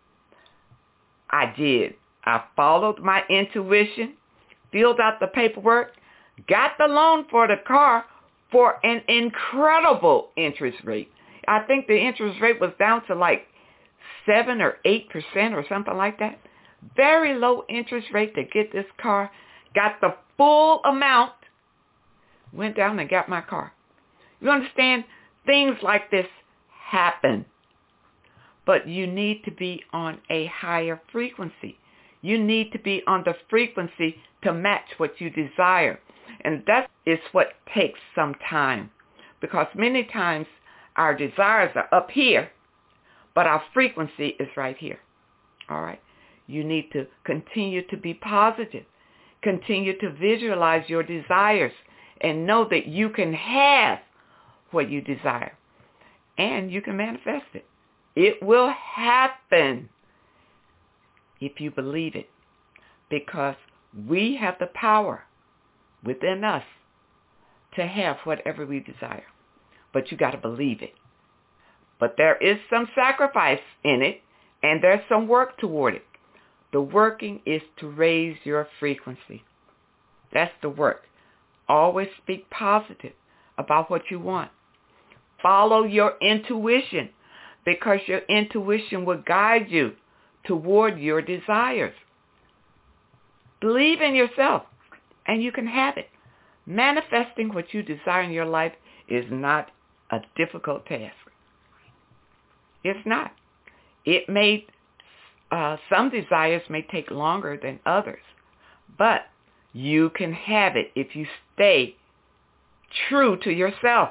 Speaker 18: I did. I followed my intuition, filled out the paperwork, got the loan for the car for an incredible interest rate. I think the interest rate was down to like 7 or 8% or something like that. Very low interest rate to get this car. Got the full amount. Went down and got my car. You understand? Things like this happen. But you need to be on a higher frequency. You need to be on the frequency to match what you desire. And that is what takes some time. Because many times our desires are up here, but our frequency is right here. All right? You need to continue to be positive. Continue to visualize your desires and know that you can have what you desire. And you can manifest it. It will happen if you believe it. Because we have the power within us to have whatever we desire. But you got to believe it. But there is some sacrifice in it, and there's some work toward it. The working is to raise your frequency. That's the work. Always speak positive about what you want. Follow your intuition, because your intuition will guide you toward your desires. Believe in yourself, and you can have it. Manifesting what you desire in your life is not a difficult task. It's not. It may, some desires may take longer than others, but you can have it if you stay true to yourself.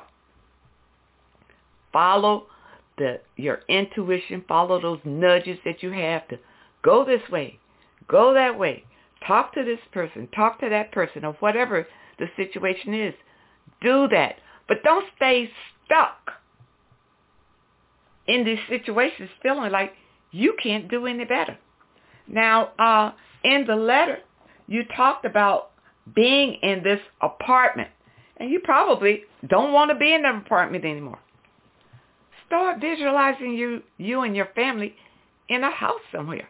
Speaker 18: Follow your intuition, follow those nudges that you have to go this way, go that way, talk to this person, talk to that person, or whatever the situation is. Do that. But don't stay stuck in these situations feeling like you can't do any better. Now, in the letter, you talked about being in this apartment, and you probably don't want to be in that apartment anymore. Start visualizing you and your family in a house somewhere.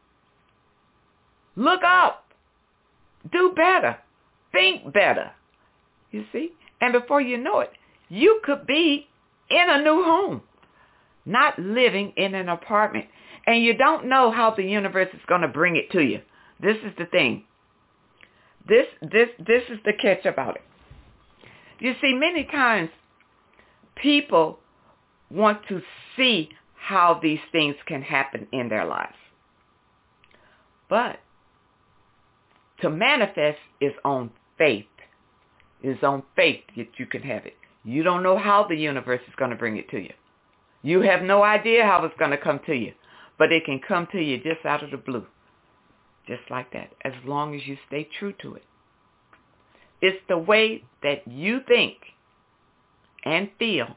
Speaker 18: Look up. Do better. Think better. You see? And before you know it, you could be in a new home, not living in an apartment. And you don't know how the universe is going to bring it to you. This is the thing. This is the catch about it. You see, many times people want to see how these things can happen in their lives. But to manifest is on faith. It's on faith that you can have it. You don't know how the universe is going to bring it to you. You have no idea how it's going to come to you. But it can come to you just out of the blue. Just like that. As long as you stay true to it. It's the way that you think and feel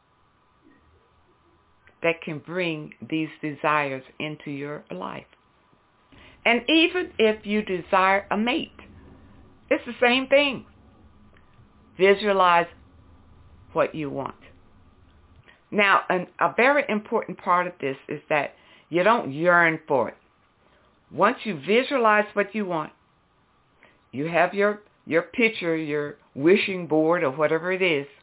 Speaker 18: that can bring these desires into your life. And even if you desire a mate, it's the same thing. Visualize what you want. Now, a very important part of this is that you don't yearn for it. Once you visualize what you want, you have your picture, your wishing board, or whatever it is.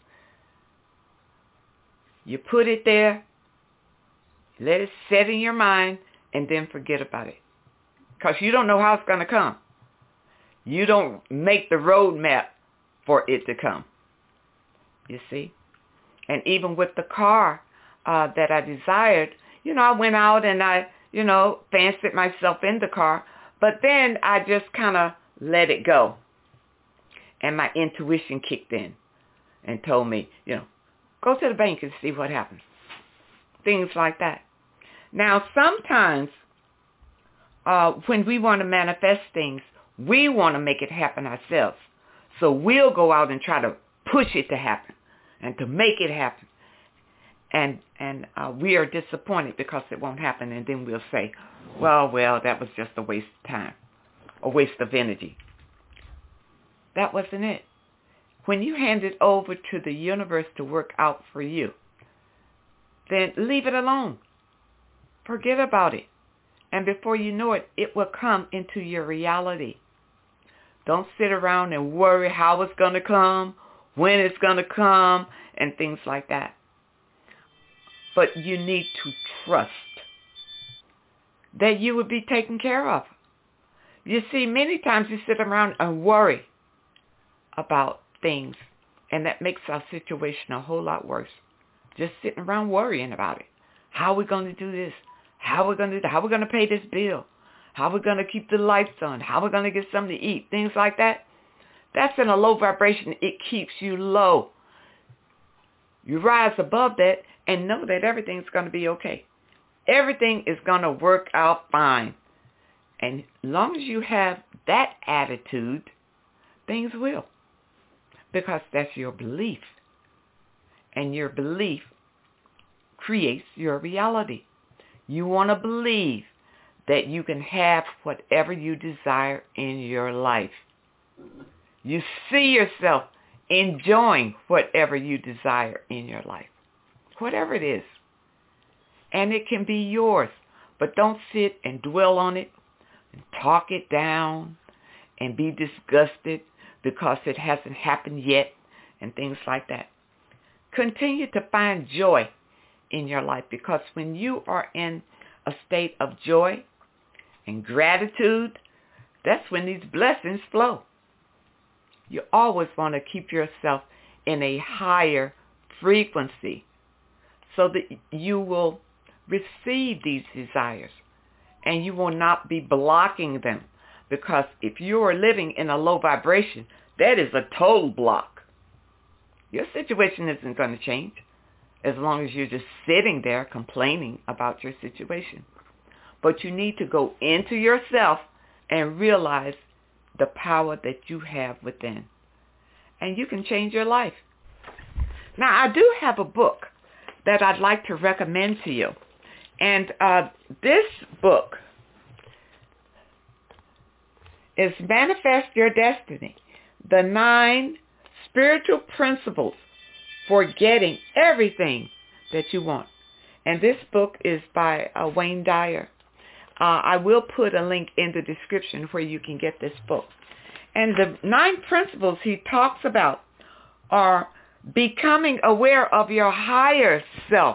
Speaker 18: You put it there, let it set in your mind, and then forget about it. Because you don't know how it's going to come. You don't make the roadmap for it to come. You see? And even with the car that I desired, I went out and I, fancied myself in the car. But then I just kind of let it go. And my intuition kicked in and told me, go to the bank and see what happens. Things like that. Now, sometimes when we want to manifest things, we want to make it happen ourselves. So we'll go out and try to push it to happen and to make it happen. And we are disappointed because it won't happen. And then we'll say, well, that was just a waste of time, a waste of energy. That wasn't it. When you hand it over to the universe to work out for you, then leave it alone. Forget about it. And before you know it, it will come into your reality. Don't sit around and worry how it's going to come, when it's going to come, and things like that. But you need to trust that you will be taken care of. You see, many times we sit around and worry about things, and that makes our situation a whole lot worse. Just sitting around worrying about it. How are we going to do this? How are we going to do that? How are we going to pay this bill? How are we going to keep the lights on? How are we going to get something to eat? Things like that. That's in a low vibration. It keeps you low. You rise above that and know that everything's going to be okay. Everything is going to work out fine. And as long as you have that attitude, things will. Because that's your belief. And your belief creates your reality. You want to believe that you can have whatever you desire in your life. You see yourself enjoying whatever you desire in your life. Whatever it is. And it can be yours. But don't sit and dwell on it and talk it down and be disgusted because it hasn't happened yet and things like that. Continue to find joy in your life, because when you are in a state of joy and gratitude, that's when these blessings flow. You always want to keep yourself in a higher frequency so that you will receive these desires and you will not be blocking them. Because if you are living in a low vibration, that is a total block. Your situation isn't going to change as long as you're just sitting there complaining about your situation. But you need to go into yourself and realize the power that you have within. And you can change your life. Now, I do have a book that I'd like to recommend to you. And this book is Manifest Your Destiny, the 9 Spiritual Principles for Getting Everything That You Want. And this book is by Wayne Dyer. I will put a link in the description where you can get this book. And the 9 principles he talks about are becoming aware of your higher self.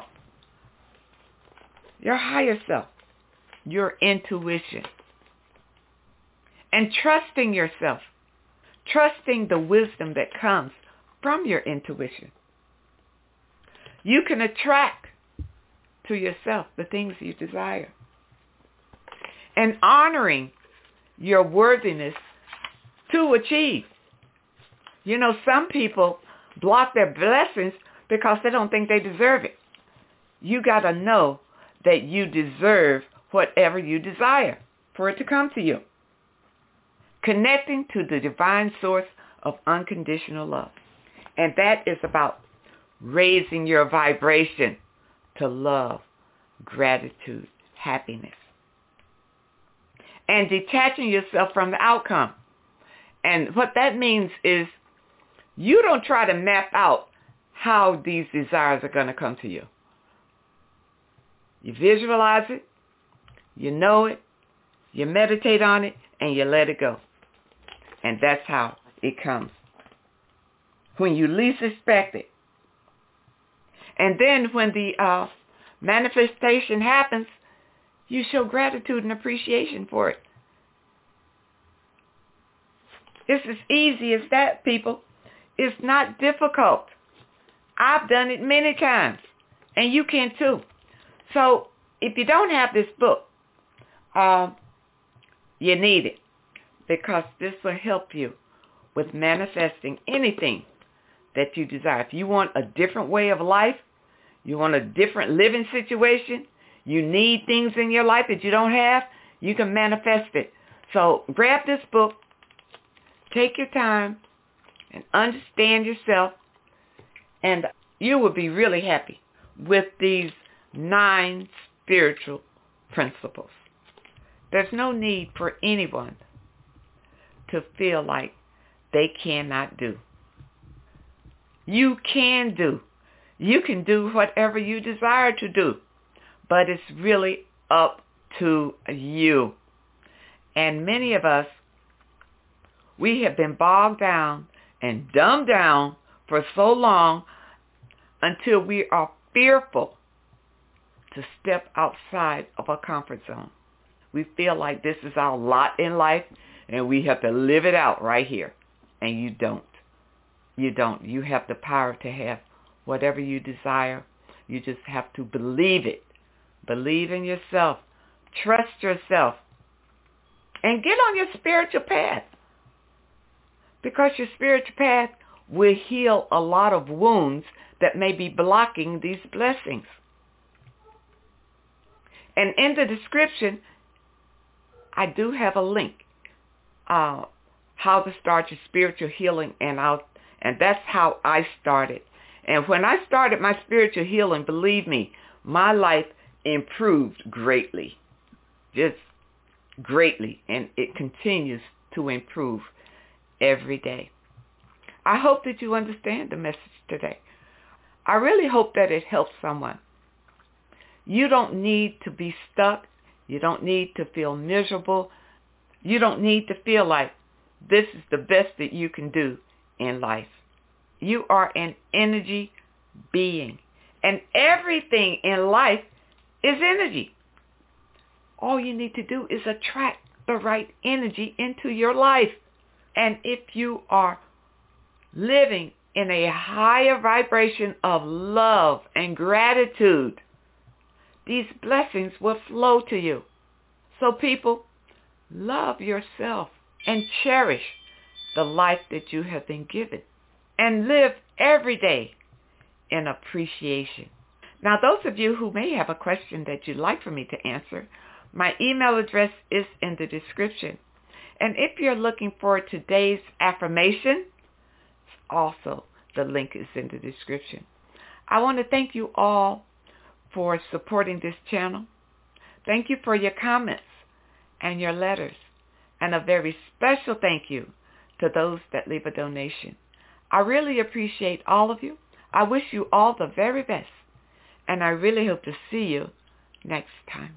Speaker 18: Your higher self. Your intuition. And trusting yourself. Trusting the wisdom that comes from your intuition. You can attract to yourself the things you desire. And honoring your worthiness to achieve. You know, some people block their blessings because they don't think they deserve it. You got to know that you deserve whatever you desire for it to come to you. Connecting to the divine source of unconditional love. And that is about raising your vibration to love, gratitude, happiness. And detaching yourself from the outcome. And what that means is you don't try to map out how these desires are going to come to you. You visualize it, you know it, you meditate on it, and you let it go. And that's how it comes. When you least expect it. And then when the manifestation happens, you show gratitude and appreciation for it. It's as easy as that, people. It's not difficult. I've done it many times, and you can too. So if you don't have this book, you need it, because this will help you with manifesting anything that you desire. If you want a different way of life, you want a different living situation, you need things in your life that you don't have, You can manifest it. So grab this book, take your time, and understand yourself, and you will be really happy with these 9 spiritual principles. There's no need for anyone to feel like they cannot do. You can do. You can do whatever you desire to do, but it's really up to you. And many of us, we have been bogged down and dumbed down for so long until we are fearful to step outside of our comfort zone. We feel like this is our lot in life and we have to live it out right here. And you don't. You don't. You have the power to have whatever you desire. You just have to believe it. Believe in yourself. Trust yourself. And get on your spiritual path. Because your spiritual path will heal a lot of wounds that may be blocking these blessings. And in the description, I do have a link, how to start your spiritual healing, and that's how I started. And when I started my spiritual healing, believe me, my life improved greatly, just greatly, and it continues to improve every day. I hope that you understand the message today. I really hope that it helps someone. You don't need to be stuck. You don't need to feel miserable. You don't need to feel like this is the best that you can do in life. You are an energy being. And everything in life is energy. All you need to do is attract the right energy into your life. And if you are living in a higher vibration of love and gratitude, these blessings will flow to you. So people, love yourself and cherish the life that you have been given. And live every day in appreciation. Now, those of you who may have a question that you'd like for me to answer, my email address is in the description. And if you're looking for today's affirmation, also the link is in the description. I want to thank you all for supporting this channel. Thank you for your comments and your letters. And a very special thank you to those that leave a donation. I really appreciate all of you. I wish you all the very best. And I really hope to see you next time.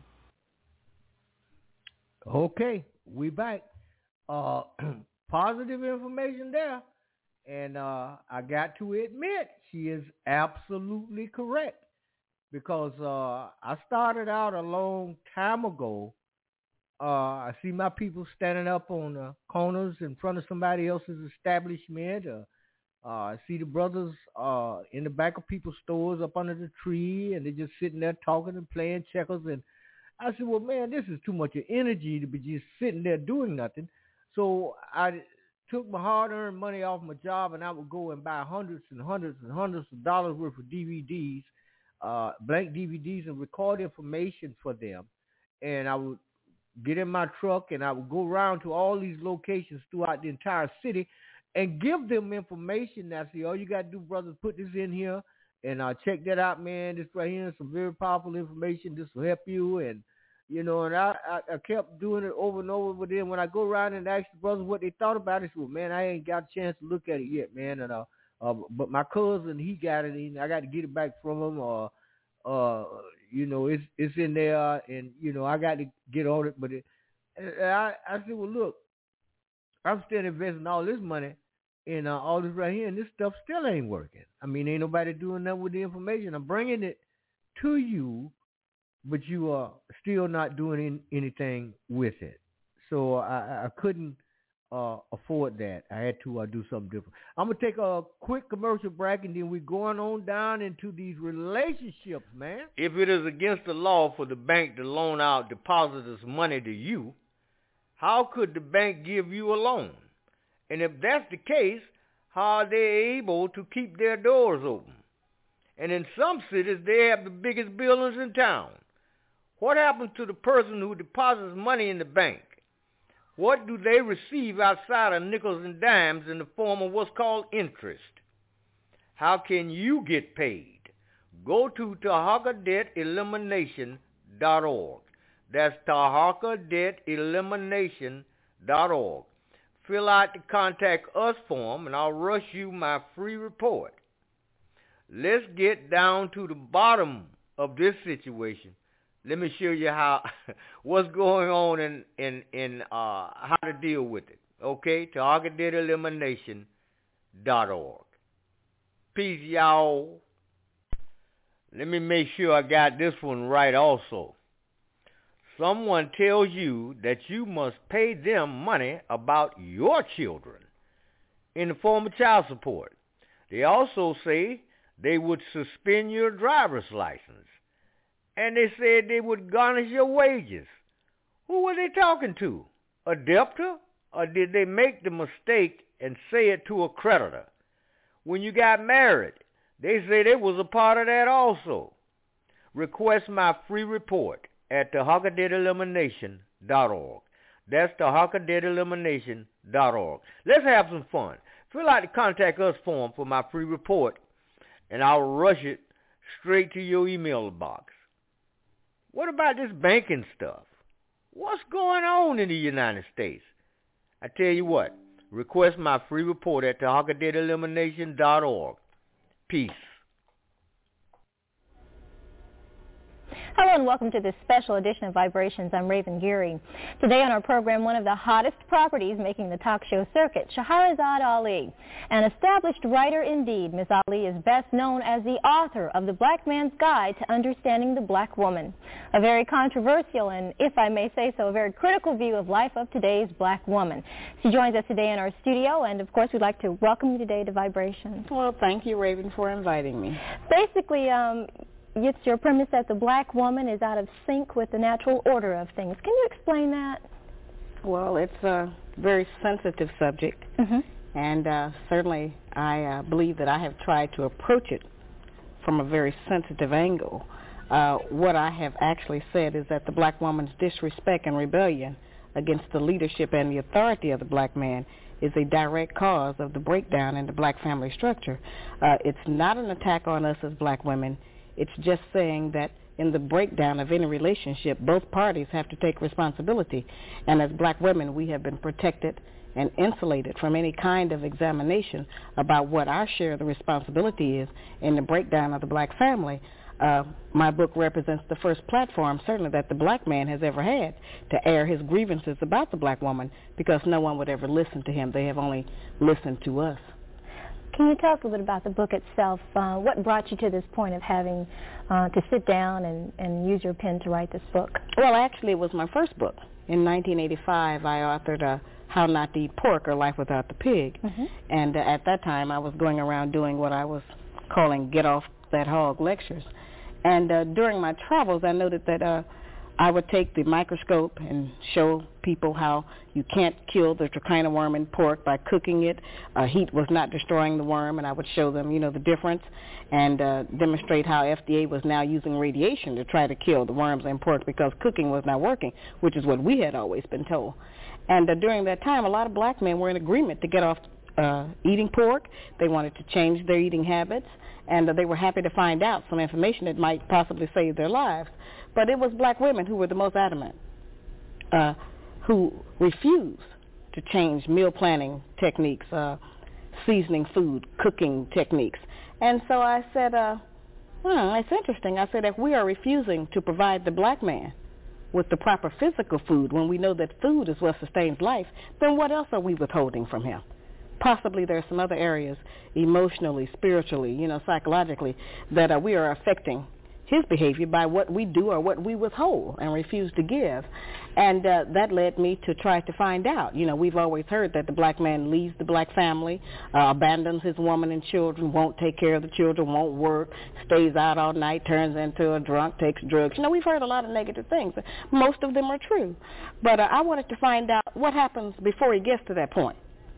Speaker 2: Okay, we back. Positive information there. And I got to admit, she is absolutely correct. Because I started out a long time ago. I see my people standing up on the corners in front of somebody else's establishment. I see the brothers in the back of people's stores up under the tree, and they're just sitting there talking and playing checkers. And I said, well, man, this is too much energy to be just sitting there doing nothing. So I took my hard-earned money off my job, and I would go and buy hundreds and hundreds and hundreds of dollars worth of DVDs, blank DVDs, and record information for them. And I would get in my truck, and I would go around to all these locations throughout the entire city and give them information. I say, all you got to do, brothers, put this in here, and check that out, man. This right here is some very powerful information. This will help you. And, you know, and I kept doing it over and over. But then when I go around and ask the brothers what they thought about it, I said, well, man, I ain't got a chance to look at it yet, man. And but my cousin, he got it, and I got to get it back from him. You know, it's in there, and, you know, I got to get on it. But I said, well, look, I'm still investing all this money in all this right here, and this stuff still ain't working. I mean, ain't nobody doing nothing with the information. I'm bringing it to you, but you are still not doing anything with it. So I couldn't afford that. I had to do something different. I'm going to take a quick commercial break, and then we're going on down into these relationships, man.
Speaker 3: If it is against the law for the bank to loan out depositors' money to you, how could the bank give you a loan? And if that's the case, how are they able to keep their doors open? And in some cities, they have the biggest buildings in town. What happens to the person who deposits money in the bank? What do they receive outside of nickels and dimes in the form of what's called interest? How can you get paid? Go to TaharkaDebtElimination.org. That's TaharkaDebtElimination.org. Fill out the Contact Us form, and I'll rush you my free report. Let's get down to the bottom of this situation. Let me show you what's going on in how to deal with it. Okay, TaharkaDebtElimination.org. Peace, y'all. Let me make sure I got this one right also. Someone tells you that you must pay them money about your children in the form of child support. They also say they would suspend your driver's license. And they said they would garnish your wages. Who were they talking to? A debtor? Or did they make the mistake and say it to a creditor? When you got married, they say they was a part of that also. Request my free report at TaharkaDebtElimination.org. That's TaharkaDebtElimination.org. Let's have some fun. Fill out the Contact Us form for my free report, and I'll rush it straight to your email box. What about this banking stuff? What's going on in the United States? I tell you what, request my free report at TaharkaDebtElimination.org. Peace.
Speaker 5: Hello and welcome to this special edition of Vibrations. I'm Raven Geary. Today on our program, one of the hottest properties making the talk show circuit, Shahrazad Ali. An established writer indeed, Ms. Ali is best known as the author of The Black Man's Guide to Understanding the Black Woman. A very controversial and, if I may say so, a very critical view of life of today's black woman. She joins us today in our studio, and of course we'd like to welcome you today to Vibrations.
Speaker 22: Well, thank you, Raven, for inviting me.
Speaker 5: Basically, it's your premise that the black woman is out of sync with the natural order of things. Can you explain that?
Speaker 22: Well, it's a very sensitive subject, and certainly I believe that I have tried to approach it from a very sensitive angle. What I have actually said is that the black woman's disrespect and rebellion against the leadership and the authority of the black man is a direct cause of the breakdown in the black family structure. It's not an attack on us as black women. It's just saying that in the breakdown of any relationship, both parties have to take responsibility. And as black women, we have been protected and insulated from any kind of examination about what our share of the responsibility is in the breakdown of the black family. My book represents the first platform, certainly, that the black man has ever had to air his grievances about the black woman, because no one would ever listen to him. They have only listened to us.
Speaker 5: Can you tell us a little bit about the book itself? What brought you to this point of having to sit down and use your pen to write this book?
Speaker 22: Well, actually, it was my first book. In 1985, I authored How Not to Eat Pork or Life Without the Pig. And at that time, I was going around doing what I was calling Get Off That Hog lectures. And during my travels, I noted that I would take the microscope and show people how you can't kill the trichina worm in pork by cooking it. Heat was not destroying the worm, and I would show them, the difference, and demonstrate how FDA was now using radiation to try to kill the worms in pork because cooking was not working, which is what we had always been told. And during that time, a lot of black men were in agreement to get off eating pork. They wanted to change their eating habits, and they were happy to find out some information that might possibly save their lives. But it was black women who were the most adamant, who refused to change meal planning techniques, seasoning food, cooking techniques. And so I said, it's interesting. I said, if we are refusing to provide the black man with the proper physical food when we know that food is what sustains life, then what else are we withholding from him? Possibly there are some other areas, emotionally, spiritually, psychologically, that we are affecting his behavior by what we do or what we withhold and refuse to give. And that led me to try to find out. We've always heard that the black man leaves the black family, abandons his woman and children, won't take care of the children, won't work, stays out all night, turns into a drunk, takes drugs. We've heard a lot of negative things. Most of them are true. But I wanted to find out what happens before he gets to that point.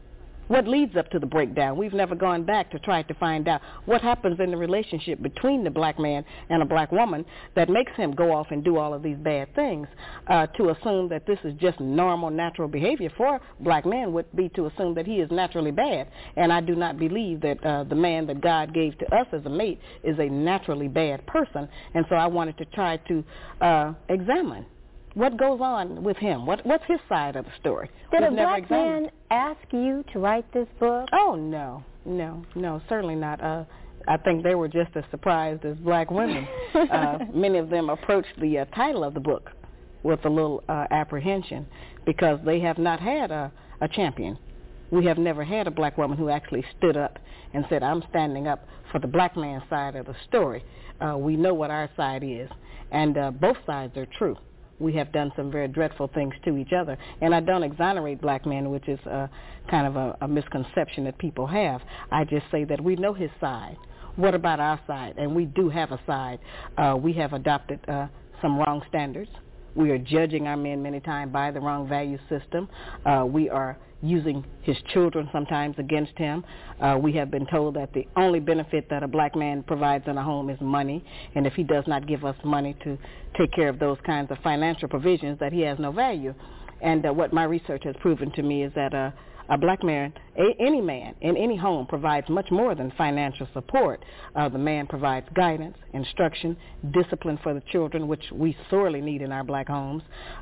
Speaker 22: What leads up to the breakdown? We've never gone back to try to find out what happens in the relationship between the black man and a black woman that makes him go off and do all of these bad things. To assume that this is just normal, natural behavior for black men would be to assume that he is naturally bad. And I do not believe that the man that God gave to us as a mate is a naturally bad person. And so I wanted to try to examine what goes on with him. What's his side of the story?
Speaker 5: Did a black man ask you to write this book?
Speaker 22: Oh, no, certainly not. I think they were just as surprised as black women. Many of them approached the title of the book with a little apprehension because they have not had a champion. We have never had a black woman who actually stood up and said, I'm standing up for the black man's side of the story. We know what our side is, and both sides are true. We have done some very dreadful things to each other. And I don't exonerate black men, which is kind of a misconception that people have. I just say that we know his side. What about our side? And we do have a side. We have adopted some wrong standards. We are judging our men many times by the wrong value system. We are using his children sometimes against him. We have been told that the only benefit that a black man provides in a home is money, and if he does not give us money to take care of those kinds of financial provisions, that he has no value. And what my research has proven to me is that a black man, any man in any home provides much more than financial support. The man provides guidance, instruction, discipline for the children, which we sorely need in our black homes.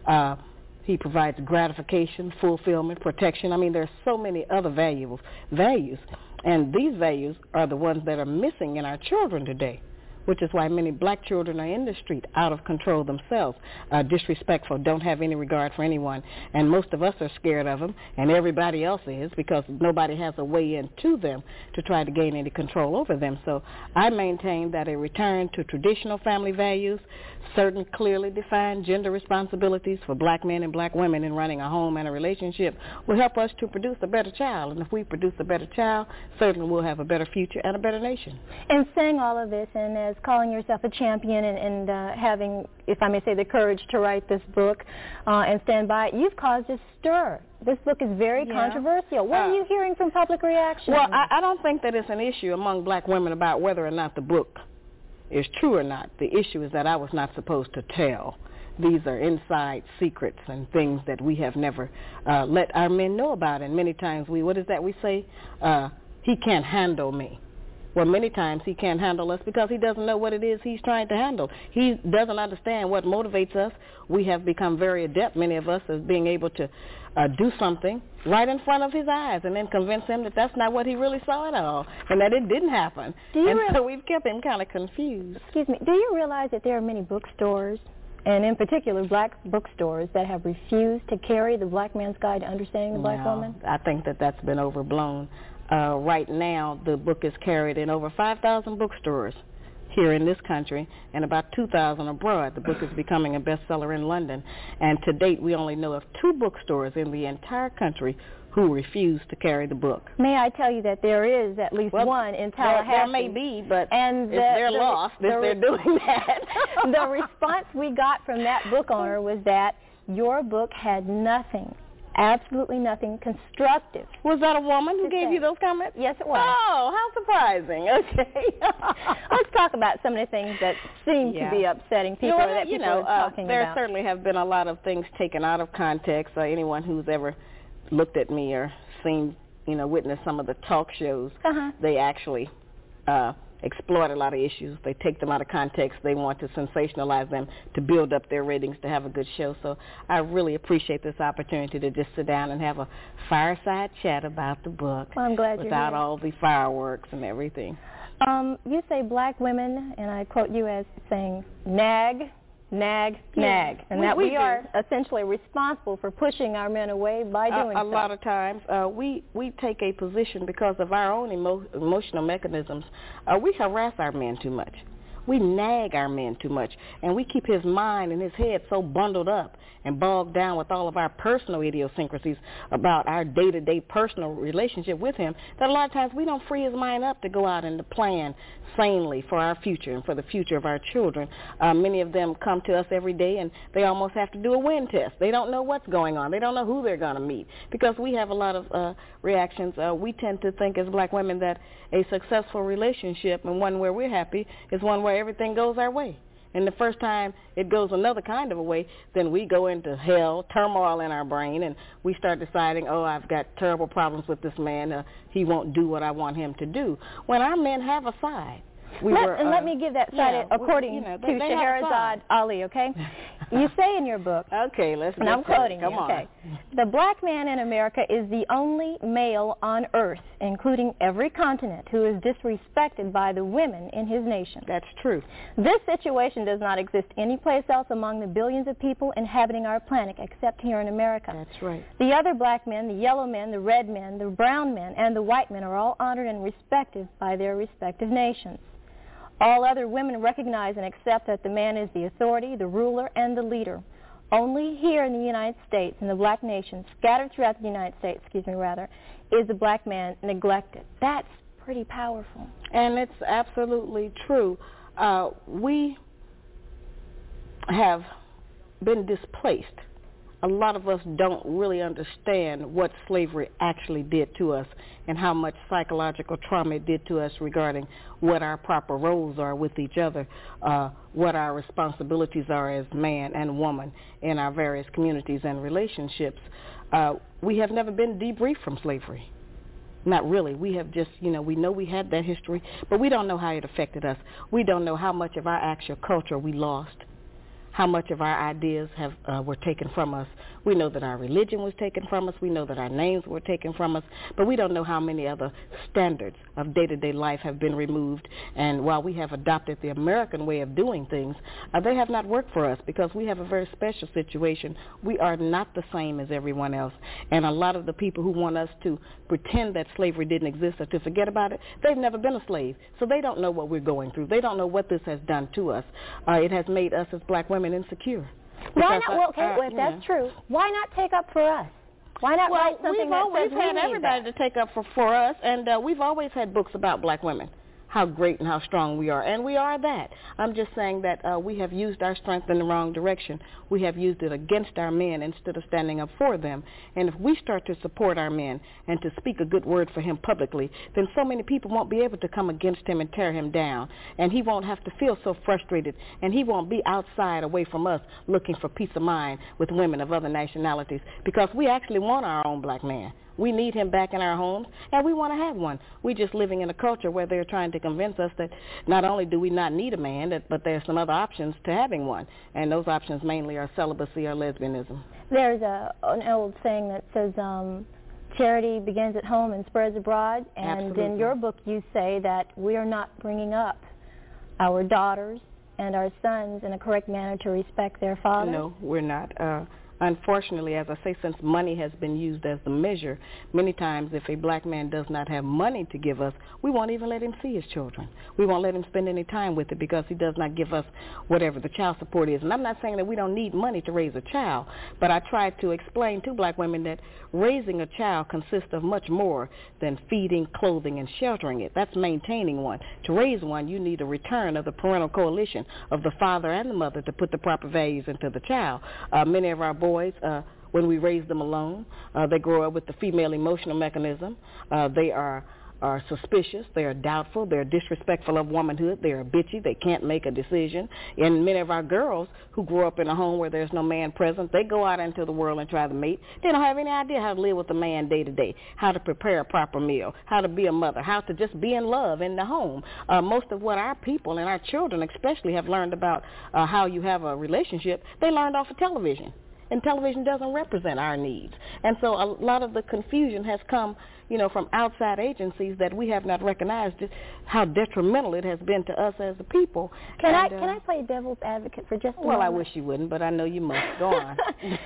Speaker 22: He provides gratification, fulfillment, protection. I mean, there's so many other values, and these values are the ones that are missing in our children today, which is why many black children are in the street, out of control themselves, disrespectful, don't have any regard for anyone. And most of us are scared of them, and everybody else is, because nobody has a way into them to try to gain any control over them. So I maintain that a return to traditional family values, certain clearly defined gender responsibilities for black men and black women in running a home and a relationship will help us to produce a better child. And if we produce a better child, certainly we'll have a better future and a better nation.
Speaker 5: And saying all of this, and as calling yourself a champion and having, if I may say, the courage to write this book and stand by it, you've caused a stir. This book is very controversial. What are you hearing from public reaction?
Speaker 22: Well, I don't think that it's an issue among black women about whether or not the book is true or not. The issue is that I was not supposed to tell. These are inside secrets and things that we have never let our men know about. And many times we say? He can't handle me. Well, many times he can't handle us because he doesn't know what it is he's trying to handle. He doesn't understand what motivates us. We have become very adept, many of us, as being able to do something right in front of his eyes and then convince him that that's not what he really saw at all and that it didn't happen. So we've kept him kind of confused.
Speaker 5: Excuse me. Do you realize that there are many bookstores, and in particular black bookstores, that have refused to carry the Black Man's Guide to Understanding the Black Woman?
Speaker 22: I think that that's been overblown. Right now, the book is carried in over 5,000 bookstores here in this country and about 2,000 abroad. The book is becoming a bestseller in London. And to date, we only know of 2 bookstores in the entire country who refuse to carry the book.
Speaker 5: May I tell you that there is at least one in Tallahassee.
Speaker 22: There may be, but
Speaker 5: and
Speaker 22: they're lost if they're doing that.
Speaker 5: The response we got from that book owner was that your book had nothing, absolutely nothing constructive.
Speaker 22: Was that a woman who gave you those comments?
Speaker 5: Yes, it was.
Speaker 22: Oh, how surprising. Okay.
Speaker 5: Let's talk about some of the things that seem to be upsetting people or that people are talking
Speaker 22: there
Speaker 5: about.
Speaker 22: There certainly have been a lot of things taken out of context. Anyone who's ever looked at me or seen, witnessed some of the talk shows, they actually exploit a lot of issues. They take them out of context. They want to sensationalize them to build up their ratings to have a good show. So I really appreciate this opportunity to just sit down and have a fireside chat about the book.
Speaker 5: Well, I'm glad
Speaker 22: without all the fireworks and everything.
Speaker 5: You say black women, and I quote you as saying nag, and that we are essentially responsible for pushing our men away by doing
Speaker 22: so. A lot of times we take a position because of our own emotional mechanisms. We harass our men too much. We nag our men too much, and we keep his mind and his head so bundled up and bogged down with all of our personal idiosyncrasies about our day-to-day personal relationship with him that a lot of times we don't free his mind up to go out and to plan sanely for our future and for the future of our children. Many of them come to us every day and they almost have to do a wind test. They don't know what's going on. They don't know who they're going to meet because we have a lot of reactions. We tend to think as black women that a successful relationship and one where we're happy is one where everything goes our way. And the first time it goes another kind of a way, then we go into hell, turmoil in our brain, and we start deciding, oh, I've got terrible problems with this man. He won't do what I want him to do. When our men have a side.
Speaker 5: Let me give that side according to Scheherazade Ali, okay? You say in your book,
Speaker 22: okay, let's
Speaker 5: and I'm quoting you,
Speaker 22: okay.
Speaker 5: The black man in America is the only male on earth, including every continent, who is disrespected by the women in his nation.
Speaker 22: That's true.
Speaker 5: This situation does not exist anyplace else among the billions of people inhabiting our planet except here in America.
Speaker 22: That's right.
Speaker 5: The other black men, the yellow men, the red men, the brown men, and the white men are all honored and respected by their respective nations. All other women recognize and accept that the man is the authority, the ruler, and the leader. Only here in the United States, in the black nation, scattered throughout the United States, is the black man neglected. That's pretty powerful.
Speaker 22: And it's absolutely true. We have been displaced. A lot of us don't really understand what slavery actually did to us and how much psychological trauma it did to us regarding what our proper roles are with each other, what our responsibilities are as man and woman in our various communities and relationships. We have never been debriefed from slavery. Not really. We have just, we know we had that history, but we don't know how it affected us. We don't know how much of our actual culture we lost, how much of our ideas were taken from us. We know that our religion was taken from us. We know that our names were taken from us. But we don't know how many other standards of day-to-day life have been removed. And while we have adopted the American way of doing things, they have not worked for us because we have a very special situation. We are not the same as everyone else. And a lot of the people who want us to pretend that slavery didn't exist or to forget about it, they've never been a slave. So they don't know what we're going through. They don't know what this has done to us. It has made us as black women insecure.
Speaker 5: Why not? If that's true, why not take up for us? Why not write something that says we need that?
Speaker 22: We've always had everybody to take up for us, and we've always had books about black women, how great and how strong we are, and we are that. I'm just saying that we have used our strength in the wrong direction. We have used it against our men instead of standing up for them. And if we start to support our men and to speak a good word for him publicly, then so many people won't be able to come against him and tear him down, and he won't have to feel so frustrated, and he won't be outside away from us looking for peace of mind with women of other nationalities, because we actually want our own black man. We need him back in our homes, and we want to have one. We're just living in a culture where they're trying to convince us that not only do we not need a man, but there's some other options to having one, and those options mainly are celibacy or lesbianism.
Speaker 5: There's an old saying that says charity begins at home and spreads abroad, and
Speaker 22: Absolutely.
Speaker 5: in your book you say that we are not bringing up our daughters and our sons in a correct manner to respect their fathers.
Speaker 22: No, we're not. Unfortunately, as I say, since money has been used as the measure, many times if a black man does not have money to give us, we won't even let him see his children. We won't let him spend any time with it because he does not give us whatever the child support is. And I'm not saying that we don't need money to raise a child, but I try to explain to black women that raising a child consists of much more than feeding, clothing, and sheltering it. That's maintaining one. To raise one, you need a return of the parental coalition of the father and the mother to put the proper values into the child. Many of our boys, when we raise them alone, they grow up with the female emotional mechanism. They are suspicious, they are doubtful, they are disrespectful of womanhood, they are bitchy, they can't make a decision. And many of our girls who grow up in a home where there's no man present, they go out into the world and try to mate. They don't have any idea how to live with a man day to day, how to prepare a proper meal, how to be a mother, how to just be in love in the home. Most of what our people and our children especially have learned about how you have a relationship, they learned off of television. And television doesn't represent our needs. And so a lot of the confusion has come, from outside agencies that we have not recognized how detrimental it has been to us as a people.
Speaker 5: Can I play devil's advocate for just a moment?
Speaker 22: Well, I wish you wouldn't, but I know you must. Go on.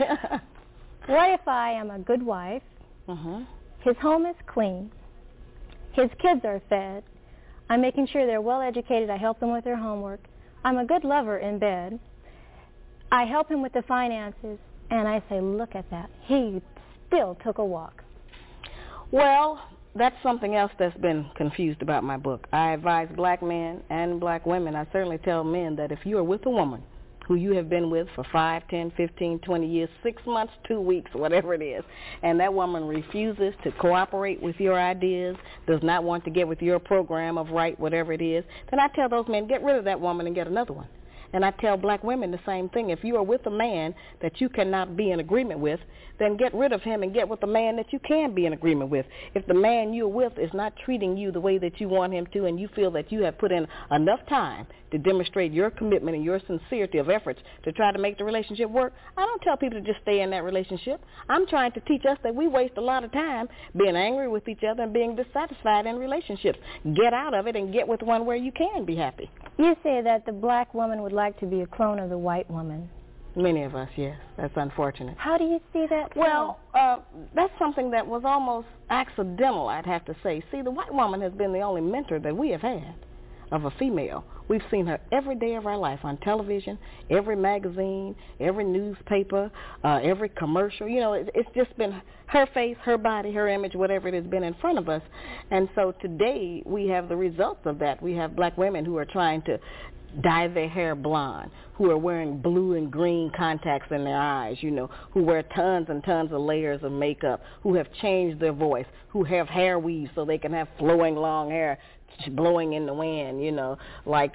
Speaker 5: What if I am a good wife, his home is clean, his kids are fed, I'm making sure they're well educated, I help them with their homework, I'm a good lover in bed, I help him with the finances, and I say, look at that. He still took a walk.
Speaker 22: Well, that's something else that's been confused about my book. I advise black men and black women. I certainly tell men that if you are with a woman who you have been with for 5, 10, 15, 20 years, 6 months, 2 weeks, whatever it is, and that woman refuses to cooperate with your ideas, does not want to get with your program of right, whatever it is, then I tell those men, get rid of that woman and get another one. And I tell black women the same thing. If you are with a man that you cannot be in agreement with, then get rid of him and get with a man that you can be in agreement with. If the man you're with is not treating you the way that you want him to, and you feel that you have put in enough time to demonstrate your commitment and your sincerity of efforts to try to make the relationship work, I don't tell people to just stay in that relationship. I'm trying to teach us that we waste a lot of time being angry with each other and being dissatisfied in relationships. Get out of it and get with one where you can be happy.
Speaker 5: You say that the black woman would like to be a clone of the white woman.
Speaker 22: Many of us, yes. That's unfortunate.
Speaker 5: How do you see that?
Speaker 22: Well, that's something that was almost accidental, I'd have to say. See, the white woman has been the only mentor that we have had of a female. We've seen her every day of our life on television, every magazine, every newspaper, every commercial. You know, it's just been her face, her body, her image, whatever it has been in front of us. And so today we have the results of that. We have black women who are trying to dye their hair blonde, who are wearing blue and green contacts in their eyes, you know, who wear tons and tons of layers of makeup, who have changed their voice, who have hair weaves so they can have flowing long hair blowing in the wind, you know, like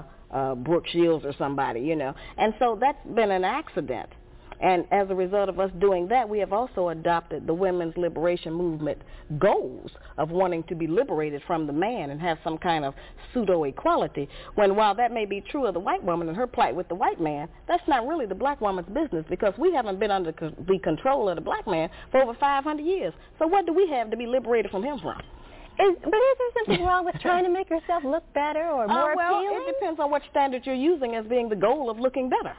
Speaker 22: Brooke Shields or somebody, you know. And so that's been an accident. And as a result of us doing that, we have also adopted the women's liberation movement goals of wanting to be liberated from the man and have some kind of pseudo-equality, when while that may be true of the white woman and her plight with the white man, that's not really the black woman's business, because we haven't been under the control of the black man for over 500 years. So what do we have to be liberated from him from?
Speaker 5: But is there something wrong with trying to make yourself look better or more appealing?
Speaker 22: Well, it depends on what standard you're using as being the goal of looking better.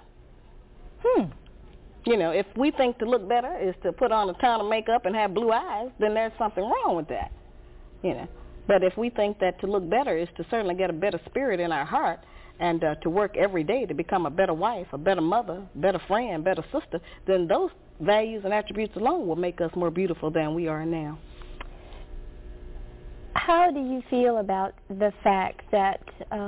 Speaker 22: You know, if we think to look better is to put on a ton of makeup and have blue eyes, then there's something wrong with that. You know, but if we think that to look better is to certainly get a better spirit in our heart and to work every day to become a better wife, a better mother, better friend, better sister, then those values and attributes alone will make us more beautiful than we are now.
Speaker 5: How do you feel about the fact that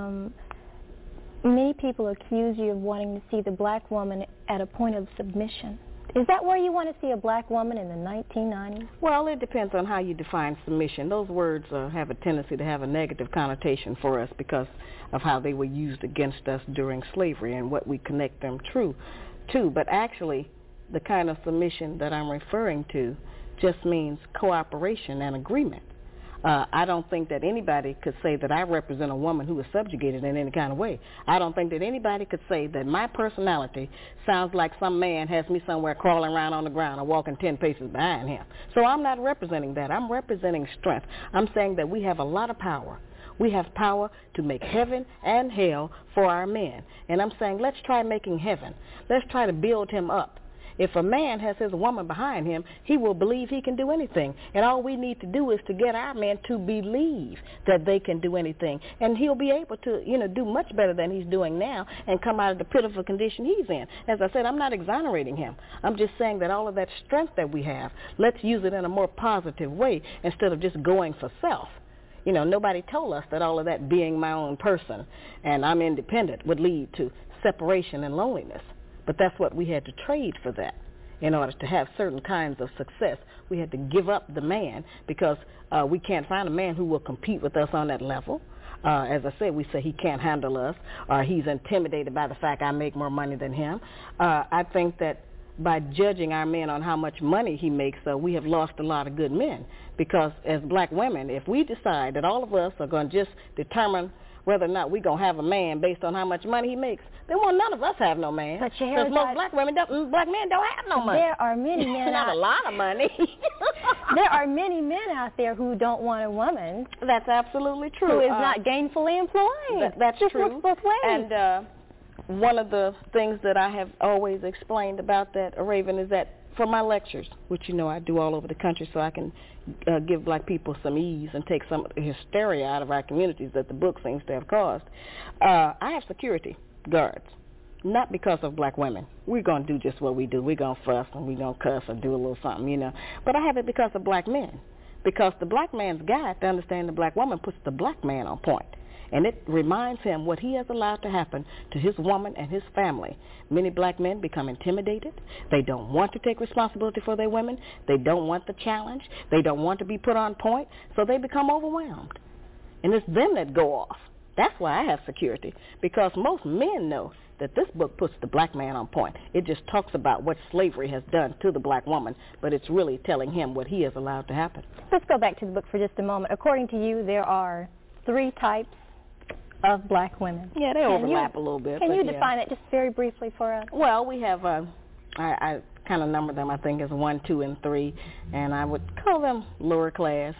Speaker 5: many people accuse you of wanting to see the black woman at a point of submission? Is that where you want to see a black woman in the 1990s?
Speaker 22: Well, it depends on how you define submission. Those words have a tendency to have a negative connotation for us because of how they were used against us during slavery and what we connect them to. But actually, the kind of submission that I'm referring to just means cooperation and agreement. I don't think that anybody could say that I represent a woman who is subjugated in any kind of way. I don't think that anybody could say that my personality sounds like some man has me somewhere crawling around on the ground or walking 10 paces behind him. So I'm not representing that. I'm representing strength. I'm saying that we have a lot of power. We have power to make heaven and hell for our men. And I'm saying let's try making heaven. Let's try to build him up. If a man has his woman behind him, he will believe he can do anything. And all we need to do is to get our men to believe that they can do anything. And he'll be able to, you know, do much better than he's doing now and come out of the pitiful condition he's in. As I said, I'm not exonerating him. I'm just saying that all of that strength that we have, let's use it in a more positive way instead of just going for self. You know, nobody told us that all of that being my own person and I'm independent would lead to separation and loneliness. But that's what we had to trade for that. In order to have certain kinds of success, we had to give up the man because we can't find a man who will compete with us on that level. As I said, we say he can't handle us, or he's intimidated by the fact I make more money than him. I think that by judging our men on how much money he makes, we have lost a lot of good men. Because as black women, if we decide that all of us are going to just determine whether or not we're going to have a man based on how much money he makes, then none of us have no man. Because most black men don't have no money.
Speaker 5: There are many men
Speaker 22: not a lot of money.
Speaker 5: There are many men out there who don't want a woman.
Speaker 22: That's absolutely true.
Speaker 5: Who is not gainfully employed.
Speaker 22: That's
Speaker 5: just
Speaker 22: true.
Speaker 5: Works both ways.
Speaker 22: And one of the things that I have always explained about that, Raven, is that for my lectures, which you know I do all over the country so I can give black people some ease and take some of the hysteria out of our communities that the book seems to have caused, I have security guards, not because of black women. We're going to do just what we do. We're going to fuss and we're going to cuss or do a little something, you know. But I have it because of black men. because the black man's guide to understand the black woman puts the black man on point. And it reminds him what he has allowed to happen to his woman and his family. Many black men become intimidated. They don't want to take responsibility for their women. They don't want the challenge. They don't want to be put on point. So they become overwhelmed. And it's them that go off. That's why I have security, because most men know that this book puts the black man on point. It just talks about what slavery has done to the black woman, but it's really telling him what he has allowed to happen.
Speaker 5: Let's go back to the book for just a moment. According to you, there are 3 types of black women.
Speaker 22: Yeah, they overlap a little bit.
Speaker 5: Can you define it just very briefly for us?
Speaker 22: Well, we have, I kind of number them, I think, as 1, 2, and 3, and I would call them lower class,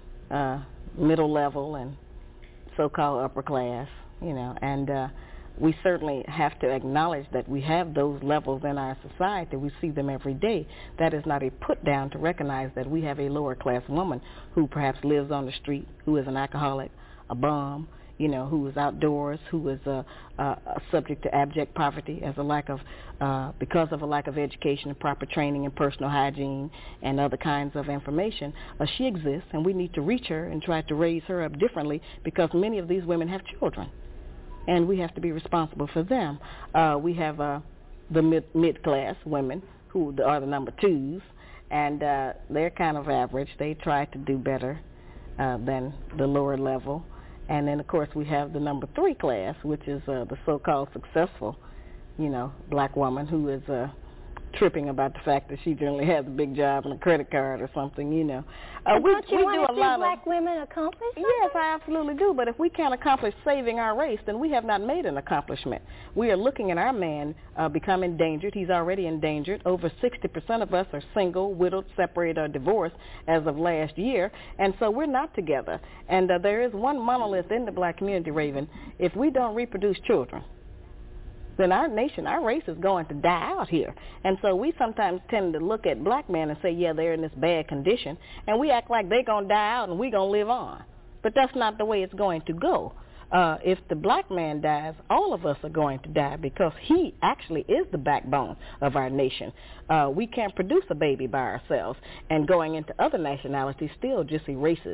Speaker 22: middle level, and so-called upper class, and we certainly have to acknowledge that we have those levels in our society. We see them every day. That is not a put down to recognize that we have a lower class woman who perhaps lives on the street, who is an alcoholic, a bum, who is outdoors, who is subject to abject poverty as because of a lack of education and proper training and personal hygiene and other kinds of information. She exists, and we need to reach her and try to raise her up differently, because many of these women have children, and we have to be responsible for them. We have the mid-class women who are the number 2s, and they're kind of average. They try to do better than the lower level. And then, of course, we have the number 3 class, which is the so-called successful, black woman who is tripping about the fact that she generally has a big job and a credit card or something,
Speaker 5: we do a lot of black women accomplish something?
Speaker 22: Yes, I absolutely do. But if we can't accomplish saving our race, then we have not made an accomplishment. We are looking at our man become endangered. He's already endangered. Over 60% of us are single, widowed, separated, or divorced as of last year, and so we're not together. And there is one monolith in the black community, Raven. If we don't reproduce children, then our nation, our race is going to die out here. And so we sometimes tend to look at black men and say, yeah, they're in this bad condition, and we act like they're going to die out and we're going to live on. But that's not the way it's going to go. If the black man dies, all of us are going to die, because he actually is the backbone of our nation. We can't produce a baby by ourselves, and going into other nationalities still just erases,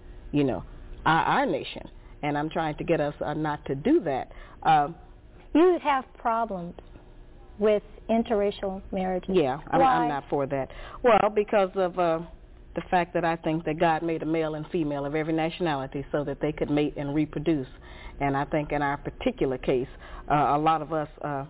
Speaker 22: our nation. And I'm trying to get us not to do that.
Speaker 5: You have problems with interracial marriages.
Speaker 22: Yeah, I'm not for that. Well, because of the fact that I think that God made a male and female of every nationality so that they could mate and reproduce. And I think in our particular case, a lot of us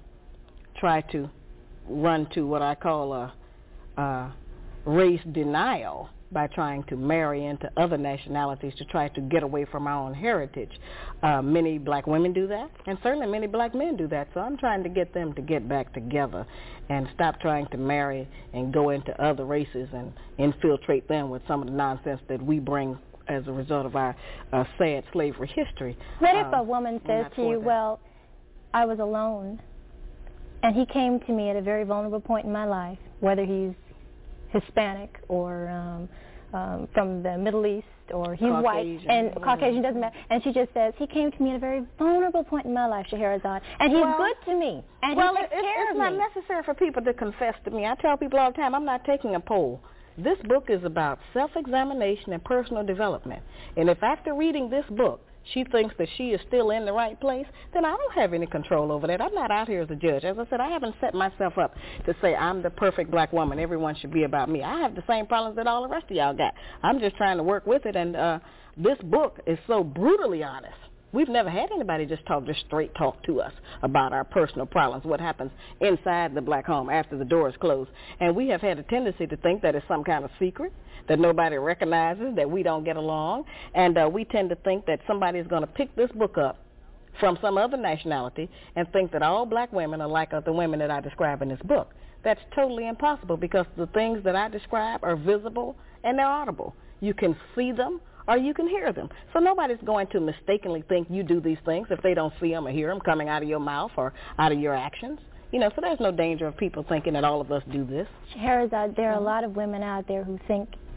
Speaker 22: try to run to what I call a race denial by trying to marry into other nationalities to try to get away from our own heritage. Many black women do that, and certainly many black men do that. So I'm trying to get them to get back together and stop trying to marry and go into other races and infiltrate them with some of the nonsense that we bring as a result of our sad slavery history.
Speaker 5: What if a woman says to you, well, I was alone, and he came to me at a very vulnerable point in my life, whether he's Hispanic or from the Middle East, or he's
Speaker 22: Caucasian,
Speaker 5: white, and Caucasian, doesn't matter. And she just says, he came to me at a very vulnerable point in my life, Scheherazade, and he's good to me, and he takes care of me.
Speaker 22: It's not necessary for people to confess to me. I tell people all the time, I'm not taking a poll. This book is about self-examination and personal development. And if after reading this book, she thinks that she is still in the right place, then I don't have any control over that. I'm not out here as a judge. As I said, I haven't set myself up to say I'm the perfect black woman. Everyone should be about me. I have the same problems that all the rest of y'all got. I'm just trying to work with it, and this book is so brutally honest. We've never had anybody just straight talk to us about our personal problems, what happens inside the black home after the door is closed. And we have had a tendency to think that it's some kind of secret, that nobody recognizes, that we don't get along. And we tend to think that somebody is going to pick this book up from some other nationality and think that all black women are like the women that I describe in this book. That's totally impossible, because the things that I describe are visible and they're audible. You can see them or you can hear them. So nobody's going to mistakenly think you do these things if they don't see them or hear them coming out of your mouth or out of your actions. So there's no danger of people thinking that all of us do this.
Speaker 5: Scheherazade, there are a lot of women out there who think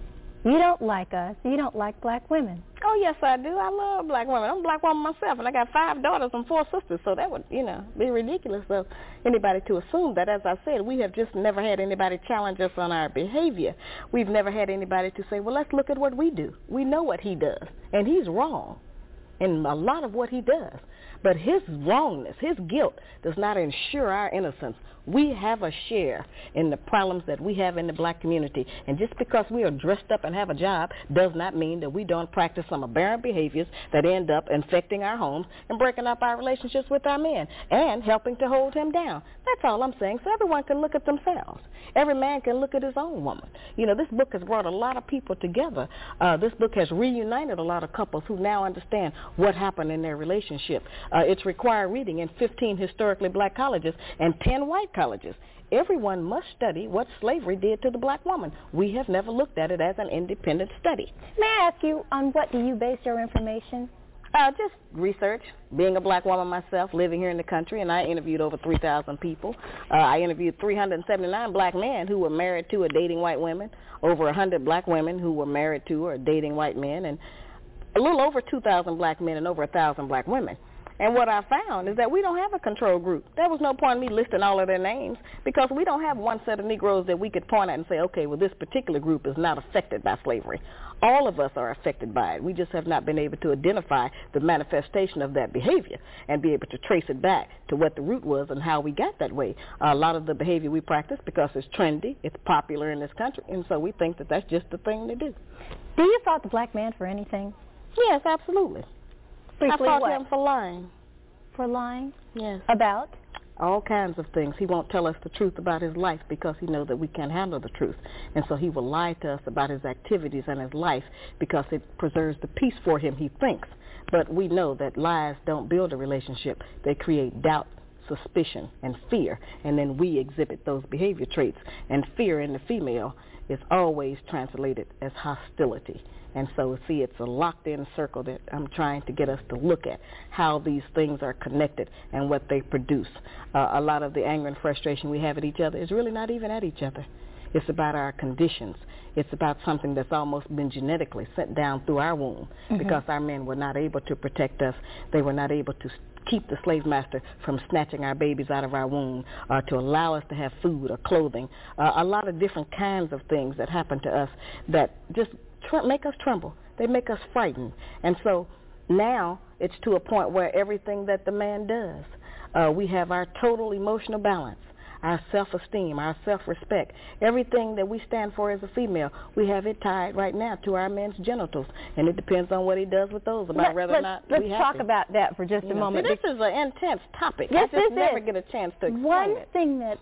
Speaker 5: You don't like us. You don't like black women.
Speaker 22: Oh, yes, I do. I love black women. I'm a black woman myself, and I got 5 daughters and 4 sisters, so that would, be ridiculous of anybody to assume that. As I said, we have just never had anybody challenge us on our behavior. We've never had anybody to say, well, let's look at what we do. We know what he does, and he's wrong in a lot of what he does. But his wrongness, his guilt, does not ensure our innocence. We have a share in the problems that we have in the black community. And just because we are dressed up and have a job does not mean that we don't practice some aberrant behaviors that end up infecting our homes and breaking up our relationships with our men and helping to hold him down. That's all I'm saying. So everyone can look at themselves. Every man can look at his own woman. This book has brought a lot of people together. This book has reunited a lot of couples who now understand what happened in their relationship. It's required reading in 15 historically black colleges and 10 white colleges. Everyone must study what slavery did to the black woman. We have never looked at it as an independent study.
Speaker 5: May I ask you, on what do you base your information?
Speaker 22: Just research, being a black woman myself, living here in the country, and I interviewed over 3,000 people. I interviewed 379 black men who were married to or dating white women, over 100 black women who were married to or dating white men, and a little over 2,000 black men and over 1,000 black women. And what I found is that we don't have a control group. There was no point in me listing all of their names because we don't have one set of Negroes that we could point at and say, okay, well, this particular group is not affected by slavery. All of us are affected by it. We just have not been able to identify the manifestation of that behavior and be able to trace it back to what the root was and how we got that way. A lot of the behavior we practice because it's trendy, it's popular in this country, and so we think that that's just the thing to do.
Speaker 5: Do you fault the black man for anything?
Speaker 22: Yes, absolutely.
Speaker 5: Briefly,
Speaker 22: I fault him for lying.
Speaker 5: For lying?
Speaker 22: Yes.
Speaker 5: About?
Speaker 22: All kinds of things. He won't tell us the truth about his life because he knows that we can't handle the truth. And so he will lie to us about his activities and his life because it preserves the peace for him, he thinks. But we know that lies don't build a relationship. They create doubt, suspicion, and fear. And then we exhibit those behavior traits. And fear in the female is always translated as hostility. And so, see, it's a locked-in circle that I'm trying to get us to look at, how these things are connected and what they produce. A lot of the anger and frustration we have at each other is really not even at each other. It's about our conditions. It's about something that's almost been genetically sent down through our womb because our men were not able to protect us. They were not able to keep the slave master from snatching our babies out of our womb, to allow us to have food or clothing. A lot of different kinds of things that happen to us that just make us tremble. They make us frightened. And so now it's to a point where everything that the man does, we have our total emotional balance, our self-esteem, our self-respect, everything that we stand for as a female, we have it tied right now to our men's genitals. And it depends on what he does with those about whether or not
Speaker 5: let's
Speaker 22: we have
Speaker 5: talk
Speaker 22: to.
Speaker 5: about that for just a moment.
Speaker 22: See, this is an intense topic.
Speaker 5: Yes,
Speaker 22: I just never get a chance to explain
Speaker 5: One
Speaker 22: it.
Speaker 5: thing that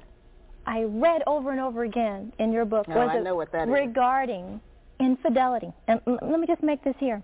Speaker 5: I read over and over again in your book was
Speaker 22: I know what that is.
Speaker 5: regarding infidelity. And let me just make this here.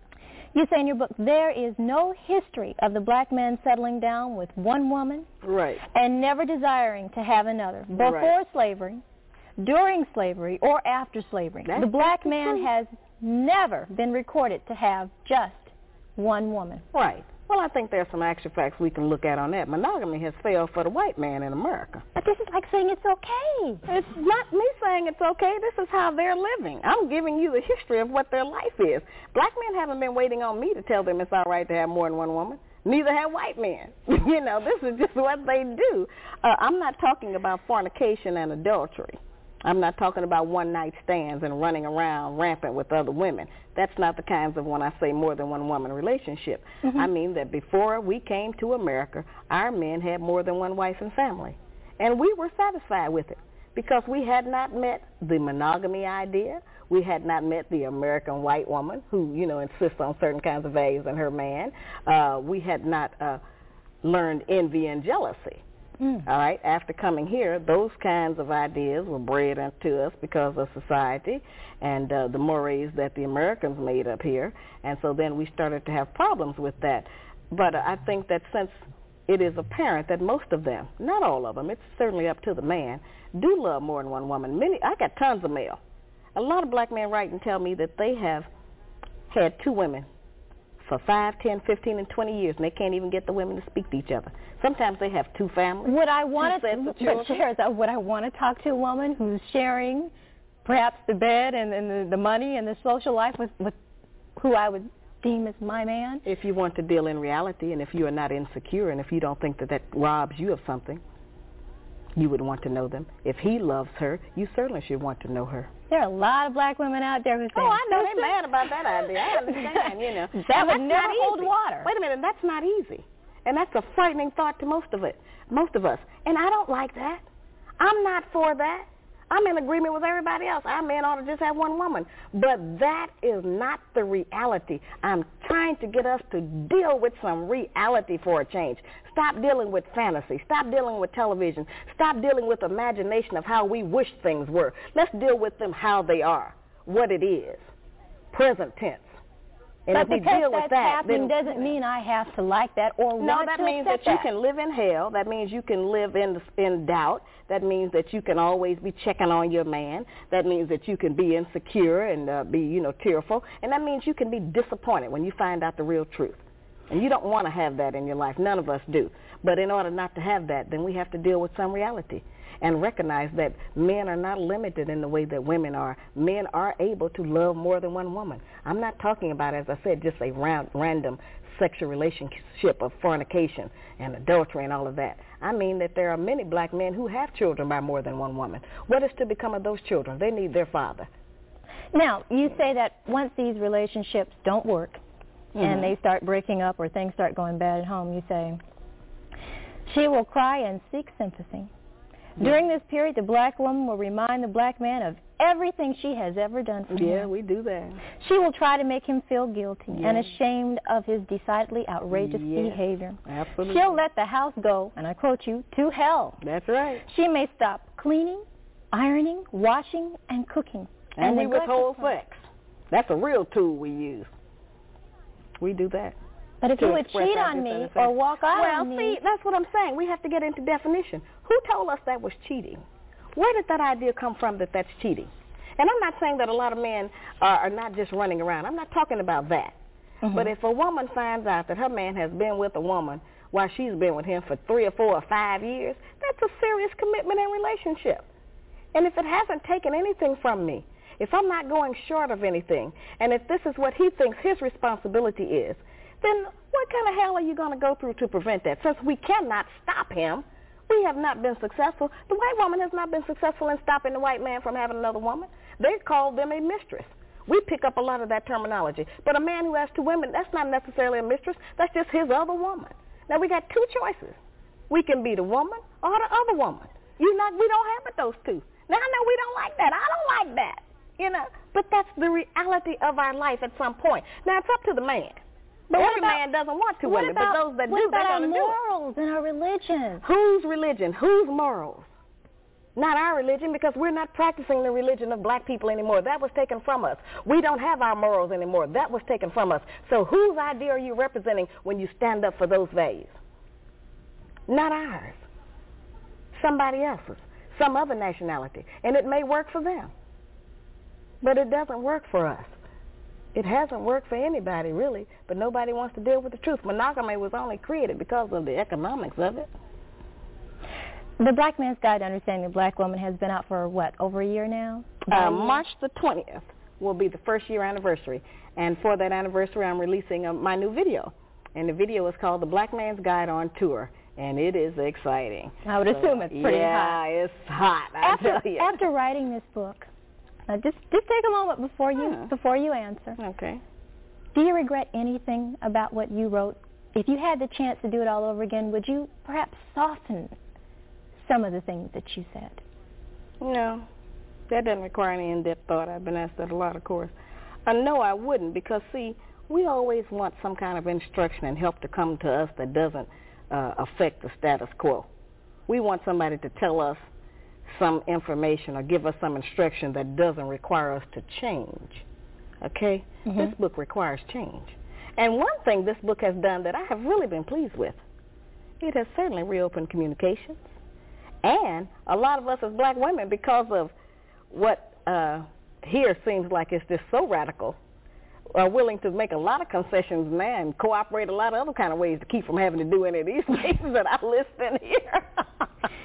Speaker 5: You say in your book, there is no history of the black man settling down with one woman and never desiring to have another. Before slavery, during slavery, or after slavery, the black man has never been recorded to have just one woman.
Speaker 22: Right. Well, I think there's some actual facts we can look at on that. Monogamy has failed for the white man in America.
Speaker 5: But this is like saying it's okay.
Speaker 22: It's not me saying it's okay. This is how they're living. I'm giving you the history of what their life is. Black men haven't been waiting on me to tell them it's all right to have more than one woman. Neither have white men. This is just what they do. I'm not talking about fornication and adultery. I'm not talking about one-night stands and running around rampant with other women. That's not the kinds of, when I say more than one woman relationship. I mean that before we came to America, our men had more than one wife and family. And we were satisfied with it because we had not met the monogamy idea. We had not met the American white woman who, insists on certain kinds of values in her man. We had not learned envy and jealousy. All right, after coming here, those kinds of ideas were bred into us because of society and the mores that the Americans made up here. And so then we started to have problems with that. But I think that since it is apparent that most of them, not all of them, it's certainly up to the man, do love more than one woman. I got tons of mail. A lot of black men write and tell me that they have had two women for 5, 10, 15, and 20 years, and they can't even get the women to speak to each other. Sometimes they have two families.
Speaker 5: Would I want to talk to a woman who's sharing perhaps the bed and the money and the social life with who I would deem as my man?
Speaker 22: If you want to deal in reality, and if you are not insecure, and if you don't think that robs you of something, you would want to know them. If he loves her, you certainly should want to know her.
Speaker 5: There are a lot of black women out there who say,
Speaker 22: I know they're mad about that idea. I understand, you know.
Speaker 5: That would never hold water.
Speaker 22: Wait a minute, that's not easy. And that's a frightening thought to most of us. And I don't like that. I'm not for that. I'm in agreement with everybody else. Our men ought to just have one woman. But that is not the reality. I'm trying to get us to deal with some reality for a change. Stop dealing with fantasy. Stop dealing with television. Stop dealing with imagination of how we wish things were. Let's deal with them how they are, what it is, present tense. And
Speaker 5: but
Speaker 22: if we
Speaker 5: because
Speaker 22: deal
Speaker 5: that's
Speaker 22: with that,
Speaker 5: happening
Speaker 22: then,
Speaker 5: doesn't mean I have to like that or want to accept that.
Speaker 22: No, that means that you can live in hell. That means you can live in doubt. That means that you can always be checking on your man. That means that you can be insecure and be, tearful. And that means you can be disappointed when you find out the real truth. And you don't want to have that in your life. None of us do. But in order not to have that, then we have to deal with some reality and recognize that men are not limited in the way that women are. Men are able to love more than one woman. I'm not talking about, as I said, just a random sexual relationship of fornication and adultery and all of that. I mean that there are many black men who have children by more than one woman. What is to become of those children? They need their father.
Speaker 5: Now, you say that once these relationships don't work and they start breaking up or things start going bad at home, you say, she will cry and seek sympathy. During this period, the black woman will remind the black man of everything she has ever done for him.
Speaker 22: Yeah, we do that.
Speaker 5: She will try to make him feel guilty and ashamed of his decidedly outrageous behavior.
Speaker 22: Absolutely.
Speaker 5: She'll let the house go, and I quote you, to hell.
Speaker 22: That's right.
Speaker 5: She may stop cleaning, ironing, washing, and cooking.
Speaker 22: And we withhold sex. That's a real tool we use. We do that.
Speaker 5: But if you would cheat on me or walk out on me...
Speaker 22: Well, see, that's what I'm saying. We have to get into definition. Who told us that was cheating? Where did that idea come from that that's cheating? And I'm not saying that a lot of men are not just running around. I'm not talking about that. But if a woman finds out that her man has been with a woman while she's been with him for 3 or 4 or 5 years, that's a serious commitment and relationship. And if it hasn't taken anything from me, if I'm not going short of anything, and if this is what he thinks his responsibility is, then what kind of hell are you going to go through to prevent that? Since we cannot stop him, we have not been successful. The white woman has not been successful in stopping the white man from having another woman. They call them a mistress. We pick up a lot of that terminology. But a man who has 2 women, that's not necessarily a mistress. That's just his other woman. Now, we got 2 choices. We can be the woman or the other woman. We don't have but those 2. Now, I know we don't like that. I don't like that, But that's the reality of our life at some point. Now, it's up to the man. But every man doesn't want 2 women, but those that do, they're going to do it.
Speaker 5: What about our morals and our religion?
Speaker 22: Whose religion? Whose morals? Not our religion, because we're not practicing the religion of black people anymore. That was taken from us. We don't have our morals anymore. That was taken from us. So whose idea are you representing when you stand up for those values? Not ours. Somebody else's. Some other nationality. And it may work for them. But it doesn't work for us. It hasn't worked for anybody, really, but nobody wants to deal with the truth. Monogamy was only created because of the economics of it.
Speaker 5: The Black Man's Guide to Understanding the Black Woman has been out for, over a year now?
Speaker 22: March the 20th will be the first-year anniversary. And for that anniversary, I'm releasing my new video. And the video is called The Black Man's Guide on Tour. And it is exciting.
Speaker 5: I would assume it's pretty hot.
Speaker 22: Yeah, it's hot, I tell you.
Speaker 5: After writing this book, just take a moment before you answer.
Speaker 22: Okay.
Speaker 5: Do you regret anything about what you wrote? If you had the chance to do it all over again, would you perhaps soften some of the things that you said?
Speaker 22: No. That doesn't require any in-depth thought. I've been asked that a lot, of course. No, I wouldn't, because, see, we always want some kind of instruction and help to come to us that doesn't affect the status quo. We want somebody to tell us some information or give us some instruction that doesn't require us to change. Okay? This book requires change. And one thing this book has done that I have really been pleased with, it has certainly reopened communications. And a lot of us as black women, because of what here seems like it's just so radical, are willing to make a lot of concessions now and cooperate a lot of other kind of ways to keep from having to do any of these things that I list in here.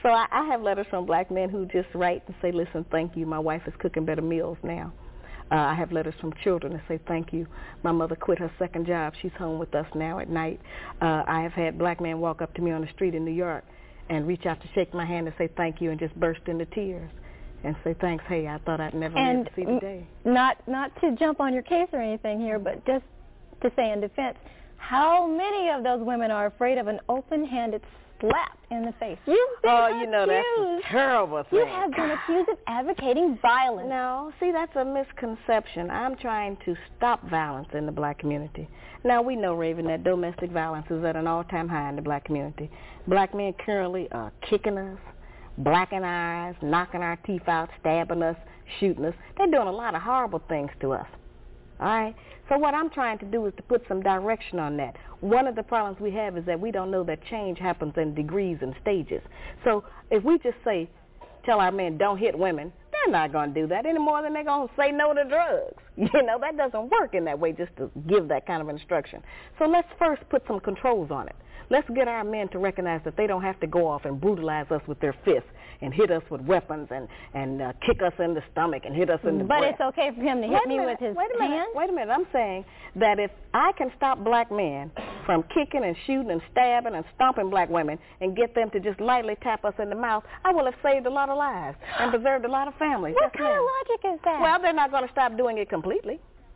Speaker 22: So I have letters from black men who just write and say, listen, thank you. My wife is cooking better meals now. I have letters from children that say, thank you. My mother quit her second job. She's home with us now at night. I have had black men walk up to me on the street in New York and reach out to shake my hand and say thank you and just burst into tears and say, thanks, hey, I thought I'd never live to see the day.
Speaker 5: Not to jump on your case or anything here, but just to say in defense, how many of those women are afraid of an open-handed slap in the face? You've been accused.
Speaker 22: That's a terrible thing.
Speaker 5: You have been accused of advocating violence.
Speaker 22: No, see, that's a misconception. I'm trying to stop violence in the black community. Now, we know, Raven, that domestic violence is at an all-time high in the black community. Black men currently are kicking us, blacking our eyes, knocking our teeth out, stabbing us, shooting us. They're doing a lot of horrible things to us. All right? So what I'm trying to do is to put some direction on that. One of the problems we have is that we don't know that change happens in degrees and stages. So if we just tell our men, don't hit women, they're not going to do that any more than they're going to say no to drugs. You know, that doesn't work in that way, just to give that kind of instruction. So let's first put some controls on it. Let's get our men to recognize that they don't have to go off and brutalize us with their fists and hit us with weapons and kick us in the stomach and hit us in the breast.
Speaker 5: But it's okay for him to hit me with his hands?
Speaker 22: Wait a minute. I'm saying that if I can stop black men from kicking and shooting and stabbing and stomping black women and get them to just lightly tap us in the mouth, I will have saved a lot of lives and preserved a lot of families.
Speaker 5: What kind of logic is that?
Speaker 22: Well, they're not going to stop doing it completely.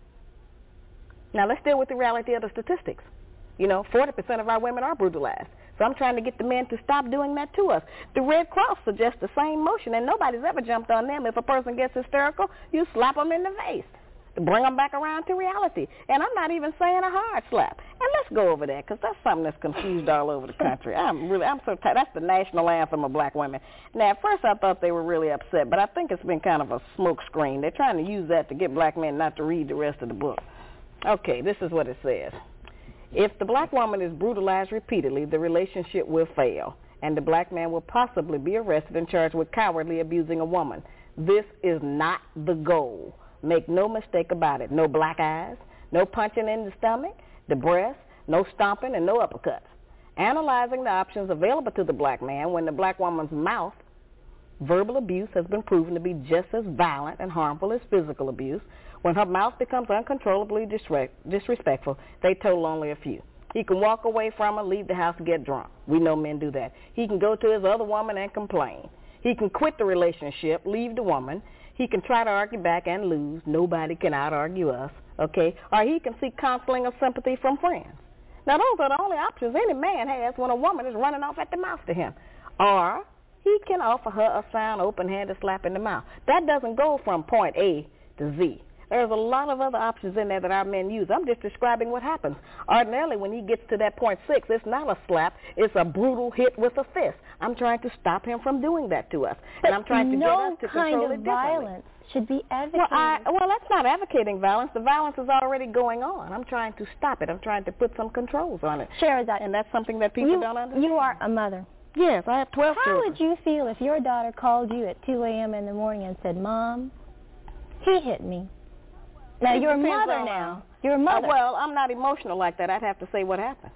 Speaker 22: Now, let's deal with the reality of the statistics. You know, 40% of our women are brutalized. So I'm trying to get the men to stop doing that to us. The Red Cross suggests the same motion, and nobody's ever jumped on them. If a person gets hysterical, you slap them in the face to bring them back around to reality. And I'm not even saying a hard slap. And let's go over that, because that's something that's confused all over the country. I'm so tired. That's the national anthem of black women. Now, at first I thought they were really upset, but I think it's been kind of a smoke screen. They're trying to use that to get black men not to read the rest of the book. Okay, this is what it says. If the black woman is brutalized repeatedly, the relationship will fail, and the black man will possibly be arrested and charged with cowardly abusing a woman. This is not the goal. Make no mistake about it. No black eyes, no punching in the stomach, the breast, no stomping, and no uppercuts. Analyzing the options available to the black man when the black woman's mouth, verbal abuse has been proven to be just as violent and harmful as physical abuse. When her mouth becomes uncontrollably disrespectful, they total only a few. He can walk away from her, leave the house, get drunk. We know men do that. He can go to his other woman and complain. He can quit the relationship, leave the woman. He can try to argue back and lose. Nobody can out-argue us, okay? Or he can seek counseling or sympathy from friends. Now, those are the only options any man has when a woman is running off at the mouth to him. Or he can offer her a sound, open-handed slap in the mouth. That doesn't go from point A to Z. There's a lot of other options in there that our men use. I'm just describing what happens. Ordinarily, when he gets to that point 6, it's not a slap. It's a brutal hit with a fist. I'm trying to stop him from doing that to us.
Speaker 5: But
Speaker 22: and I'm trying to get us to control it differently.
Speaker 5: No kind of violence should be advocated.
Speaker 22: Well, that's not advocating violence. The violence is already going on. I'm trying to stop it. I'm trying to put some controls on it.
Speaker 5: Sherazade,
Speaker 22: and that's something that people don't understand.
Speaker 5: You are a mother.
Speaker 22: Yes, I have 12 children.
Speaker 5: How would you feel if your daughter called you at 2 a.m. in the morning and said, Mom, he hit me? Now, you're a mother now. You're a mother.
Speaker 22: Well, I'm not emotional like that. I'd have to say what happened.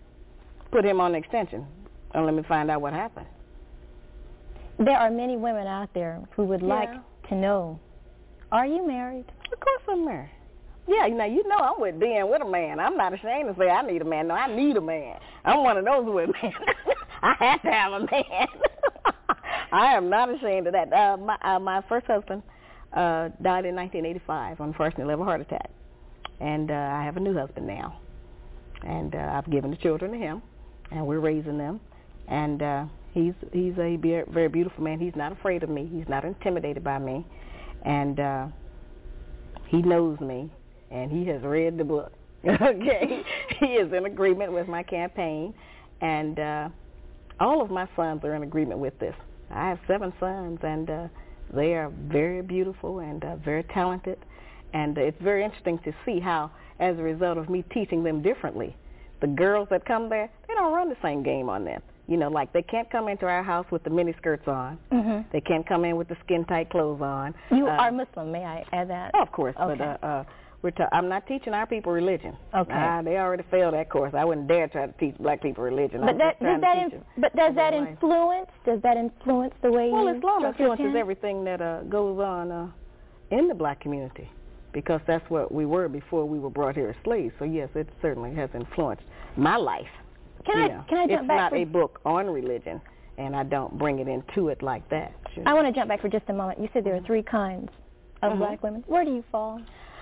Speaker 22: Put him on the extension and let me find out what happened.
Speaker 5: There are many women out there who would like to know, are you married?
Speaker 22: Of course I'm married. Yeah, you know I'm being with a man. I'm not ashamed to say I need a man. No, I need a man. I'm one of those with men. I have to have a man. I am not ashamed of that. My first husband died in 1985, unfortunately, of a heart attack. And I have a new husband now. And I've given the children to him, and we're raising them. And he's a very beautiful man. He's not afraid of me. He's not intimidated by me. And he knows me, and he has read the book. Okay? He is in agreement with my campaign. And all of my sons are in agreement with this. I have 7 sons, and they are very beautiful and very talented, and it's very interesting to see how, as a result of me teaching them differently, the girls that come there, they don't run the same game on them. You know, like they can't come into our house with the mini skirts on. Mm-hmm. They can't come in with the skin-tight clothes on.
Speaker 5: You are Muslim, may I add that?
Speaker 22: Oh, of course,
Speaker 5: okay.
Speaker 22: But I'm not teaching our people religion.
Speaker 5: Okay.
Speaker 22: They already failed that course. I wouldn't dare try to teach black people religion.
Speaker 5: But does that influence the way
Speaker 22: Well,
Speaker 5: you
Speaker 22: Islam influences
Speaker 5: parent?
Speaker 22: everything that goes on in the black community, because that's what we were before we were brought here as slaves. So yes, it certainly has influenced my life.
Speaker 5: Can I jump
Speaker 22: it's
Speaker 5: back?
Speaker 22: It's not
Speaker 5: for...
Speaker 22: a book on religion, and I don't bring it into it like that. Sure.
Speaker 5: I want to jump back for just a moment. You said there are 3 kinds of black women. Where do you fall?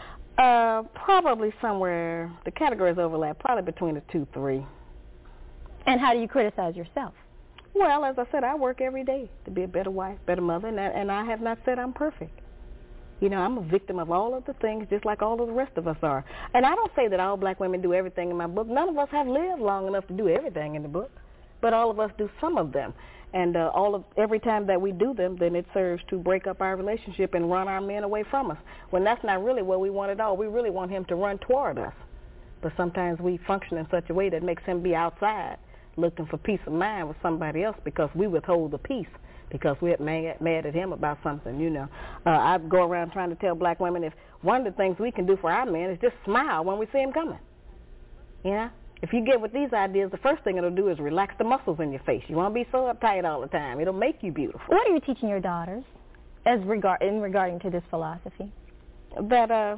Speaker 22: Probably somewhere, the categories overlap, probably between the 2, 3.
Speaker 5: And how do you criticize yourself?
Speaker 22: Well, as I said, I work every day to be a better wife, better mother, and I have not said I'm perfect. You know, I'm a victim of all of the things just like all of the rest of us are. And I don't say that all black women do everything in my book. None of us have lived long enough to do everything in the book, but all of us do some of them. And every time that we do them, then it serves to break up our relationship and run our men away from us, when that's not really what we want at all. We really want him to run toward us. But sometimes we function in such a way that makes him be outside looking for peace of mind with somebody else because we withhold the peace, because we're mad at him about something, you know. I go around trying to tell black women, if one of the things we can do for our men is just smile when we see him coming. You know? If you get with these ideas, the first thing it'll do is relax the muscles in your face. You won't be so uptight all the time. It'll make you beautiful.
Speaker 5: What are you teaching your daughters regarding to this philosophy?
Speaker 22: That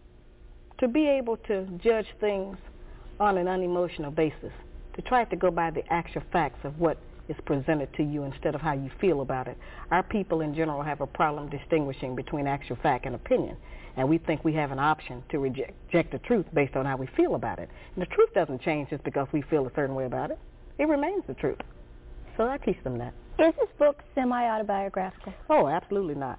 Speaker 22: to be able to judge things on an unemotional basis, to try to go by the actual facts of what is presented to you instead of how you feel about it. Our people in general have a problem distinguishing between actual fact and opinion, and we think we have an option to reject the truth based on how we feel about it. And the truth doesn't change just because we feel a certain way about it. It remains the truth. So I teach them that.
Speaker 5: Is this book semi-autobiographical?
Speaker 22: Oh, absolutely not.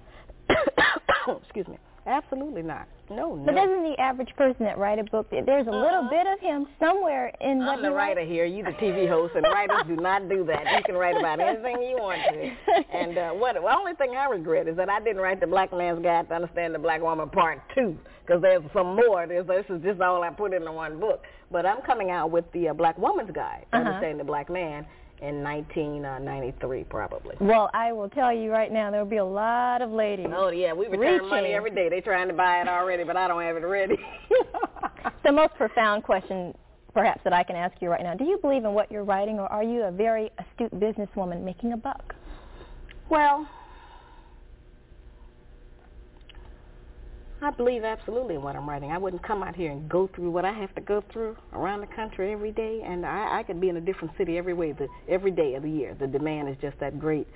Speaker 22: Excuse me. Absolutely not. No.
Speaker 5: But doesn't the average person that write a book, there's a little bit of him somewhere in what
Speaker 22: I'm the writer here. You the TV host, and writers do not do that. You can write about anything you want to. And the only thing I regret is that I didn't write the Black Man's Guide to Understand the Black Woman Part 2, because there's some more. This is just all I put into one book. But I'm coming out with the Black Woman's Guide to Understand the Black Man in 1993, probably.
Speaker 5: Well, I will tell you right now, there will be a lot of ladies.
Speaker 22: Oh, yeah, we return money every day. They're trying to buy it already, but I don't have it ready.
Speaker 5: The most profound question, perhaps, that I can ask you right now, do you believe in what you're writing, or are you a very astute businesswoman making a buck?
Speaker 22: Well, I believe absolutely in what I'm writing. I wouldn't come out here and go through what I have to go through around the country every day, and I could be in a different city every day of the year. The demand is just that great.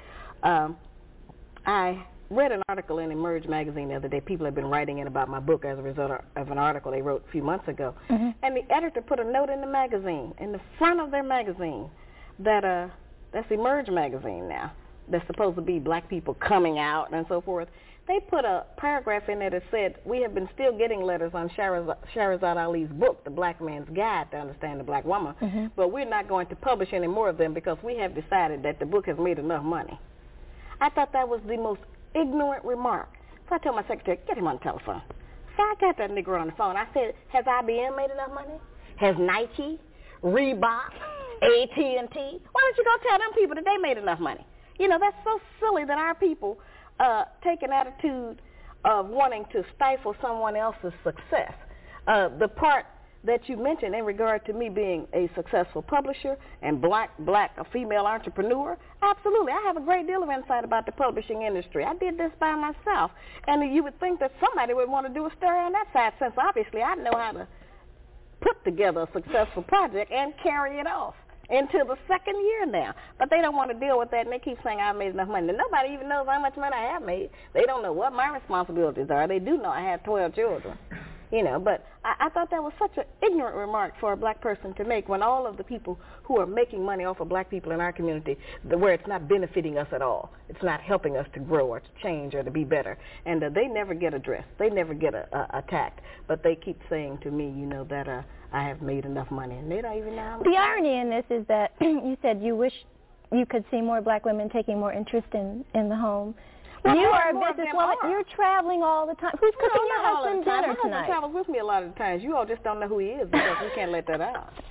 Speaker 22: I read an article in Emerge magazine the other day. People have been writing in about my book as a result of an article they wrote a few months ago. And the editor put a note in the magazine, in the front of their magazine, that that's Emerge magazine now. That's supposed to be black people coming out and so forth. They put a paragraph in there that said, we have been still getting letters on Shahrazad Ali's book, The Black Man's Guide to Understand the Black Woman, but we're not going to publish any more of them because we have decided that the book has made enough money. I thought that was the most ignorant remark. So I told my secretary, get him on the telephone. So I got that nigger on the phone. I said, has IBM made enough money? Has Nike, Reebok, AT&T? Why don't you go tell them people that they made enough money? You know, that's so silly that our people take an attitude of wanting to stifle someone else's success. The part that you mentioned in regard to me being a successful publisher and a female entrepreneur, absolutely. I have a great deal of insight about the publishing industry. I did this by myself. And you would think that somebody would want to do a story on that side, since obviously I know how to put together a successful project and carry it off into the second year now. But they don't want to deal with that, and they keep saying I've made enough money. And nobody even knows how much money I have made. They don't know what my responsibilities are. They do know I have 12 children. You know, but I thought that was such an ignorant remark for a black person to make, when all of the people who are making money off of black people in our community, where it's not benefiting us at all. It's not helping us to grow or to change or to be better. And they never get addressed. They never get attacked. But they keep saying to me, you know, that I have made enough money. And they don't even know how much.
Speaker 5: The irony in this is that you said you wish you could see more black women taking more interest in the home. Well, you are a businesswoman. You're traveling all the time. Who's cooking your husband dinner tonight?
Speaker 22: My husband travels with me a lot of the times. You all just don't know who he is because we can't let that out.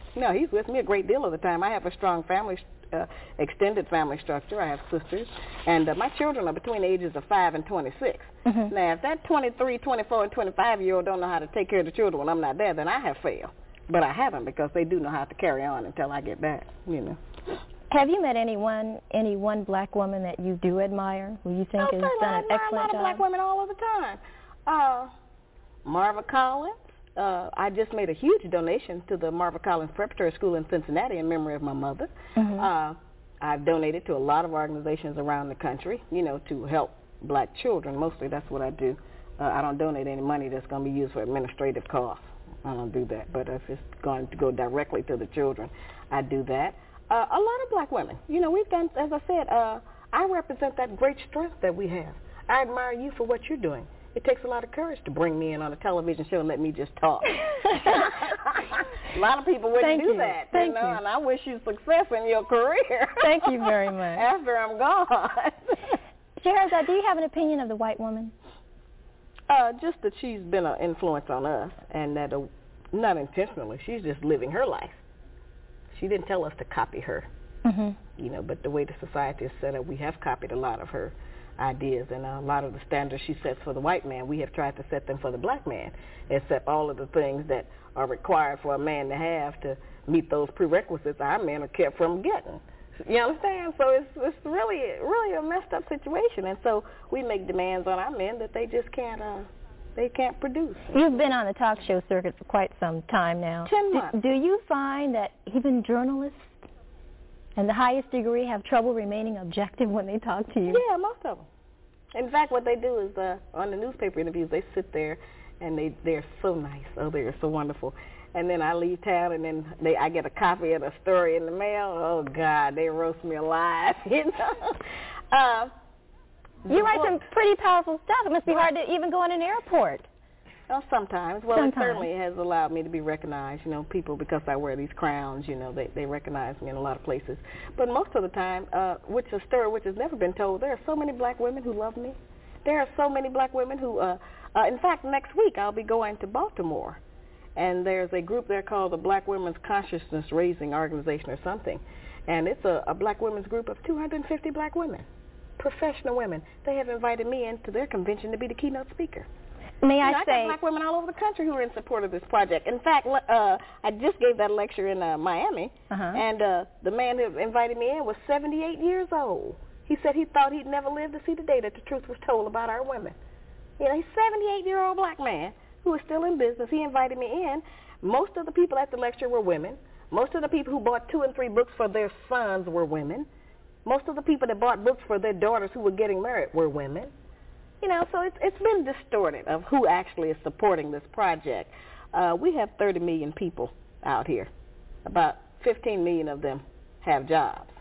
Speaker 22: No, he's with me a great deal of the time. I have a strong family, extended family structure. I have sisters, and my children are between the ages of 5 and 26.
Speaker 5: Mm-hmm.
Speaker 22: Now, if that 23, 24, and 25-year-old don't know how to take care of the children when I'm not there, then I have failed. But I haven't, because they do know how to carry on until I get back, you know.
Speaker 5: Have you met any one black woman that you do admire, who you think has done an excellent
Speaker 22: job? I admire a lot of black women all of the time. Marva Collins. I just made a huge donation to the Marva Collins Preparatory School in Cincinnati in memory of my mother.
Speaker 5: Mm-hmm.
Speaker 22: I've donated to a lot of organizations around the country, you know, to help black children. Mostly that's what I do. I don't donate any money that's going to be used for administrative costs. I don't do that. But if it's going to go directly to the children, I do that. A lot of black women. You know, we've done, as I said, I represent that great strength that we have. I admire you for what you're doing. It takes a lot of courage to bring me in on a television show and let me just talk. A lot of people wouldn't do that, you know, and I wish you success in your career.
Speaker 5: Thank you very much.
Speaker 22: After I'm gone.
Speaker 5: Scheherazade, do you have an opinion of the white woman?
Speaker 22: Just that she's been an influence on us, and that not intentionally, she's just living her life. She didn't tell us to copy her,
Speaker 5: mm-hmm.
Speaker 22: you know, but the way the society is set up, we have copied a lot of her ideas, and a lot of the standards she sets for the white man, we have tried to set them for the black man, except all of the things that are required for a man to have to meet those prerequisites, our men are kept from getting. You understand? So it's really a messed up situation, and so we make demands on our men that they just can't produce.
Speaker 5: You've been on the talk show circuit for quite some time now.
Speaker 22: 10 months.
Speaker 5: Do you find that even journalists and the highest degree have trouble remaining objective when they talk to you?
Speaker 22: Yeah, most of them. In fact, what they do is on the newspaper interviews, they sit there and they're so nice. Oh, they're so wonderful. And then I leave town, and then I get a copy of the story in the mail. Oh, God, they roast me alive, you know.
Speaker 5: You write some pretty powerful stuff. It must be hard to even go in an airport.
Speaker 22: Well, sometimes. Well, it certainly has allowed me to be recognized. You know, people, because I wear these crowns, you know, they recognize me in a lot of places. But most of the time, which is a story which has never been told, there are so many black women who love me. There are so many black women who, in fact, next week I'll be going to Baltimore. And there's a group there called the Black Women's Consciousness Raising Organization or something. And it's a black women's group of 250 black women, professional women. They have invited me into their convention to be the keynote speaker.
Speaker 5: May
Speaker 22: I
Speaker 5: say,
Speaker 22: got black women all over the country who are in support of this project. In fact, I just gave that lecture in Miami, and the man who invited me in was 78 years old. He said he thought he'd never live to see the day that the truth was told about our women. You know, he's a 78-year-old black man who is still in business. He invited me in. Most of the people at the lecture were women. Most of the people who bought 2 and 3 books for their sons were women. Most of the people that bought books for their daughters who were getting married were women. You know, so it's been distorted of who actually is supporting this project. We have 30 million people out here. About 15 million of them have jobs.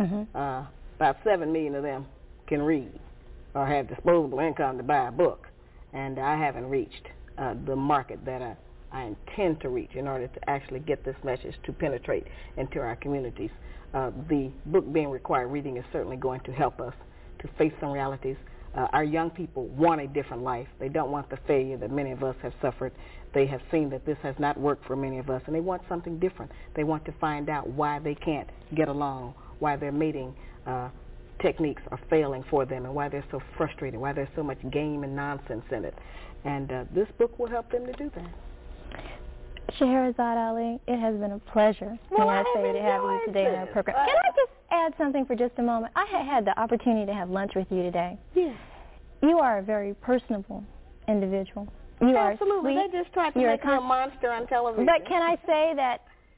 Speaker 22: About 7 million of them can read or have disposable income to buy a book. And I haven't reached the market that I intend to reach in order to actually get this message to penetrate into our communities. The book being required reading is certainly going to help us to face some realities. Our young people want a different life. They don't want the failure that many of us have suffered. They have seen that this has not worked for many of us, and they want something different. They want to find out why they can't get along, why their mating techniques are failing for them, and why they're so frustrated, why there's so much game and nonsense in it. And this book will help them to do that.
Speaker 5: Scheherazade Ali, it has been a pleasure, may I say, to have you today on our program. Can I just add something for just a moment? I had the opportunity to have lunch with you today.
Speaker 22: Yes.
Speaker 5: You are a very personable individual. You
Speaker 22: Absolutely.
Speaker 5: Are sweet.
Speaker 22: They just tried to make me a monster on television.
Speaker 5: But can I say that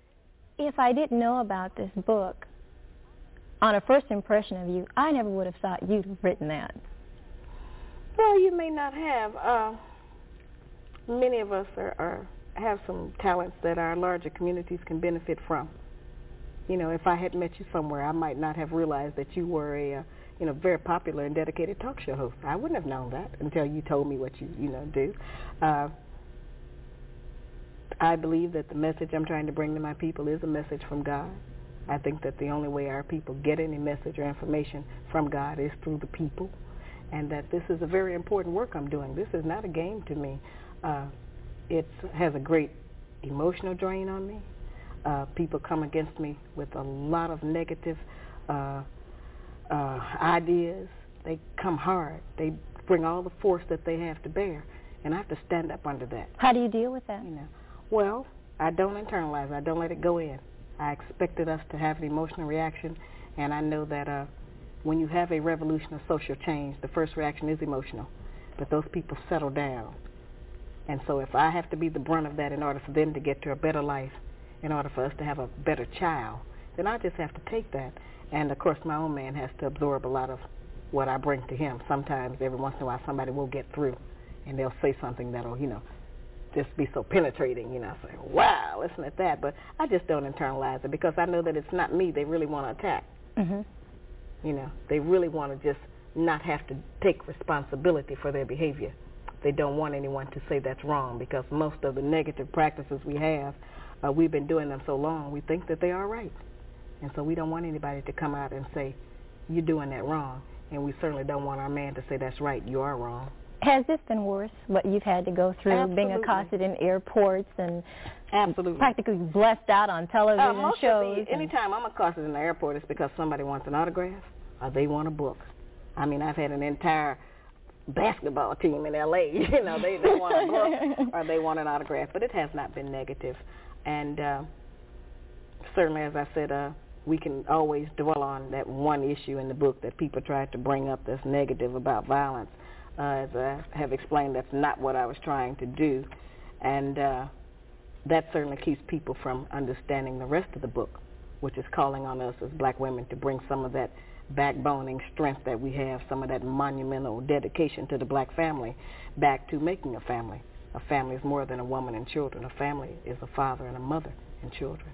Speaker 5: if I didn't know about this book, on a first impression of you, I never would have thought you'd have written that.
Speaker 22: Well, you may not have. Many of us have some talents that our larger communities can benefit from. You know, if I had met you somewhere, I might not have realized that you were a very popular and dedicated talk show host. I wouldn't have known that until you told me what you do. I believe that the message I'm trying to bring to my people is a message from God. I think that the only way our people get any message or information from God is through the people, and that this is a very important work I'm doing. This is not a game to me. It has a great emotional drain on me. People come against me with a lot of negative ideas. They come hard. They bring all the force that they have to bear, and I have to stand up under that.
Speaker 5: How do you deal with that?
Speaker 22: Well, I don't internalize it. I don't let it go in. I expected us to have an emotional reaction, and I know that when you have a revolution of social change, the first reaction is emotional, but those people settle down. And so if I have to be the brunt of that in order for them to get to a better life, in order for us to have a better child, then I just have to take that. And, of course, my own man has to absorb a lot of what I bring to him. Sometimes, every once in a while, somebody will get through, and they'll say something that'll, just be so penetrating, say, wow, listen at that. But I just don't internalize it because I know that it's not me they really want to attack. Mm-hmm. They really want to just not have to take responsibility for their behavior. They don't want anyone to say that's wrong because most of the negative practices we have, we've been doing them so long, we think that they are right. And so we don't want anybody to come out and say, you're doing that wrong. And we certainly don't want our man to say, that's right, you are wrong.
Speaker 5: Has this been worse, what you've had to go through,
Speaker 22: Absolutely.
Speaker 5: being accosted in airports and
Speaker 22: Absolutely.
Speaker 5: practically blessed out on television shows?
Speaker 22: Anytime I'm accosted in the airport, it's because somebody wants an autograph or they want a book. I mean, I've had an entire basketball team in L.A., they want a book or they want an autograph, but it has not been negative. And certainly, as I said, we can always dwell on that one issue in the book that people tried to bring up that's negative about violence. As I have explained, that's not what I was trying to do. And that certainly keeps people from understanding the rest of the book, which is calling on us as black women to bring some of that backboning strength that we have, some of that monumental dedication to the black family back to making a family. A family is more than a woman and children. A family is a father and a mother and children.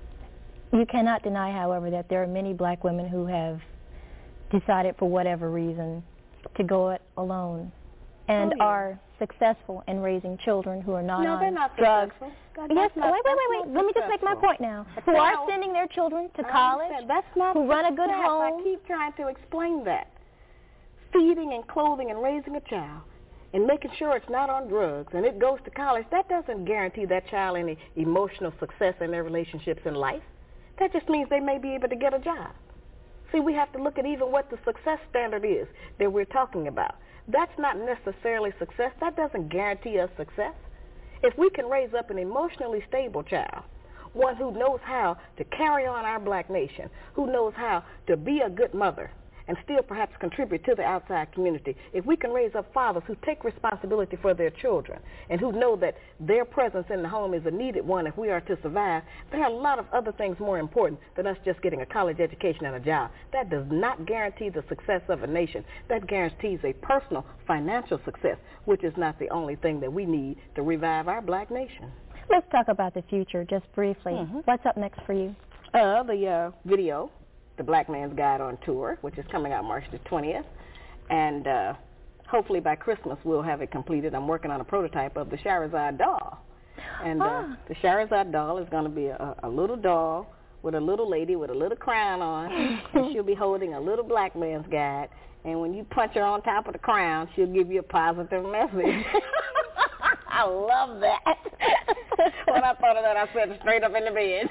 Speaker 5: You cannot deny, however, that there are many black women who have decided for whatever reason to go it alone and are successful in raising children who are not on
Speaker 22: they're not
Speaker 5: drugs.
Speaker 22: Yes,
Speaker 5: wait. Let me just make my point now. Who are sending their children to college,
Speaker 22: that's not
Speaker 5: who run a good
Speaker 22: success.
Speaker 5: home.
Speaker 22: I keep trying to explain that. Feeding and clothing and raising a child and making sure it's not on drugs and it goes to college, that doesn't guarantee that child any emotional success in their relationships in life. That just means they may be able to get a job. See, we have to look at even what the success standard is that we're talking about. That's not necessarily success. That doesn't guarantee us success. If we can raise up an emotionally stable child, one who knows how to carry on our black nation, who knows how to be a good mother and still perhaps contribute to the outside community, if we can raise up fathers who take responsibility for their children and who know that their presence in the home is a needed one if we are to survive, there are a lot of other things more important than us just getting a college education and a job. That does not guarantee the success of a nation. That guarantees a personal financial success, which is not the only thing that we need to revive our black nation.
Speaker 5: Let's talk about the future just briefly. What's up next for you?
Speaker 22: The video, The Black Man's Guide on Tour, which is coming out March the 20th. And hopefully by Christmas we'll have it completed. I'm working on a prototype of the Shahrazad doll. And the Shahrazad doll is going to be a little doll with a little lady with a little crown on. And she'll be holding a little black man's guide. And when you punch her on top of the crown, she'll give you a positive message. I love that. When I thought of that, I sat straight up in the bed.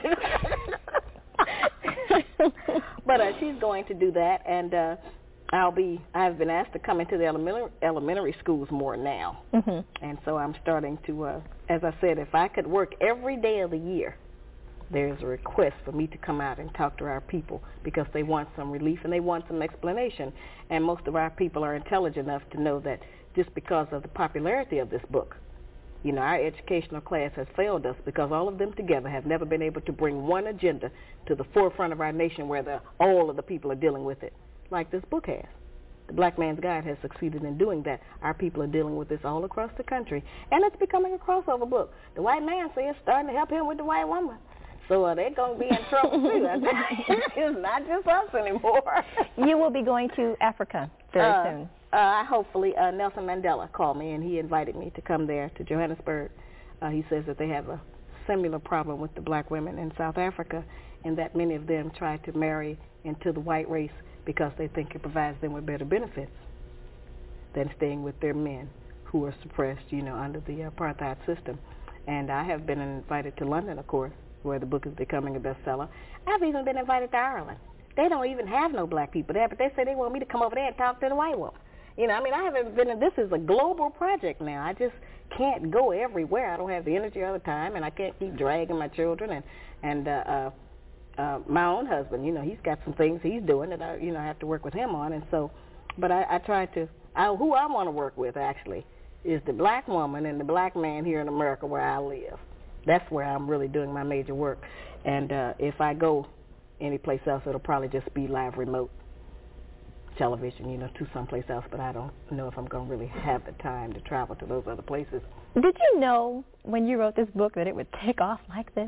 Speaker 22: But she's going to do that, and I've been asked to come into the elementary schools more now. And so I'm starting to, as I said, if I could work every day of the year, there's a request for me to come out and talk to our people because they want some relief and they want some explanation. And most of our people are intelligent enough to know that just because of the popularity of this book, our educational class has failed us because all of them together have never been able to bring one agenda to the forefront of our nation where all of the people are dealing with it, like this book has. The Black Man's Guide has succeeded in doing that. Our people are dealing with this all across the country, and it's becoming a crossover book. The white man says it's starting to help him with the white woman. So they're going to be in trouble, too. It's not just us anymore.
Speaker 5: You will be going to Africa very soon.
Speaker 22: Hopefully, Nelson Mandela called me, and he invited me to come there to Johannesburg. He says that they have a similar problem with the black women in South Africa, and that many of them try to marry into the white race because they think it provides them with better benefits than staying with their men who are suppressed, under the apartheid system. And I have been invited to London, of course, where the book is becoming a bestseller. I've even been invited to Ireland. They don't even have no black people there, but they say they want me to come over there and talk to the white woman. You know, I mean, I haven't been, this is a global project now. I just can't go everywhere. I don't have the energy all the time, and I can't keep dragging my children and my own husband. You know, he's got some things he's doing that I have to work with him on, and so, but I try to, who I want to work with actually is the black woman and the black man here in America where I live. That's where I'm really doing my major work, and if I go anyplace else, it'll probably just be live remote television, to someplace else, but I don't know if I'm going to really have the time to travel to those other places.
Speaker 5: Did you know when you wrote this book that it would take off like this?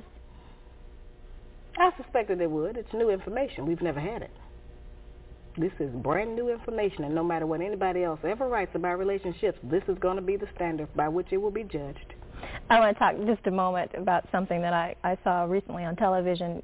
Speaker 22: I suspected it would. It's new information. We've never had it. This is brand new information, and no matter what anybody else ever writes about relationships, this is going to be the standard by which it will be judged.
Speaker 5: I want to talk just a moment about something that I saw recently on television.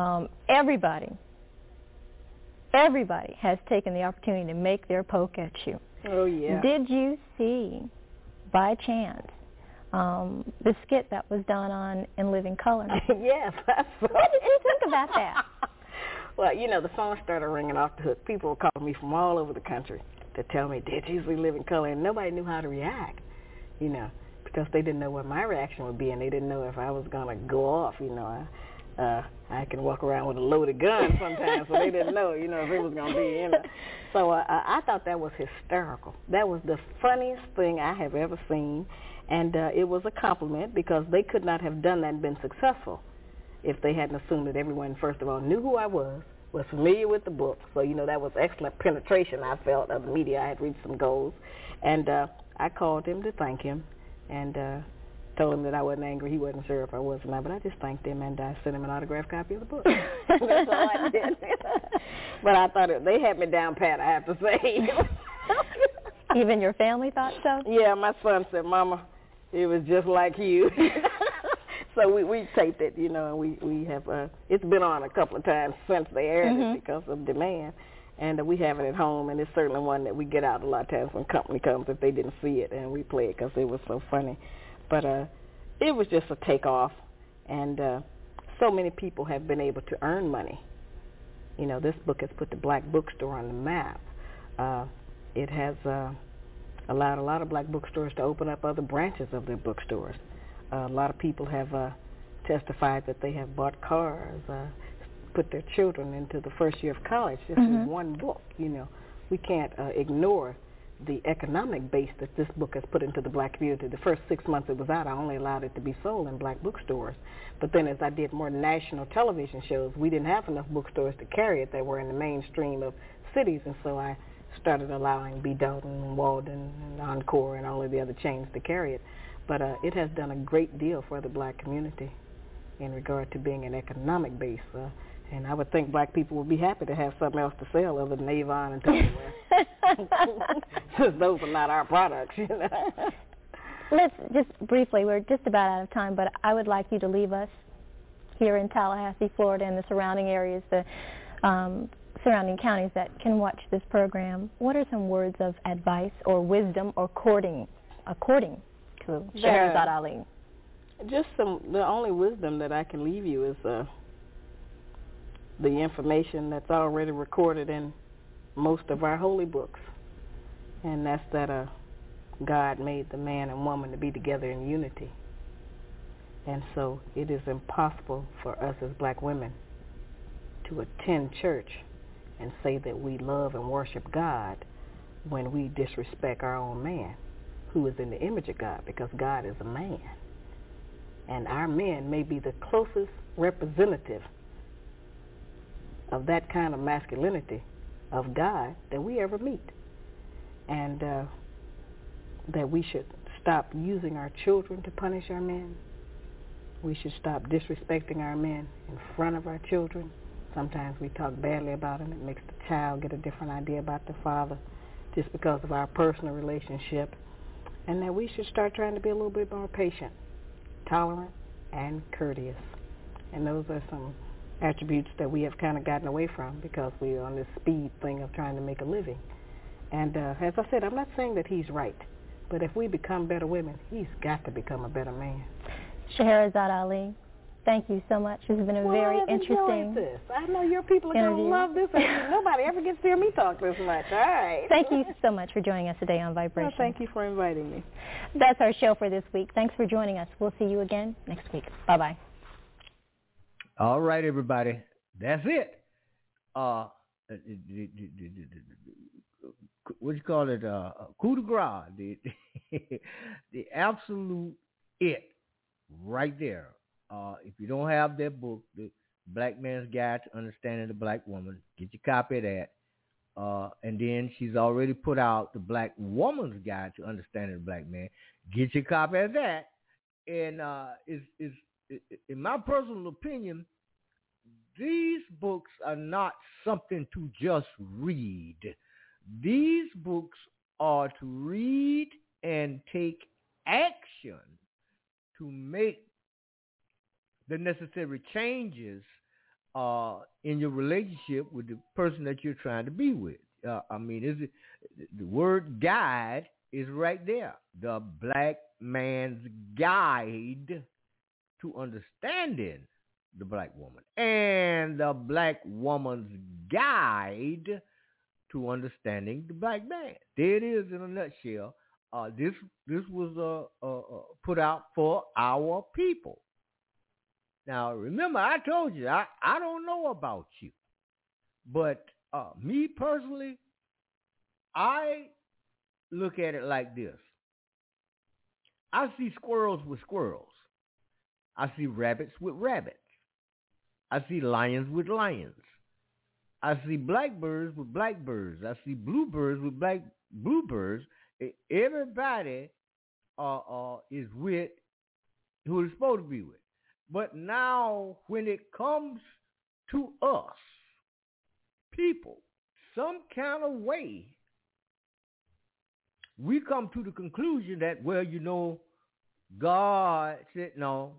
Speaker 5: Everybody has taken the opportunity to make their poke at you.
Speaker 22: Oh, yeah.
Speaker 5: Did you see, by chance, the skit that was done on In Living Color?
Speaker 22: Yes, I saw it.
Speaker 5: What did you think about that?
Speaker 22: Well, the phone started ringing off the hook. People were calling me from all over the country to tell me, did you see Living Color? And nobody knew how to react, because they didn't know what my reaction would be, and they didn't know if I was going to go off, I can walk around with a loaded gun sometimes, so they didn't know, if it was going to be, So I thought that was hysterical. That was the funniest thing I have ever seen, and it was a compliment because they could not have done that and been successful if they hadn't assumed that everyone, first of all, knew who I was familiar with the book. So, that was excellent penetration, I felt, of the media. I had reached some goals. And I called him to thank him and told him that I wasn't angry. He wasn't sure if I was or not, but I just thanked him and I sent him an autographed copy of the book. That's all I did. But I thought they had me down pat, I have to say.
Speaker 5: Even your family thought so?
Speaker 22: Yeah, my son said, Mama, it was just like you. So we taped it, and we have, it's been on a couple of times since they aired it because of demand. And we have it at home, and it's certainly one that we get out a lot of times when company comes if they didn't see it, and we play it because it was so funny. But it was just a takeoff, and so many people have been able to earn money. This book has put the black bookstore on the map. It has allowed a lot of black bookstores to open up other branches of their bookstores. A lot of people have testified that they have bought cars, put their children into the first year of college just with one book. We can't ignore the economic base that this book has put into the black community. The first 6 months it was out, I only allowed it to be sold in black bookstores. But then as I did more national television shows, we didn't have enough bookstores to carry it that were in the mainstream of cities, and so I started allowing B. Dalton and Walden and Encore and all of the other chains to carry it. But it has done a great deal for the black community in regard to being an economic base. And I would think black people would be happy to have something else to sell other than Avon and Tupperware. Since those are not our products,
Speaker 5: Let's just briefly, we're just about out of time, but I would like you to leave us here in Tallahassee, Florida, and the surrounding areas, the surrounding counties that can watch this program. What are some words of advice or wisdom or according to Scheherazade Ali?
Speaker 22: Just the only wisdom that I can leave you is the information that's already recorded in most of our holy books, and that's that God made the man and woman to be together in unity. And so it is impossible for us as black women to attend church and say that we love and worship God when we disrespect our own man, who is in the image of God, because God is a man. And our men may be the closest representative of that kind of masculinity of God that we ever meet. And that we should stop using our children to punish our men. We should stop disrespecting our men in front of our children. Sometimes we talk badly about them. It makes the child get a different idea about the father just because of our personal relationship. And that we should start trying to be a little bit more patient, tolerant, and courteous. And those are some attributes that we have kind of gotten away from because we're on this speed thing of trying to make a living. And as I said, I'm not saying that he's right, but if we become better women, he's got to become a better man.
Speaker 5: Scheherazade Ali, Thank you so much. This has been a very interesting
Speaker 22: this. I know your people are going to love this. Nobody ever gets to hear me talk this much. All right.
Speaker 5: Thank you so much for joining us today on Vibration.
Speaker 22: Well, thank you for inviting me.
Speaker 5: That's our show for this week. Thanks for joining us. We'll see you again next week. Bye-bye.
Speaker 2: All right, everybody. That's it. What do you call it? Coup de grace. The absolute it right there. If you don't have that book, The Black Man's Guide to Understanding the Black Woman, get your copy of that. And then she's already put out The Black Woman's Guide to Understanding the Black Man. Get your copy of that. And is in my personal opinion, these books are not something to just read. These books are to read and take action to make the necessary changes in your relationship with the person that you're trying to be with. The word guide is right there. The Black Man's Guide to Understanding the Black Woman, and the Black Woman's Guide to Understanding the Black Man. There it is in a nutshell. This was put out for our people. Now, remember, I told you, I don't know about you. But me personally, I look at it like this. I see squirrels with squirrels. I see rabbits with rabbits. I see lions with lions. I see blackbirds with blackbirds. I see bluebirds with black bluebirds. Everybody is with who is supposed to be with. But now when it comes to us, people, some kind of way, we come to the conclusion that, well, God said, no,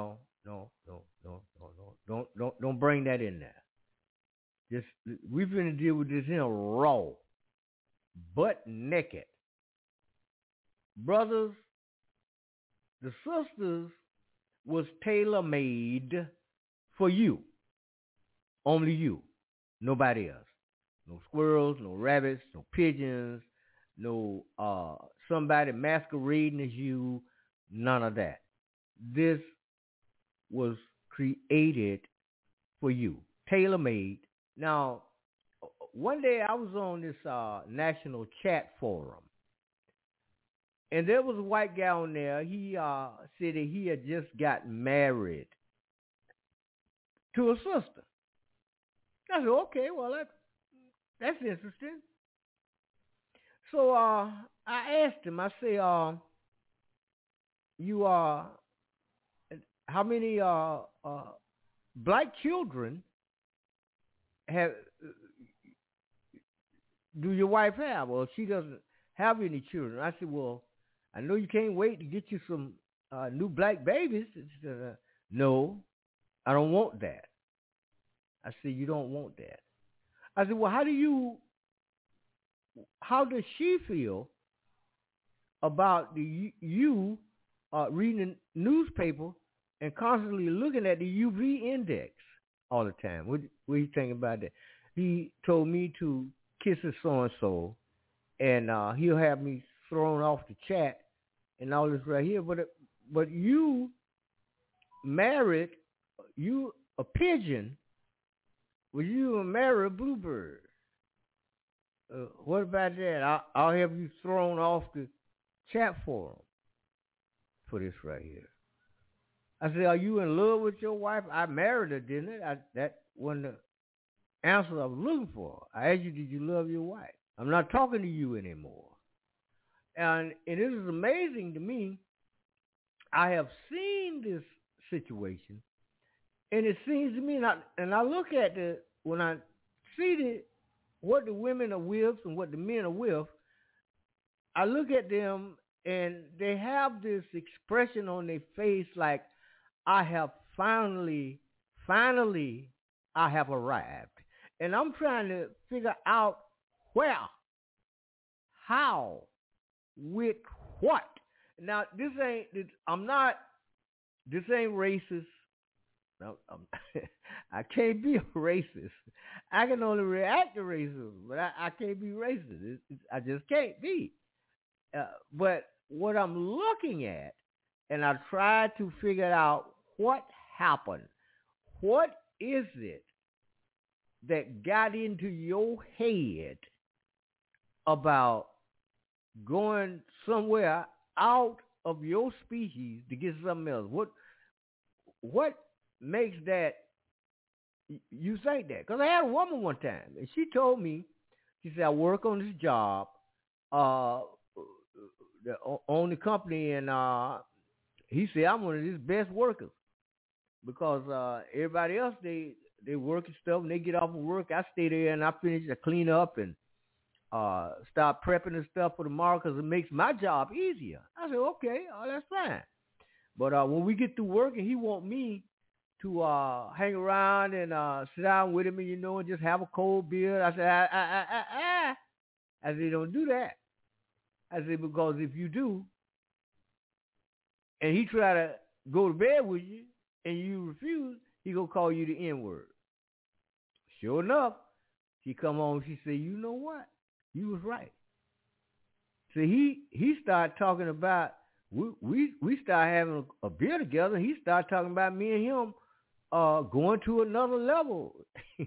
Speaker 2: don't bring that in there. We're going to deal with this in a raw, butt naked. Brothers, the sisters was tailor-made for you. Only you. Nobody else. No squirrels, no rabbits, no pigeons, no somebody masquerading as you, none of that. This was created for you, tailor-made. Now, one day I was on this national chat forum, and there was a white guy on there. He said that he had just got married to a sister. I said, okay, well, that's interesting. So I asked him, I say, how many black children do your wife have? Well, she doesn't have any children. I said, well, I know you can't wait to get you some new black babies. No, I don't want that. I said, you don't want that. I said, well, how does she feel about you reading the newspaper and constantly looking at the UV index all the time? What do you think about that? He told me to kiss his so-and-so, and he'll have me thrown off the chat and all this right here. But you married, you a pigeon, well, you married a bluebird. What about that? I'll have you thrown off the chat forum for this right here. I said, are you in love with your wife? I married her, didn't I? That wasn't the answer I was looking for. I asked you, did you love your wife? I'm not talking to you anymore. And it is amazing to me. I have seen this situation, and it seems to me, and I look at when I see what the women are with and what the men are with, I look at them and they have this expression on their face like, I have finally, I have arrived. And I'm trying to figure out where, how, with what. Now, this ain't racist. I can't be a racist. I can only react to racism, but I can't be racist. I just can't be. But what I'm looking at, and I try to figure out what happened. What is it that got into your head about going somewhere out of your species to get something else? What makes that you think that? Because I had a woman one time, and she told me, she said, I work on this job on the company, and he said, I'm one of his best workers because everybody else, they work and stuff, and they get off of work. I stay there, and I finish, I clean up, and start prepping and stuff for tomorrow because it makes my job easier. I said, okay, that's fine. But when we get to work and he want me to hang around and sit down with him and, and just have a cold beer, I said, I said, don't do that. I said, because if you do, and he try to go to bed with you and you refuse, he gonna call you the N-word. Sure enough, she come home, she said, you know what? You was right. So he started talking about, we started having a beer together, and he started talking about me and him going to another level.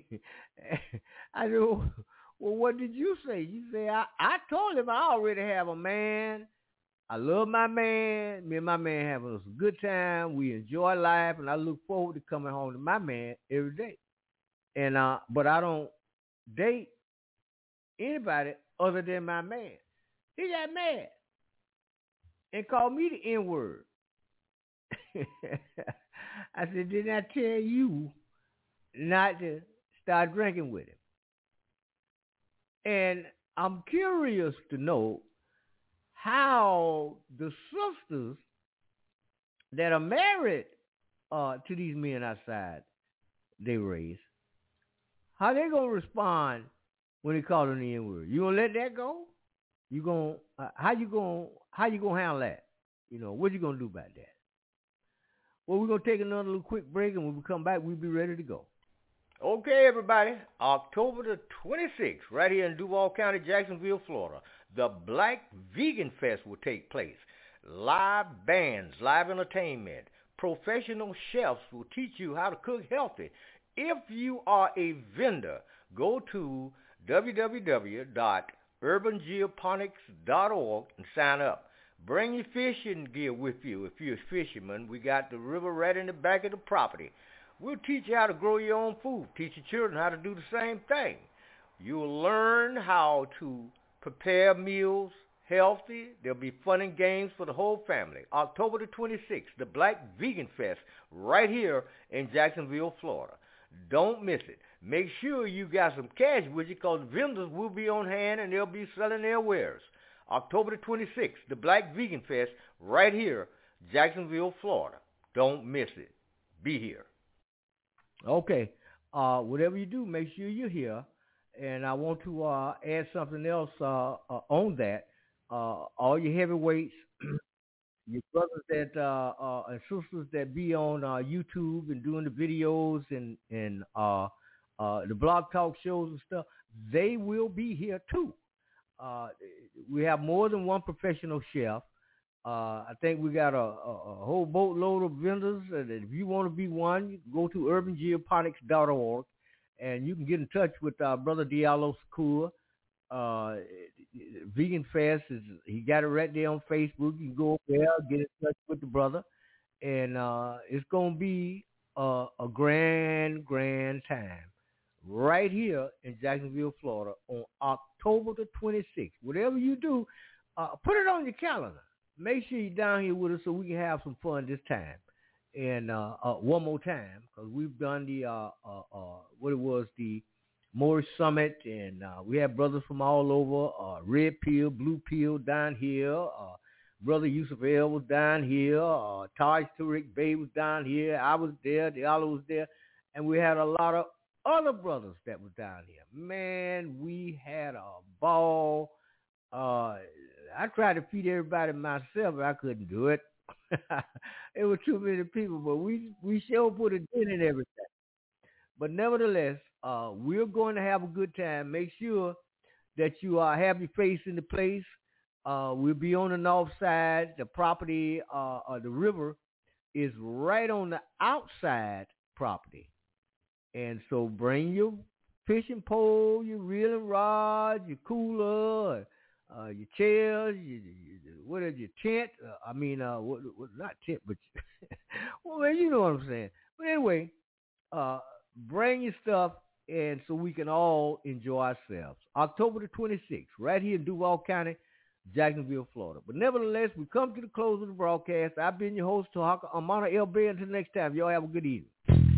Speaker 2: I said, well, what did you say? You say, I told him I already have a man. I love my man. Me and my man having a good time. We enjoy life, and I look forward to coming home to my man every day. And but I don't date anybody other than my man. He got mad and called me the N-word. I said, didn't I tell you not to start drinking with him? And I'm curious to know how the sisters that are married to these men outside their race, how they gonna respond when they call them the N-word? You gonna let that go? You gonna how you gonna handle that? What you gonna do about that? Well, we're gonna take another little quick break, and when we come back, we'll be ready to go.
Speaker 3: Okay, everybody. October the 26th, right here in Duval County, Jacksonville, Florida, the Black Vegan Fest will take place. Live bands, live entertainment, professional chefs will teach you how to cook healthy. If you are a vendor, go to www.urbangeoponics.org and sign up. Bring your fishing gear with you. If you're a fisherman, we got the river right in the back of the property. We'll teach you how to grow your own food, teach your children how to do the same thing. You'll learn how to prepare meals healthy. There'll be fun and games for the whole family. October the 26th, the Black Vegan Fest, right here in Jacksonville, Florida. Don't miss it. Make sure you got some cash with you because vendors will be on hand and they'll be selling their wares. October the 26th, the Black Vegan Fest, right here, Jacksonville, Florida. Don't miss it. Be here.
Speaker 2: Okay. Whatever you do, make sure you're here. And I want to add something else on that. All your heavyweights, your brothers that and sisters that be on YouTube and doing the videos and the blog talk shows and stuff, they will be here too. We have more than one professional chef. I think we got a whole boatload of vendors. And if you want to be one, you can go to urbangeoponics.org and you can get in touch with Brother Diallo Secure. Vegan Fest, he got it right there on Facebook. You can go over there, get in touch with the brother. And it's going to be a grand time right here in Jacksonville, Florida on October the 26th. Whatever you do, put it on your calendar. Make sure you're down here with us so we can have some fun this time. And one more time, because we've done the, the Morris Summit, and we have brothers from all over, Red Pill, Blue Pill down here. Brother Yusuf El was down here. Taj Tariq Bey was down here. I was there. Diallo was there. And we had a lot of other brothers that was down here. Man, we had a ball. I tried to feed everybody myself, but I couldn't do it. It was too many people, but we sure put a dent in everything. But nevertheless, we're going to have a good time. Make sure that you have your face in the place. We'll be on the north side. The property, the river, is right on the outside property. And so bring your fishing pole, your reeling rod, your cooler, your chairs, your tent? Not tent, but well, you know what I'm saying. But anyway, bring your stuff, and so we can all enjoy ourselves. October the 26th, right here in Duval County, Jacksonville, Florida. But nevertheless, we come to the close of the broadcast. I've been your host, Tahaka Amana L. Bay. Until next time, y'all have a good evening.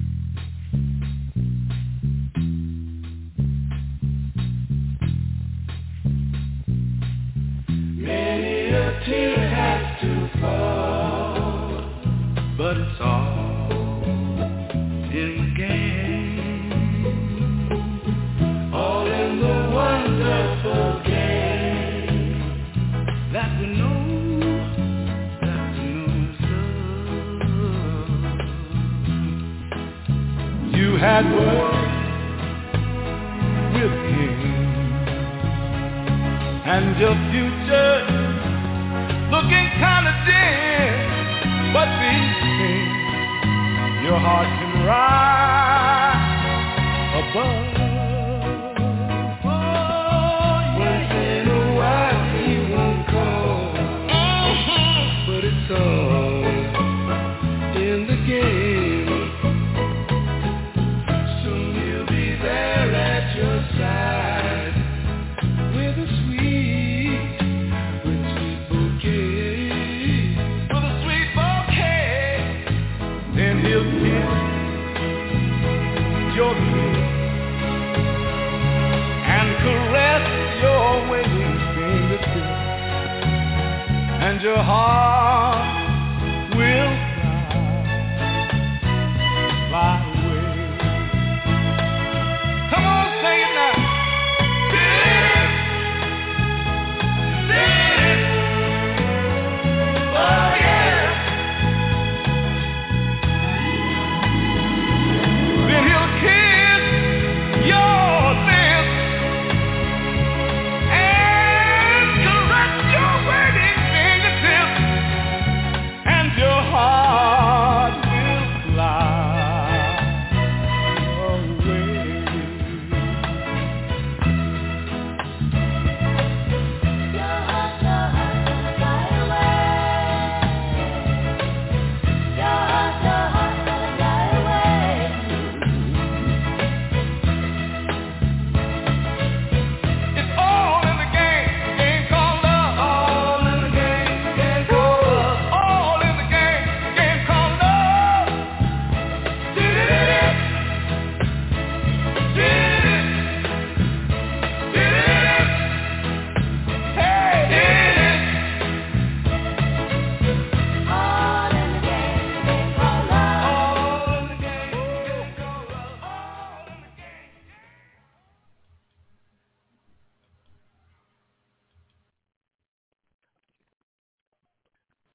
Speaker 17: Many a tear has to fall, but it's all in the game. All in the wonderful game that we know, so. You had words with him, and your future looking kind of dim, but these things your heart can rise above. Once in a while he won't call, but it's all in the game. Soon he'll be there at your side with a sweet bouquet. Then he'll kiss your lips and caress your waiting fingertips, and your heart